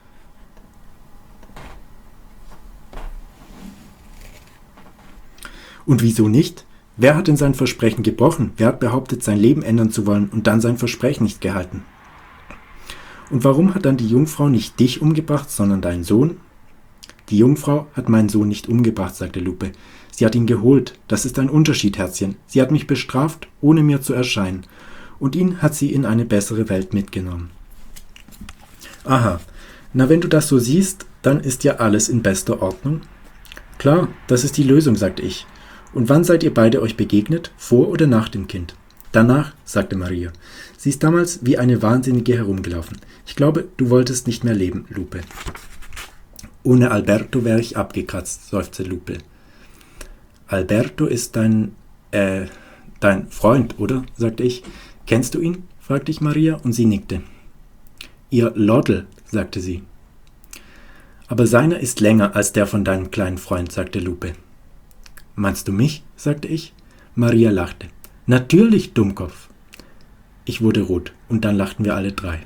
»Und wieso nicht? Wer hat denn sein Versprechen gebrochen? Wer hat behauptet, sein Leben ändern zu wollen und dann sein Versprechen nicht gehalten? Und warum hat dann die Jungfrau nicht dich umgebracht, sondern deinen Sohn?« »Die Jungfrau hat meinen Sohn nicht umgebracht«, sagte Lupe. »Sie hat ihn geholt. Das ist ein Unterschied, Herzchen. Sie hat mich bestraft, ohne mir zu erscheinen. Und ihn hat sie in eine bessere Welt mitgenommen.« »Aha. Na, wenn du das so siehst, dann ist ja alles in bester Ordnung.« »Klar, das ist die Lösung«, sagte ich. »Und wann seid ihr beide euch begegnet? Vor oder nach dem Kind?« »Danach«, sagte Maria. »Sie ist damals wie eine Wahnsinnige herumgelaufen. Ich glaube, du wolltest nicht mehr leben, Lupe.« »Ohne Alberto wäre ich abgekratzt«, seufzte Lupe. »Alberto ist dein, äh, dein Freund, oder?«, sagte ich. »Kennst du ihn?«, fragte ich Maria, und sie nickte. »Ihr Lodel«, sagte sie. »Aber seiner ist länger als der von deinem kleinen Freund«, sagte Lupe. »Meinst du mich?«, sagte ich. Maria lachte. »Natürlich, Dummkopf.« Ich wurde rot, und dann lachten wir alle drei.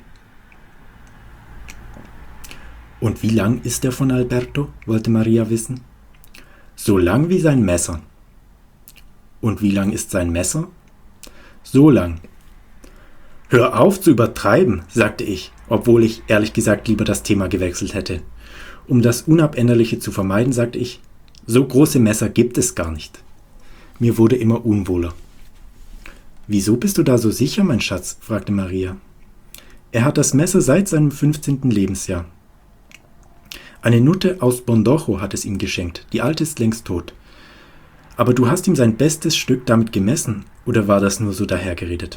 »Und wie lang ist der von Alberto?«, wollte Maria wissen. »So lang wie sein Messer.« »Und wie lang ist sein Messer?« »So lang.« »Hör auf zu übertreiben«, sagte ich, obwohl ich ehrlich gesagt lieber das Thema gewechselt hätte. Um das Unabänderliche zu vermeiden, sagte ich, »So große Messer gibt es gar nicht.« Mir wurde immer unwohler. »Wieso bist du da so sicher, mein Schatz?«, fragte Maria. »Er hat das Messer seit seinem fünfzehnten Lebensjahr. Eine Nutte aus Bondojo hat es ihm geschenkt, die Alte ist längst tot. Aber du hast ihm sein bestes Stück damit gemessen, oder war das nur so dahergeredet?«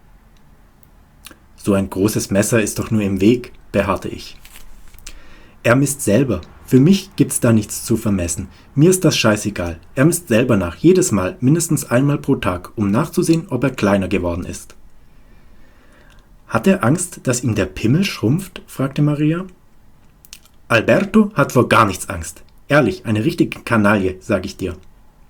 »So ein großes Messer ist doch nur im Weg«, beharrte ich. »Er misst selber. Für mich gibt's da nichts zu vermessen. Mir ist das scheißegal. Er misst selber nach, jedes Mal, mindestens einmal pro Tag, um nachzusehen, ob er kleiner geworden ist.« »Hat er Angst, dass ihm der Pimmel schrumpft?«, fragte Maria. »Alberto hat vor gar nichts Angst. Ehrlich, eine richtige Kanaille, sag ich dir.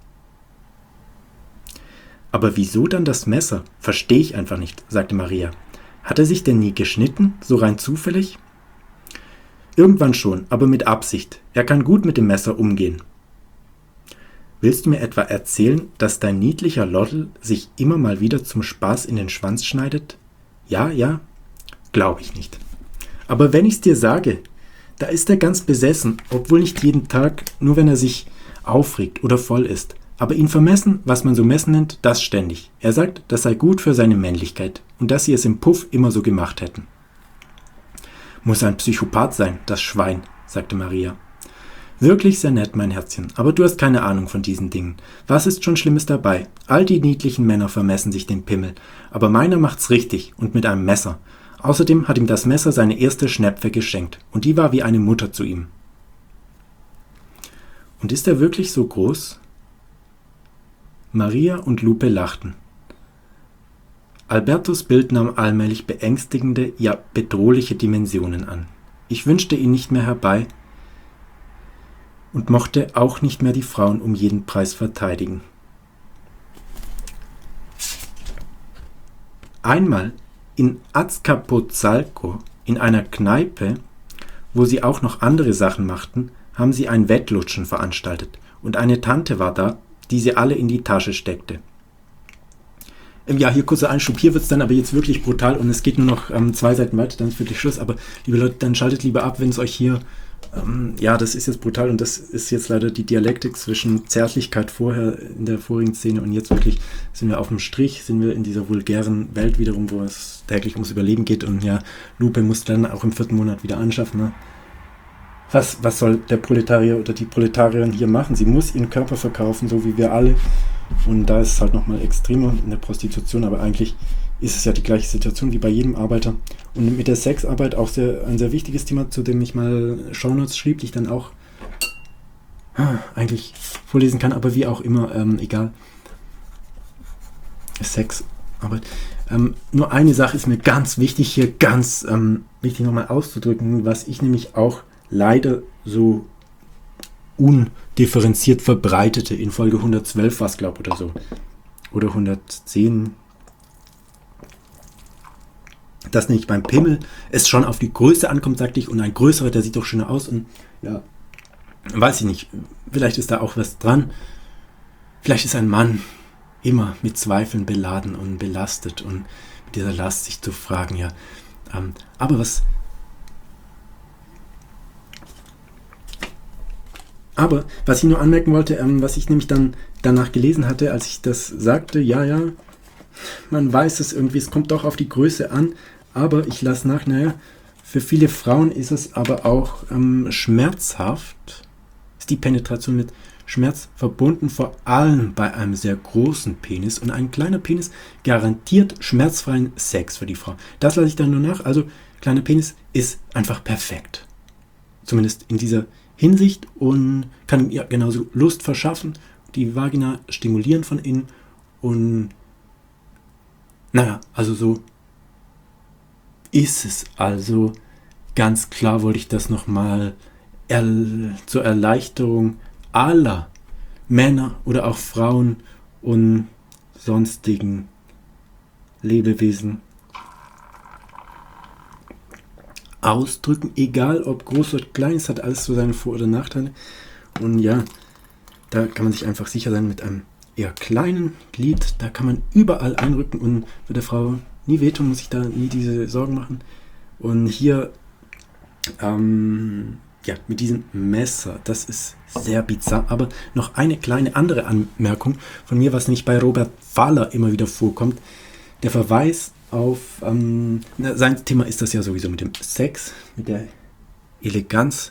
Aber wieso dann das Messer? Verstehe ich einfach nicht, sagte Maria. Hat er sich denn nie geschnitten, so rein zufällig? Irgendwann schon, aber mit Absicht. Er kann gut mit dem Messer umgehen. Willst du mir etwa erzählen, dass dein niedlicher Loddel sich immer mal wieder zum Spaß in den Schwanz schneidet? Ja, ja, glaube ich nicht. Aber wenn ich's dir sage, da ist er ganz besessen, obwohl nicht jeden Tag, nur wenn er sich aufregt oder voll ist. Aber ihn vermessen, was man so messen nennt, das ständig. Er sagt, das sei gut für seine Männlichkeit und dass sie es im Puff immer so gemacht hätten. Muss ein Psychopath sein, das Schwein, sagte Maria. Wirklich sehr nett, mein Herzchen, aber du hast keine Ahnung von diesen Dingen. Was ist schon Schlimmes dabei? All die niedlichen Männer vermessen sich den Pimmel, aber meiner macht's richtig und mit einem Messer. Außerdem hat ihm das Messer seine erste Schnepfe geschenkt und die war wie eine Mutter zu ihm. Und ist er wirklich so groß? Maria und Lupe lachten. Albertos Bild nahm allmählich beängstigende, ja bedrohliche Dimensionen an. Ich wünschte ihn nicht mehr herbei und mochte auch nicht mehr die Frauen um jeden Preis verteidigen. Einmal in Azcapotzalco, in einer Kneipe, wo sie auch noch andere Sachen machten, haben sie ein Wettlutschen veranstaltet und eine Tante war da, die sie alle in die Tasche steckte. Ja, hier kurzer Einschub, hier wird es dann aber jetzt wirklich brutal und es geht nur noch ähm, zwei Seiten weiter, dann ist wirklich Schluss, aber liebe Leute, dann schaltet lieber ab, wenn es euch hier, ähm, ja, das ist jetzt brutal und das ist jetzt leider die Dialektik zwischen Zärtlichkeit vorher in der vorigen Szene und jetzt wirklich sind wir auf dem Strich, sind wir in dieser vulgären Welt wiederum, wo es täglich ums Überleben geht und ja, Lupe muss dann auch im vierten Monat wieder anschaffen, ne? Was, was soll der Proletarier oder die Proletarierin hier machen? Sie muss ihren Körper verkaufen, so wie wir alle. Und da ist es halt nochmal extremer in der Prostitution, aber eigentlich ist es ja die gleiche Situation wie bei jedem Arbeiter. Und mit der Sexarbeit auch sehr, ein sehr wichtiges Thema, zu dem ich mal Shownotes schrieb, die ich dann auch ah, eigentlich vorlesen kann, aber wie auch immer, ähm, egal. Sexarbeit. Ähm, nur eine Sache ist mir ganz wichtig, hier ganz ähm, wichtig nochmal auszudrücken, was ich nämlich auch leider so undifferenziert verbreitete. In Folge hundertzwölf war es, glaube ich, oder so. Oder hundertzehn. Dass nämlich beim Pimmel es schon auf die Größe ankommt, sagte ich, und ein größerer, der sieht doch schöner aus. Und ja, weiß ich nicht. Vielleicht ist da auch was dran. Vielleicht ist ein Mann immer mit Zweifeln beladen und belastet und mit dieser Last sich zu fragen, ja. Ähm, aber was Aber, was ich nur anmerken wollte, ähm, was ich nämlich dann danach gelesen hatte, als ich das sagte, ja, ja, man weiß es irgendwie, es kommt doch auf die Größe an, aber ich lasse nach, naja, für viele Frauen ist es aber auch ähm, schmerzhaft, ist die Penetration mit Schmerz verbunden, vor allem bei einem sehr großen Penis und ein kleiner Penis garantiert schmerzfreien Sex für die Frau. Das lasse ich dann nur nach, also kleiner Penis ist einfach perfekt. Zumindest in dieser Hinsicht und kann ja genauso Lust verschaffen, die Vagina stimulieren von innen und naja, also so ist es. Also ganz klar wollte ich das nochmal er- zur Erleichterung aller Männer oder auch Frauen und sonstigen Lebewesen ausdrücken, egal ob groß oder klein, es hat alles so seine Vor- oder Nachteile. Und ja, da kann man sich einfach sicher sein mit einem eher kleinen Glied, da kann man überall einrücken und wird der Frau nie wehtun, muss sich da nie diese Sorgen machen. Und hier, ähm, ja, mit diesem Messer, das ist sehr bizarr, aber noch eine kleine andere Anmerkung von mir, was nämlich bei Robert Fahler immer wieder vorkommt, der Verweis auf, ähm, na, sein Thema ist das ja sowieso mit dem Sex, mit der Eleganz,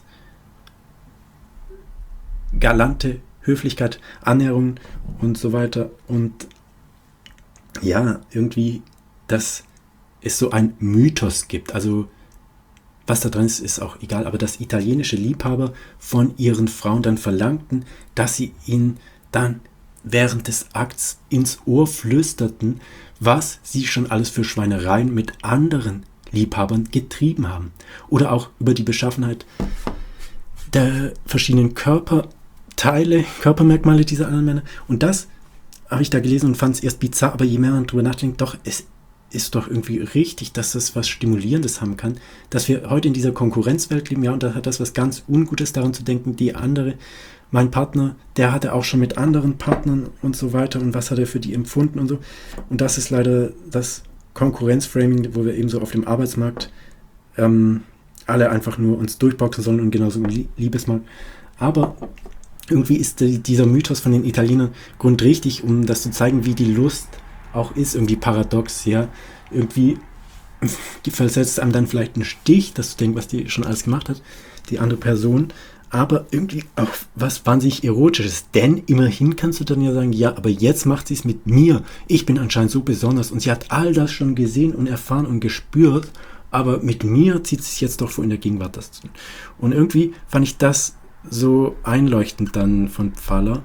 galante Höflichkeit, Annäherung und so weiter. Und ja, irgendwie, dass es so ein Mythos gibt. Also, was da drin ist, ist auch egal. Aber dass italienische Liebhaber von ihren Frauen dann verlangten, dass sie ihnen dann während des Akts ins Ohr flüsterten, was sie schon alles für Schweinereien mit anderen Liebhabern getrieben haben. Oder auch über die Beschaffenheit der verschiedenen Körperteile, Körpermerkmale dieser anderen Männer. Und das habe ich da gelesen und fand es erst bizarr, aber je mehr man drüber nachdenkt, doch, es ist doch irgendwie richtig, dass das was Stimulierendes haben kann, dass wir heute in dieser Konkurrenzwelt leben, ja, und da hat das was ganz Ungutes daran zu denken, die andere, mein Partner, der hatte auch schon mit anderen Partnern und so weiter und was hat er für die empfunden und so. Und das ist leider das Konkurrenzframing, wo wir eben so auf dem Arbeitsmarkt ähm, alle einfach nur uns durchboxen sollen und genauso im Liebesmarkt. Aber irgendwie ist die, dieser Mythos von den Italienern grundrichtig, um das zu zeigen, wie die Lust auch ist, irgendwie paradox, ja, irgendwie versetzt einem dann vielleicht einen Stich, dass du denkst, was die schon alles gemacht hat, die andere Person, aber irgendwie auch was wahnsinnig Erotisches, denn immerhin kannst du dann ja sagen, ja, aber jetzt macht sie es mit mir, ich bin anscheinend so besonders und sie hat all das schon gesehen und erfahren und gespürt, aber mit mir zieht es sich jetzt doch vor, in der Gegenwart das zu tun. Und irgendwie fand ich das so einleuchtend dann von Pfaller,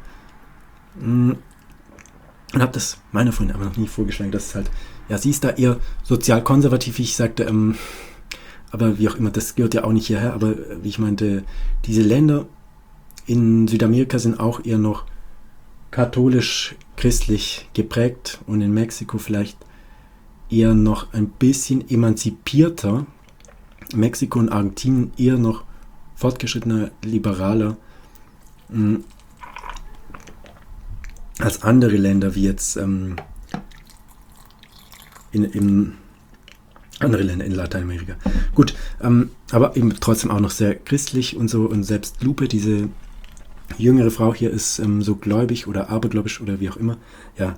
und habe das meiner Freundin aber noch nie vorgeschlagen, dass es halt, ja, sie ist da eher sozial konservativ, wie ich sagte, ähm, aber wie auch immer, das gehört ja auch nicht hierher, aber wie ich meinte, diese Länder in Südamerika sind auch eher noch katholisch-christlich geprägt und in Mexiko vielleicht eher noch ein bisschen emanzipierter, Mexiko und Argentinien eher noch fortgeschrittener, liberaler, mh, als andere Länder, wie jetzt ähm, in, in andere Länder in Lateinamerika. Gut, ähm, aber eben trotzdem auch noch sehr christlich und so. Und selbst Lupe, diese jüngere Frau hier, ist ähm, so gläubig oder abergläubisch oder wie auch immer. Ja,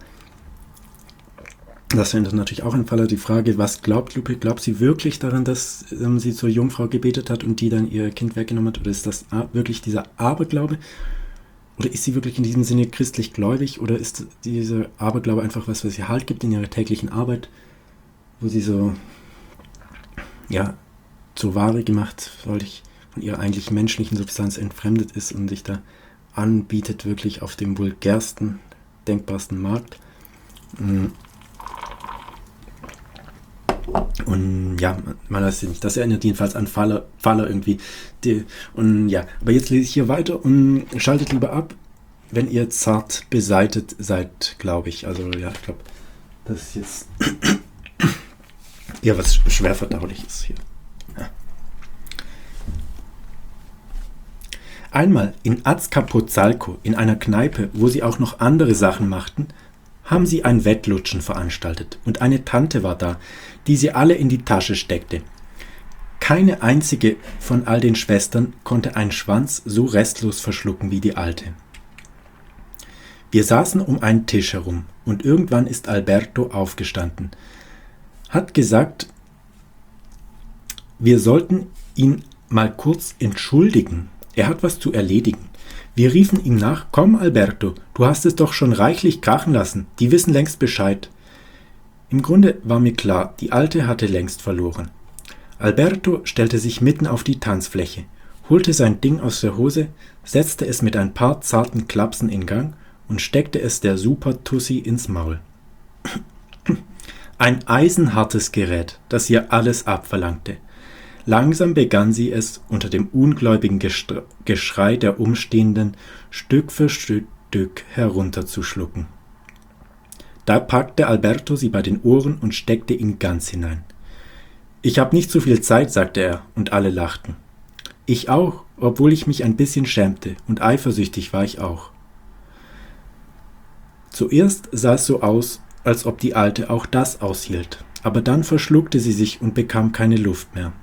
das wäre natürlich auch ein Fall. Die Frage, was glaubt Lupe? Glaubt sie wirklich daran, dass ähm, sie zur Jungfrau gebetet hat und die dann ihr Kind weggenommen hat? Oder ist das wirklich dieser Aberglaube? Oder ist sie wirklich in diesem Sinne christlich gläubig? Oder ist dieser Aberglaube einfach was, was ihr Halt gibt in ihrer täglichen Arbeit, wo sie so, ja, zur Ware gemacht, ich von ihrer eigentlich menschlichen Substanz entfremdet ist und sich da anbietet, wirklich auf dem vulgärsten, denkbarsten Markt. Und ja, man weiß nicht, das erinnert jedenfalls an Faller, Faller irgendwie. Die, und ja, aber jetzt lese ich hier weiter und schaltet lieber ab, wenn ihr zart beseitet seid, glaube ich. Also ja, ich glaube, das ist jetzt ja was schwer verdauliches hier. Ja. Einmal in Azcapotzalco, in einer Kneipe, wo sie auch noch andere Sachen machten, haben sie ein Wettlutschen veranstaltet und eine Tante war da, die sie alle in die Tasche steckte. Keine einzige von all den Schwestern konnte einen Schwanz so restlos verschlucken wie die Alte. Wir saßen um einen Tisch herum und irgendwann ist Alberto aufgestanden, hat gesagt, wir sollten ihn mal kurz entschuldigen, er hat was zu erledigen. Wir riefen ihm nach, komm Alberto, du hast es doch schon reichlich krachen lassen, die wissen längst Bescheid. Im Grunde war mir klar, die Alte hatte längst verloren. Alberto stellte sich mitten auf die Tanzfläche, holte sein Ding aus der Hose, setzte es mit ein paar zarten Klapsen in Gang und steckte es der Super-Tussi ins Maul. Ein eisenhartes Gerät, das ihr alles abverlangte. Langsam begann sie es, unter dem ungläubigen Geschrei der Umstehenden, Stück für Stück herunterzuschlucken. Da packte Alberto sie bei den Ohren und steckte ihn ganz hinein. »Ich hab nicht so viel Zeit«, sagte er, und alle lachten. Ich auch, obwohl ich mich ein bisschen schämte, und eifersüchtig war ich auch. Zuerst sah es so aus, als ob die Alte auch das aushielt, aber dann verschluckte sie sich und bekam keine Luft mehr.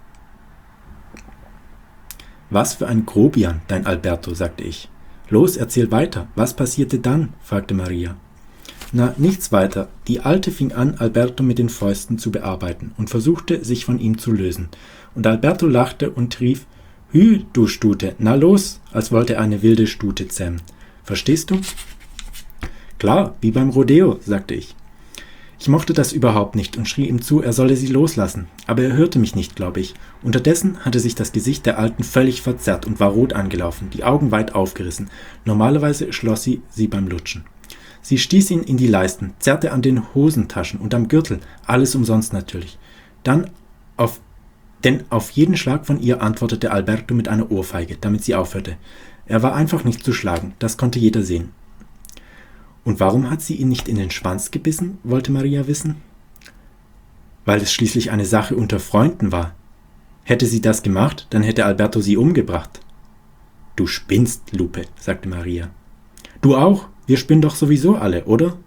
»Was für ein Grobian, dein Alberto«, sagte ich. »Los, erzähl weiter. Was passierte dann?«, fragte Maria. »Na, nichts weiter. Die Alte fing an, Alberto mit den Fäusten zu bearbeiten und versuchte, sich von ihm zu lösen. Und Alberto lachte und rief, »Hü, du Stute, na los«, als wollte er eine wilde Stute zähmen. »Verstehst du?« »Klar, wie beim Rodeo«, sagte ich. Ich mochte das überhaupt nicht und schrie ihm zu, er solle sie loslassen, aber er hörte mich nicht, glaube ich. Unterdessen hatte sich das Gesicht der Alten völlig verzerrt und war rot angelaufen, die Augen weit aufgerissen. Normalerweise schloss sie sie beim Lutschen. Sie stieß ihn in die Leisten, zerrte an den Hosentaschen und am Gürtel, alles umsonst natürlich. Dann auf Denn auf jeden Schlag von ihr antwortete Alberto mit einer Ohrfeige, damit sie aufhörte. Er war einfach nicht zu schlagen, das konnte jeder sehen. Und warum hat sie ihn nicht in den Schwanz gebissen, wollte Maria wissen. Weil es schließlich eine Sache unter Freunden war. Hätte sie das gemacht, dann hätte Alberto sie umgebracht. Du spinnst, Lupe, sagte Maria. Du auch? Wir spinnen doch sowieso alle, oder?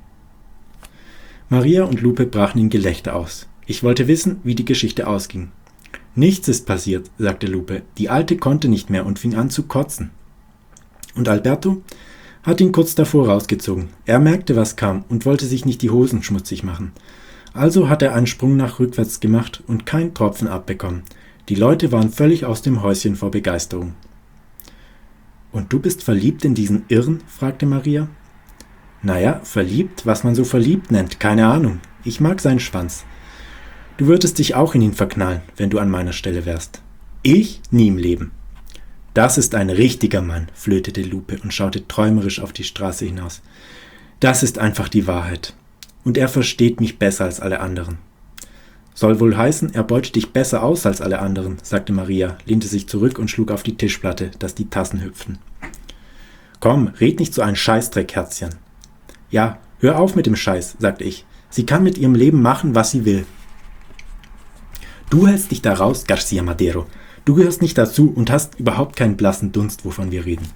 Maria und Lupe brachen in Gelächter aus. Ich wollte wissen, wie die Geschichte ausging. Nichts ist passiert, sagte Lupe. Die Alte konnte nicht mehr und fing an zu kotzen. Und Alberto hat ihn kurz davor rausgezogen. Er merkte, was kam und wollte sich nicht die Hosen schmutzig machen. Also hat er einen Sprung nach rückwärts gemacht und keinen Tropfen abbekommen. Die Leute waren völlig aus dem Häuschen vor Begeisterung. »Und du bist verliebt in diesen Irren?« fragte Maria. »Naja, verliebt, was man so verliebt nennt, keine Ahnung. Ich mag seinen Schwanz. Du würdest dich auch in ihn verknallen, wenn du an meiner Stelle wärst.« »Ich? Nie im Leben.« »Das ist ein richtiger Mann«, flötete Lupe und schaute träumerisch auf die Straße hinaus. »Das ist einfach die Wahrheit. Und er versteht mich besser als alle anderen.« »Soll wohl heißen, er beutet dich besser aus als alle anderen«, sagte Maria, lehnte sich zurück und schlug auf die Tischplatte, dass die Tassen hüpften. »Komm, red nicht so ein Scheißdreck, Herzchen.« »Ja, hör auf mit dem Scheiß«, sagte ich. »Sie kann mit ihrem Leben machen, was sie will.« »Du hältst dich da raus, García Madero. Du gehörst nicht dazu und hast überhaupt keinen blassen Dunst, wovon wir reden.«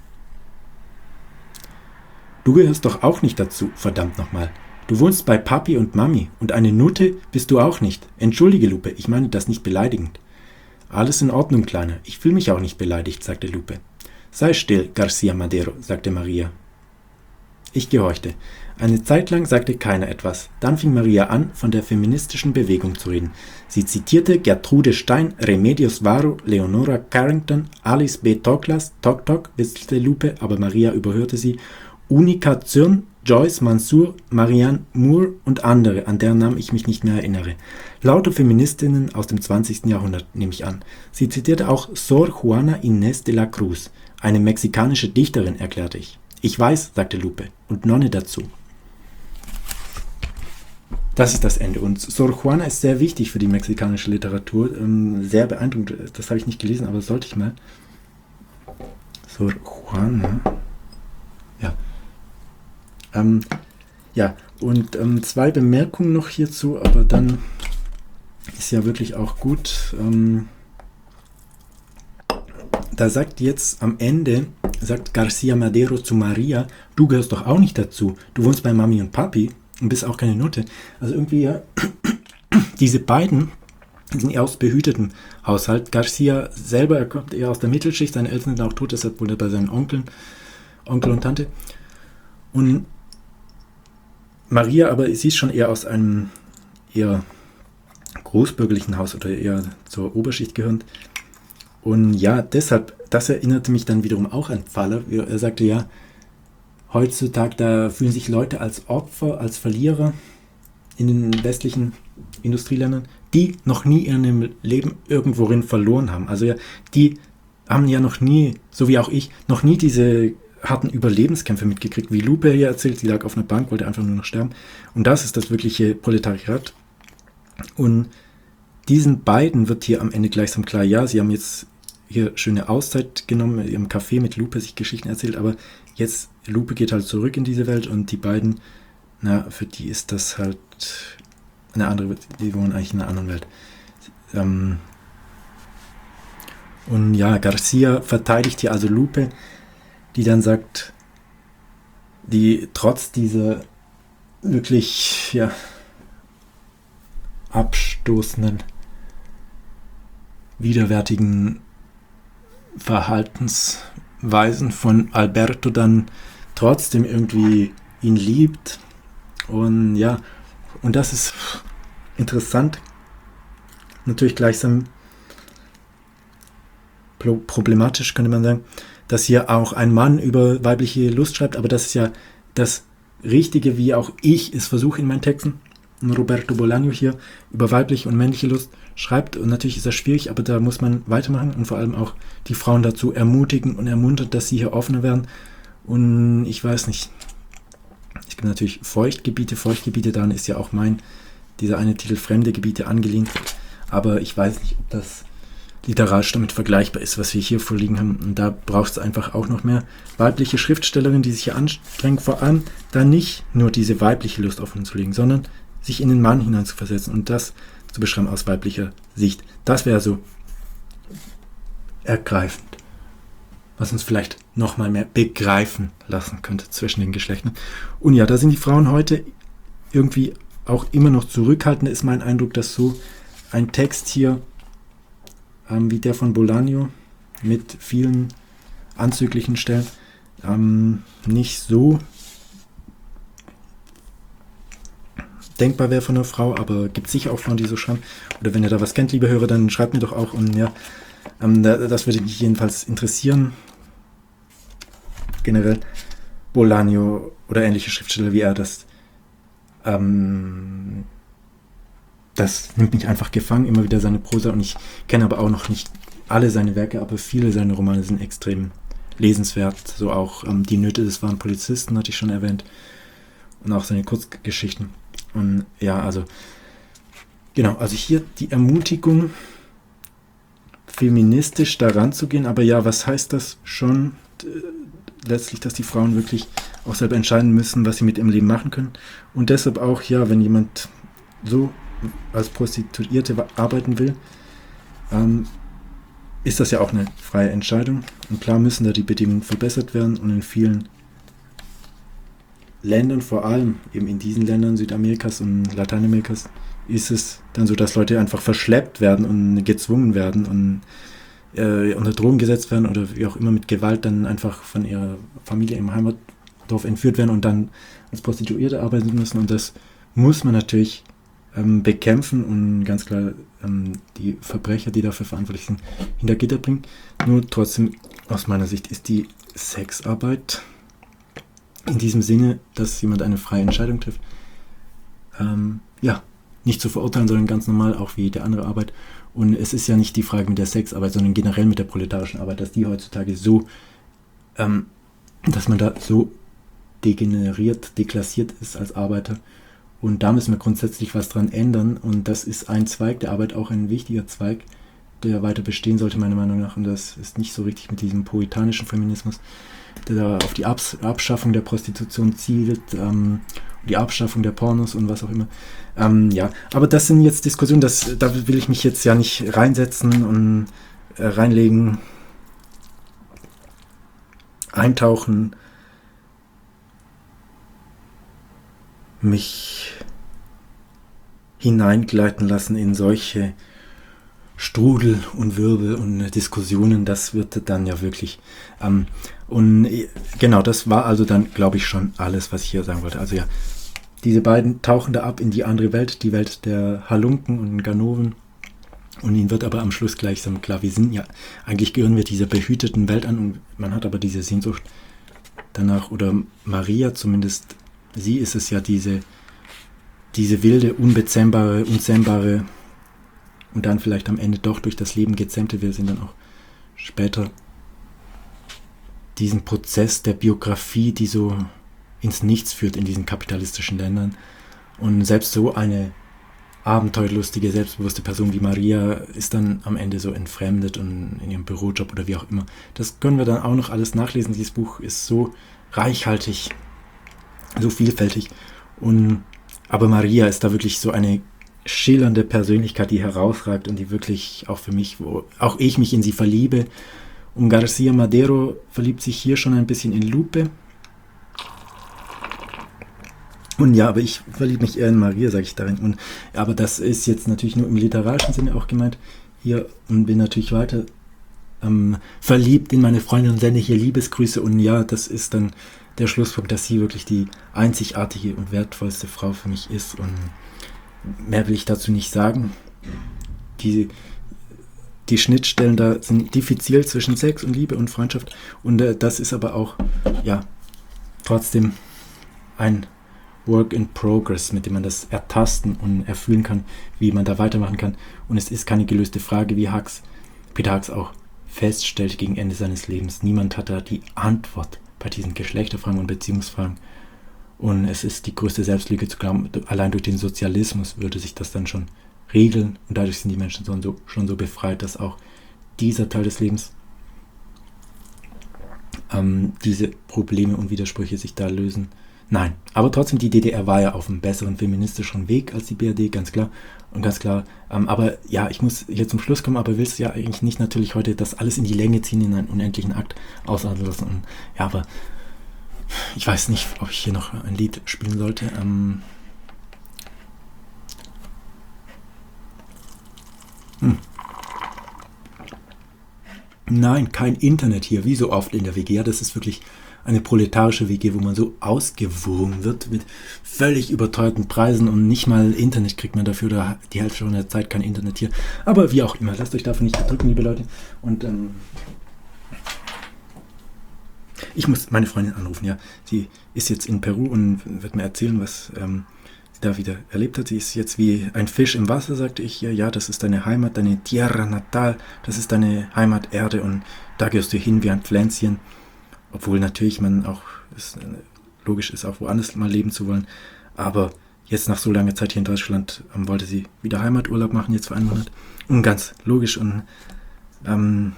»Du gehörst doch auch nicht dazu, verdammt nochmal. Du wohnst bei Papi und Mami und eine Nutte bist du auch nicht. Entschuldige, Lupe, ich meine das nicht beleidigend.« »Alles in Ordnung, Kleiner. Ich fühle mich auch nicht beleidigt«, sagte Lupe. »Sei still, García Madero«, sagte Maria. Ich gehorchte. Eine Zeit lang sagte keiner etwas. Dann fing Maria an, von der feministischen Bewegung zu reden. Sie zitierte Gertrude Stein, Remedios Varo, Leonora Carrington, Alice B. Toklas, Tok Tok, witzelte Lupe, aber Maria überhörte sie, Unica Zürn, Joyce Mansour, Marianne Moore und andere, an deren Namen ich mich nicht mehr erinnere. Lauter Feministinnen aus dem zwanzigsten Jahrhundert, nehme ich an. Sie zitierte auch Sor Juana Inés de la Cruz, eine mexikanische Dichterin, erklärte ich. Ich weiß, sagte Lupe, und Nonne dazu. Das ist das Ende. Und Sor Juana ist sehr wichtig für die mexikanische Literatur. Ähm, sehr beeindruckend. Das habe ich nicht gelesen, aber sollte ich mal. Sor Juana. Ja. Ähm, ja, und ähm, zwei Bemerkungen noch hierzu, aber dann ist ja wirklich auch gut. Ähm, da sagt jetzt am Ende, sagt García Madero zu Maria, du gehörst doch auch nicht dazu. Du wohnst bei Mami und Papi und bist auch keine Nutte. Also irgendwie, ja, diese beiden sind eher aus behütetem Haushalt. García selber, er kommt eher aus der Mittelschicht, seine Eltern sind auch tot, deshalb wohnt er bei seinen Onkeln, Onkel und Tante. Und Maria, aber sie ist schon eher aus einem eher großbürgerlichen Haus oder eher zur Oberschicht gehörend. Und ja, deshalb, das erinnerte mich dann wiederum auch an Pfaller. Er sagte ja, heutzutage, da fühlen sich Leute als Opfer, als Verlierer in den westlichen Industrieländern, die noch nie in ihrem Leben irgendworin verloren haben. Also ja, die haben ja noch nie, so wie auch ich, noch nie diese harten Überlebenskämpfe mitgekriegt, wie Lupe hier erzählt, sie lag auf einer Bank, wollte einfach nur noch sterben. Und das ist das wirkliche Proletariat. Und diesen beiden wird hier am Ende gleichsam klar, ja, sie haben jetzt hier schöne Auszeit genommen, in ihrem Café mit Lupe sich Geschichten erzählt, aber jetzt, Lupe geht halt zurück in diese Welt und die beiden, na, für die ist das halt eine andere, die wohnen eigentlich in einer anderen Welt. Ähm und ja, García verteidigt hier also Lupe, die dann sagt, die trotz dieser wirklich, ja, abstoßenden, widerwärtigen Verhaltensweisen von Alberto dann trotzdem irgendwie ihn liebt. Und ja, und das ist interessant. Natürlich gleichsam problematisch, könnte man sagen, dass hier auch ein Mann über weibliche Lust schreibt, aber das ist ja das Richtige, wie auch ich es versuche in meinen Texten. Roberto Bolaño hier über weibliche und männliche Lust schreibt, und natürlich ist das schwierig, aber da muss man weitermachen und vor allem auch die Frauen dazu ermutigen und ermuntern, dass sie hier offener werden. Und ich weiß nicht, es gibt natürlich Feuchtgebiete, Feuchtgebiete, daran ist ja auch mein, dieser eine Titel Fremde Gebiete angelehnt, aber ich weiß nicht, ob das literarisch damit vergleichbar ist, was wir hier vorliegen haben. Und da braucht es einfach auch noch mehr weibliche Schriftstellerinnen, die sich hier anstrengen, vor allem da nicht nur diese weibliche Lust offen zu legen, sondern sich in den Mann hineinzuversetzen und das zu beschreiben aus weiblicher Sicht. Das wäre so ergreifend, was uns vielleicht noch mal mehr begreifen lassen könnte zwischen den Geschlechtern. Und ja, da sind die Frauen heute irgendwie auch immer noch zurückhaltend, ist mein Eindruck, dass so ein Text hier ähm, wie der von Bolaño mit vielen anzüglichen Stellen ähm, nicht so denkbar wäre von einer Frau, aber gibt sicher auch Frauen, die so schreiben. Oder wenn ihr da was kennt, liebe Hörer, dann schreibt mir doch auch. Und ja, ähm, das würde mich jedenfalls interessieren. Generell Bolaño oder ähnliche Schriftsteller wie er, das ähm, das nimmt mich einfach gefangen, immer wieder seine Prosa. Und ich kenne aber auch noch nicht alle seine Werke, aber viele seiner Romane sind extrem lesenswert. So auch ähm, Die Nöte des wahren Polizisten hatte ich schon erwähnt. Und auch seine Kurzgeschichten. Und ja, also genau, also hier die Ermutigung, feministisch daran zu gehen, aber ja, was heißt das schon äh, letztlich, dass die Frauen wirklich auch selber entscheiden müssen, was sie mit ihrem Leben machen können. Und deshalb auch, ja, wenn jemand so als Prostituierte arbeiten will, ähm, ist das ja auch eine freie Entscheidung. Und klar müssen da die Bedingungen verbessert werden und in vielen Ländern, vor allem eben in diesen Ländern Südamerikas und Lateinamerikas, ist es dann so, dass Leute einfach verschleppt werden und gezwungen werden und äh, unter Drogen gesetzt werden oder wie auch immer mit Gewalt dann einfach von ihrer Familie im Heimatdorf entführt werden und dann als Prostituierte arbeiten müssen. Und das muss man natürlich ähm, bekämpfen und ganz klar ähm, die Verbrecher, die dafür verantwortlich sind, hinter Gitter bringen. Nur trotzdem, aus meiner Sicht, ist die Sexarbeit in diesem Sinne, dass jemand eine freie Entscheidung trifft, ähm, ja, nicht zu verurteilen, sondern ganz normal, auch wie jede andere Arbeit. Und es ist ja nicht die Frage mit der Sexarbeit, sondern generell mit der proletarischen Arbeit, dass die heutzutage so, ähm, dass man da so degeneriert, deklassiert ist als Arbeiter. Und da müssen wir grundsätzlich was dran ändern. Und das ist ein Zweig der Arbeit, auch ein wichtiger Zweig, der weiter bestehen sollte, meiner Meinung nach. Und das ist nicht so richtig mit diesem puritanischen Feminismus, der da auf die Abs- Abschaffung der Prostitution zielt, ähm, die Abschaffung der Pornos und was auch immer. Ähm, ja, aber das sind jetzt Diskussionen, das, da will ich mich jetzt ja nicht reinsetzen und äh, reinlegen, eintauchen, mich hineingleiten lassen in solche Strudel und Wirbel und Diskussionen, das wird dann ja wirklich. Ähm, und genau, das war also dann, glaube ich, schon alles, was ich hier sagen wollte. Also ja, diese beiden tauchen da ab in die andere Welt, die Welt der Halunken und Ganoven. Und ihnen wird aber am Schluss gleichsam klar, wir sind ja, eigentlich gehören wir dieser behüteten Welt an und man hat aber diese Sehnsucht danach, oder Maria zumindest, sie ist es ja, diese, diese wilde, unbezähmbare, unzähmbare und dann vielleicht am Ende doch durch das Leben gezähmte, wir sind dann auch später diesen Prozess der Biografie, die so ins Nichts führt in diesen kapitalistischen Ländern. Und selbst so eine abenteuerlustige, selbstbewusste Person wie Maria ist dann am Ende so entfremdet und in ihrem Bürojob oder wie auch immer. Das können wir dann auch noch alles nachlesen. Dieses Buch ist so reichhaltig, so vielfältig. Und, aber Maria ist da wirklich so eine schillernde Persönlichkeit, die herausragt und die wirklich auch für mich, wo auch ich mich in sie verliebe. Und García Madero verliebt sich hier schon ein bisschen in Lupe. Und ja, aber ich verliebe mich eher in Maria, sage ich darin. Und, aber das ist jetzt natürlich nur im literarischen Sinne auch gemeint hier und bin natürlich weiter ähm, verliebt in meine Freundin und sende hier Liebesgrüße. Und ja, das ist dann der Schlusspunkt, dass sie wirklich die einzigartige und wertvollste Frau für mich ist. Und mehr will ich dazu nicht sagen. Die, die Schnittstellen da sind diffizil zwischen Sex und Liebe und Freundschaft. Und äh, das ist aber auch, ja, trotzdem ein Work in Progress, mit dem man das ertasten und erfüllen kann, wie man da weitermachen kann. Und es ist keine gelöste Frage, wie Hux, Peter Hux auch feststellt gegen Ende seines Lebens. Niemand hat da die Antwort bei diesen Geschlechterfragen und Beziehungsfragen. Und es ist die größte Selbstlüge zu glauben, allein durch den Sozialismus würde sich das dann schon regeln und dadurch sind die Menschen schon so, schon so befreit, dass auch dieser Teil des Lebens, ähm, diese Probleme und Widersprüche sich da lösen. Nein, aber trotzdem, die D D R war ja auf einem besseren feministischen Weg als die B R D, ganz klar. Und ganz klar, ähm, aber ja, ich muss hier zum Schluss kommen, aber willst ja eigentlich nicht natürlich heute das alles in die Länge ziehen, in einen unendlichen Akt ausarten lassen. Und, ja, aber ich weiß nicht, ob ich hier noch ein Lied spielen sollte. Ähm, hm. Nein, kein Internet hier, wie so oft in der W G. Ja, das ist wirklich eine proletarische W G, wo man so ausgewogen wird mit völlig überteuerten Preisen und nicht mal Internet kriegt man dafür, oder die Hälfte schon der Zeit kein Internet hier. Aber wie auch immer, lasst euch davon nicht erdrücken, liebe Leute. Und ähm, ich muss meine Freundin anrufen, ja. Sie ist jetzt in Peru und wird mir erzählen, was ähm, sie da wieder erlebt hat. Sie ist jetzt wie ein Fisch im Wasser, sagte ich ihr. Ja, das ist deine Heimat, deine Tierra Natal, das ist deine Heimaterde und da gehörst du hin wie ein Pflänzchen. Obwohl natürlich man auch, es logisch ist, auch woanders mal leben zu wollen. Aber jetzt nach so langer Zeit hier in Deutschland ähm, wollte sie wieder Heimaturlaub machen, jetzt für einen Monat. Und ganz logisch. Und ähm,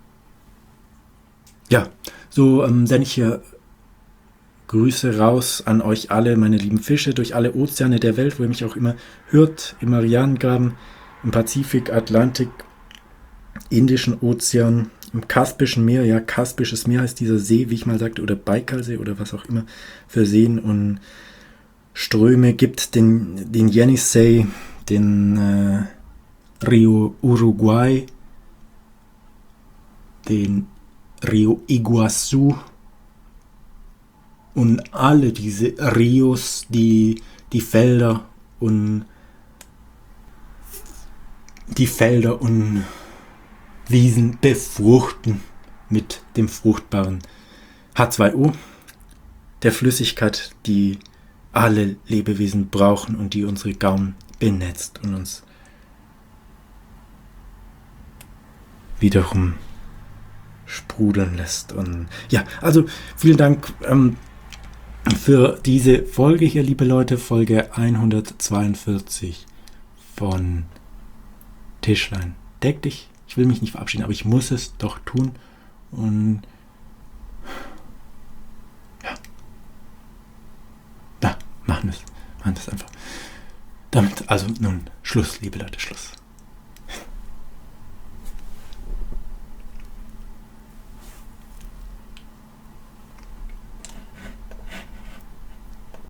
ja, so ähm, sende ich hier Grüße raus an euch alle, meine lieben Fische, durch alle Ozeane der Welt, wo ihr mich auch immer hört. Im Marianengraben, im Pazifik, Atlantik, Indischen Ozean, im Kaspischen Meer, ja, Kaspisches Meer heißt dieser See, wie ich mal sagte, oder Baikalsee oder was auch immer für Seen und Ströme gibt, den, den Yenisei, den äh, Rio Uruguay, den Rio Iguazu und alle diese Rios, die, die Felder und die Felder und Wiesen befruchten mit dem fruchtbaren H zwei O, der Flüssigkeit, die alle Lebewesen brauchen und die unsere Gaumen benetzt und uns wiederum sprudeln lässt. Und ja, also vielen Dank ähm, für diese Folge hier, liebe Leute, Folge hundertzweiundvierzig von Tischlein deck dich. Ich will mich nicht verabschieden, aber ich muss es doch tun. Und ja, ja machen wir es. Machen wir es einfach. Damit, also nun, Schluss, liebe Leute, Schluss.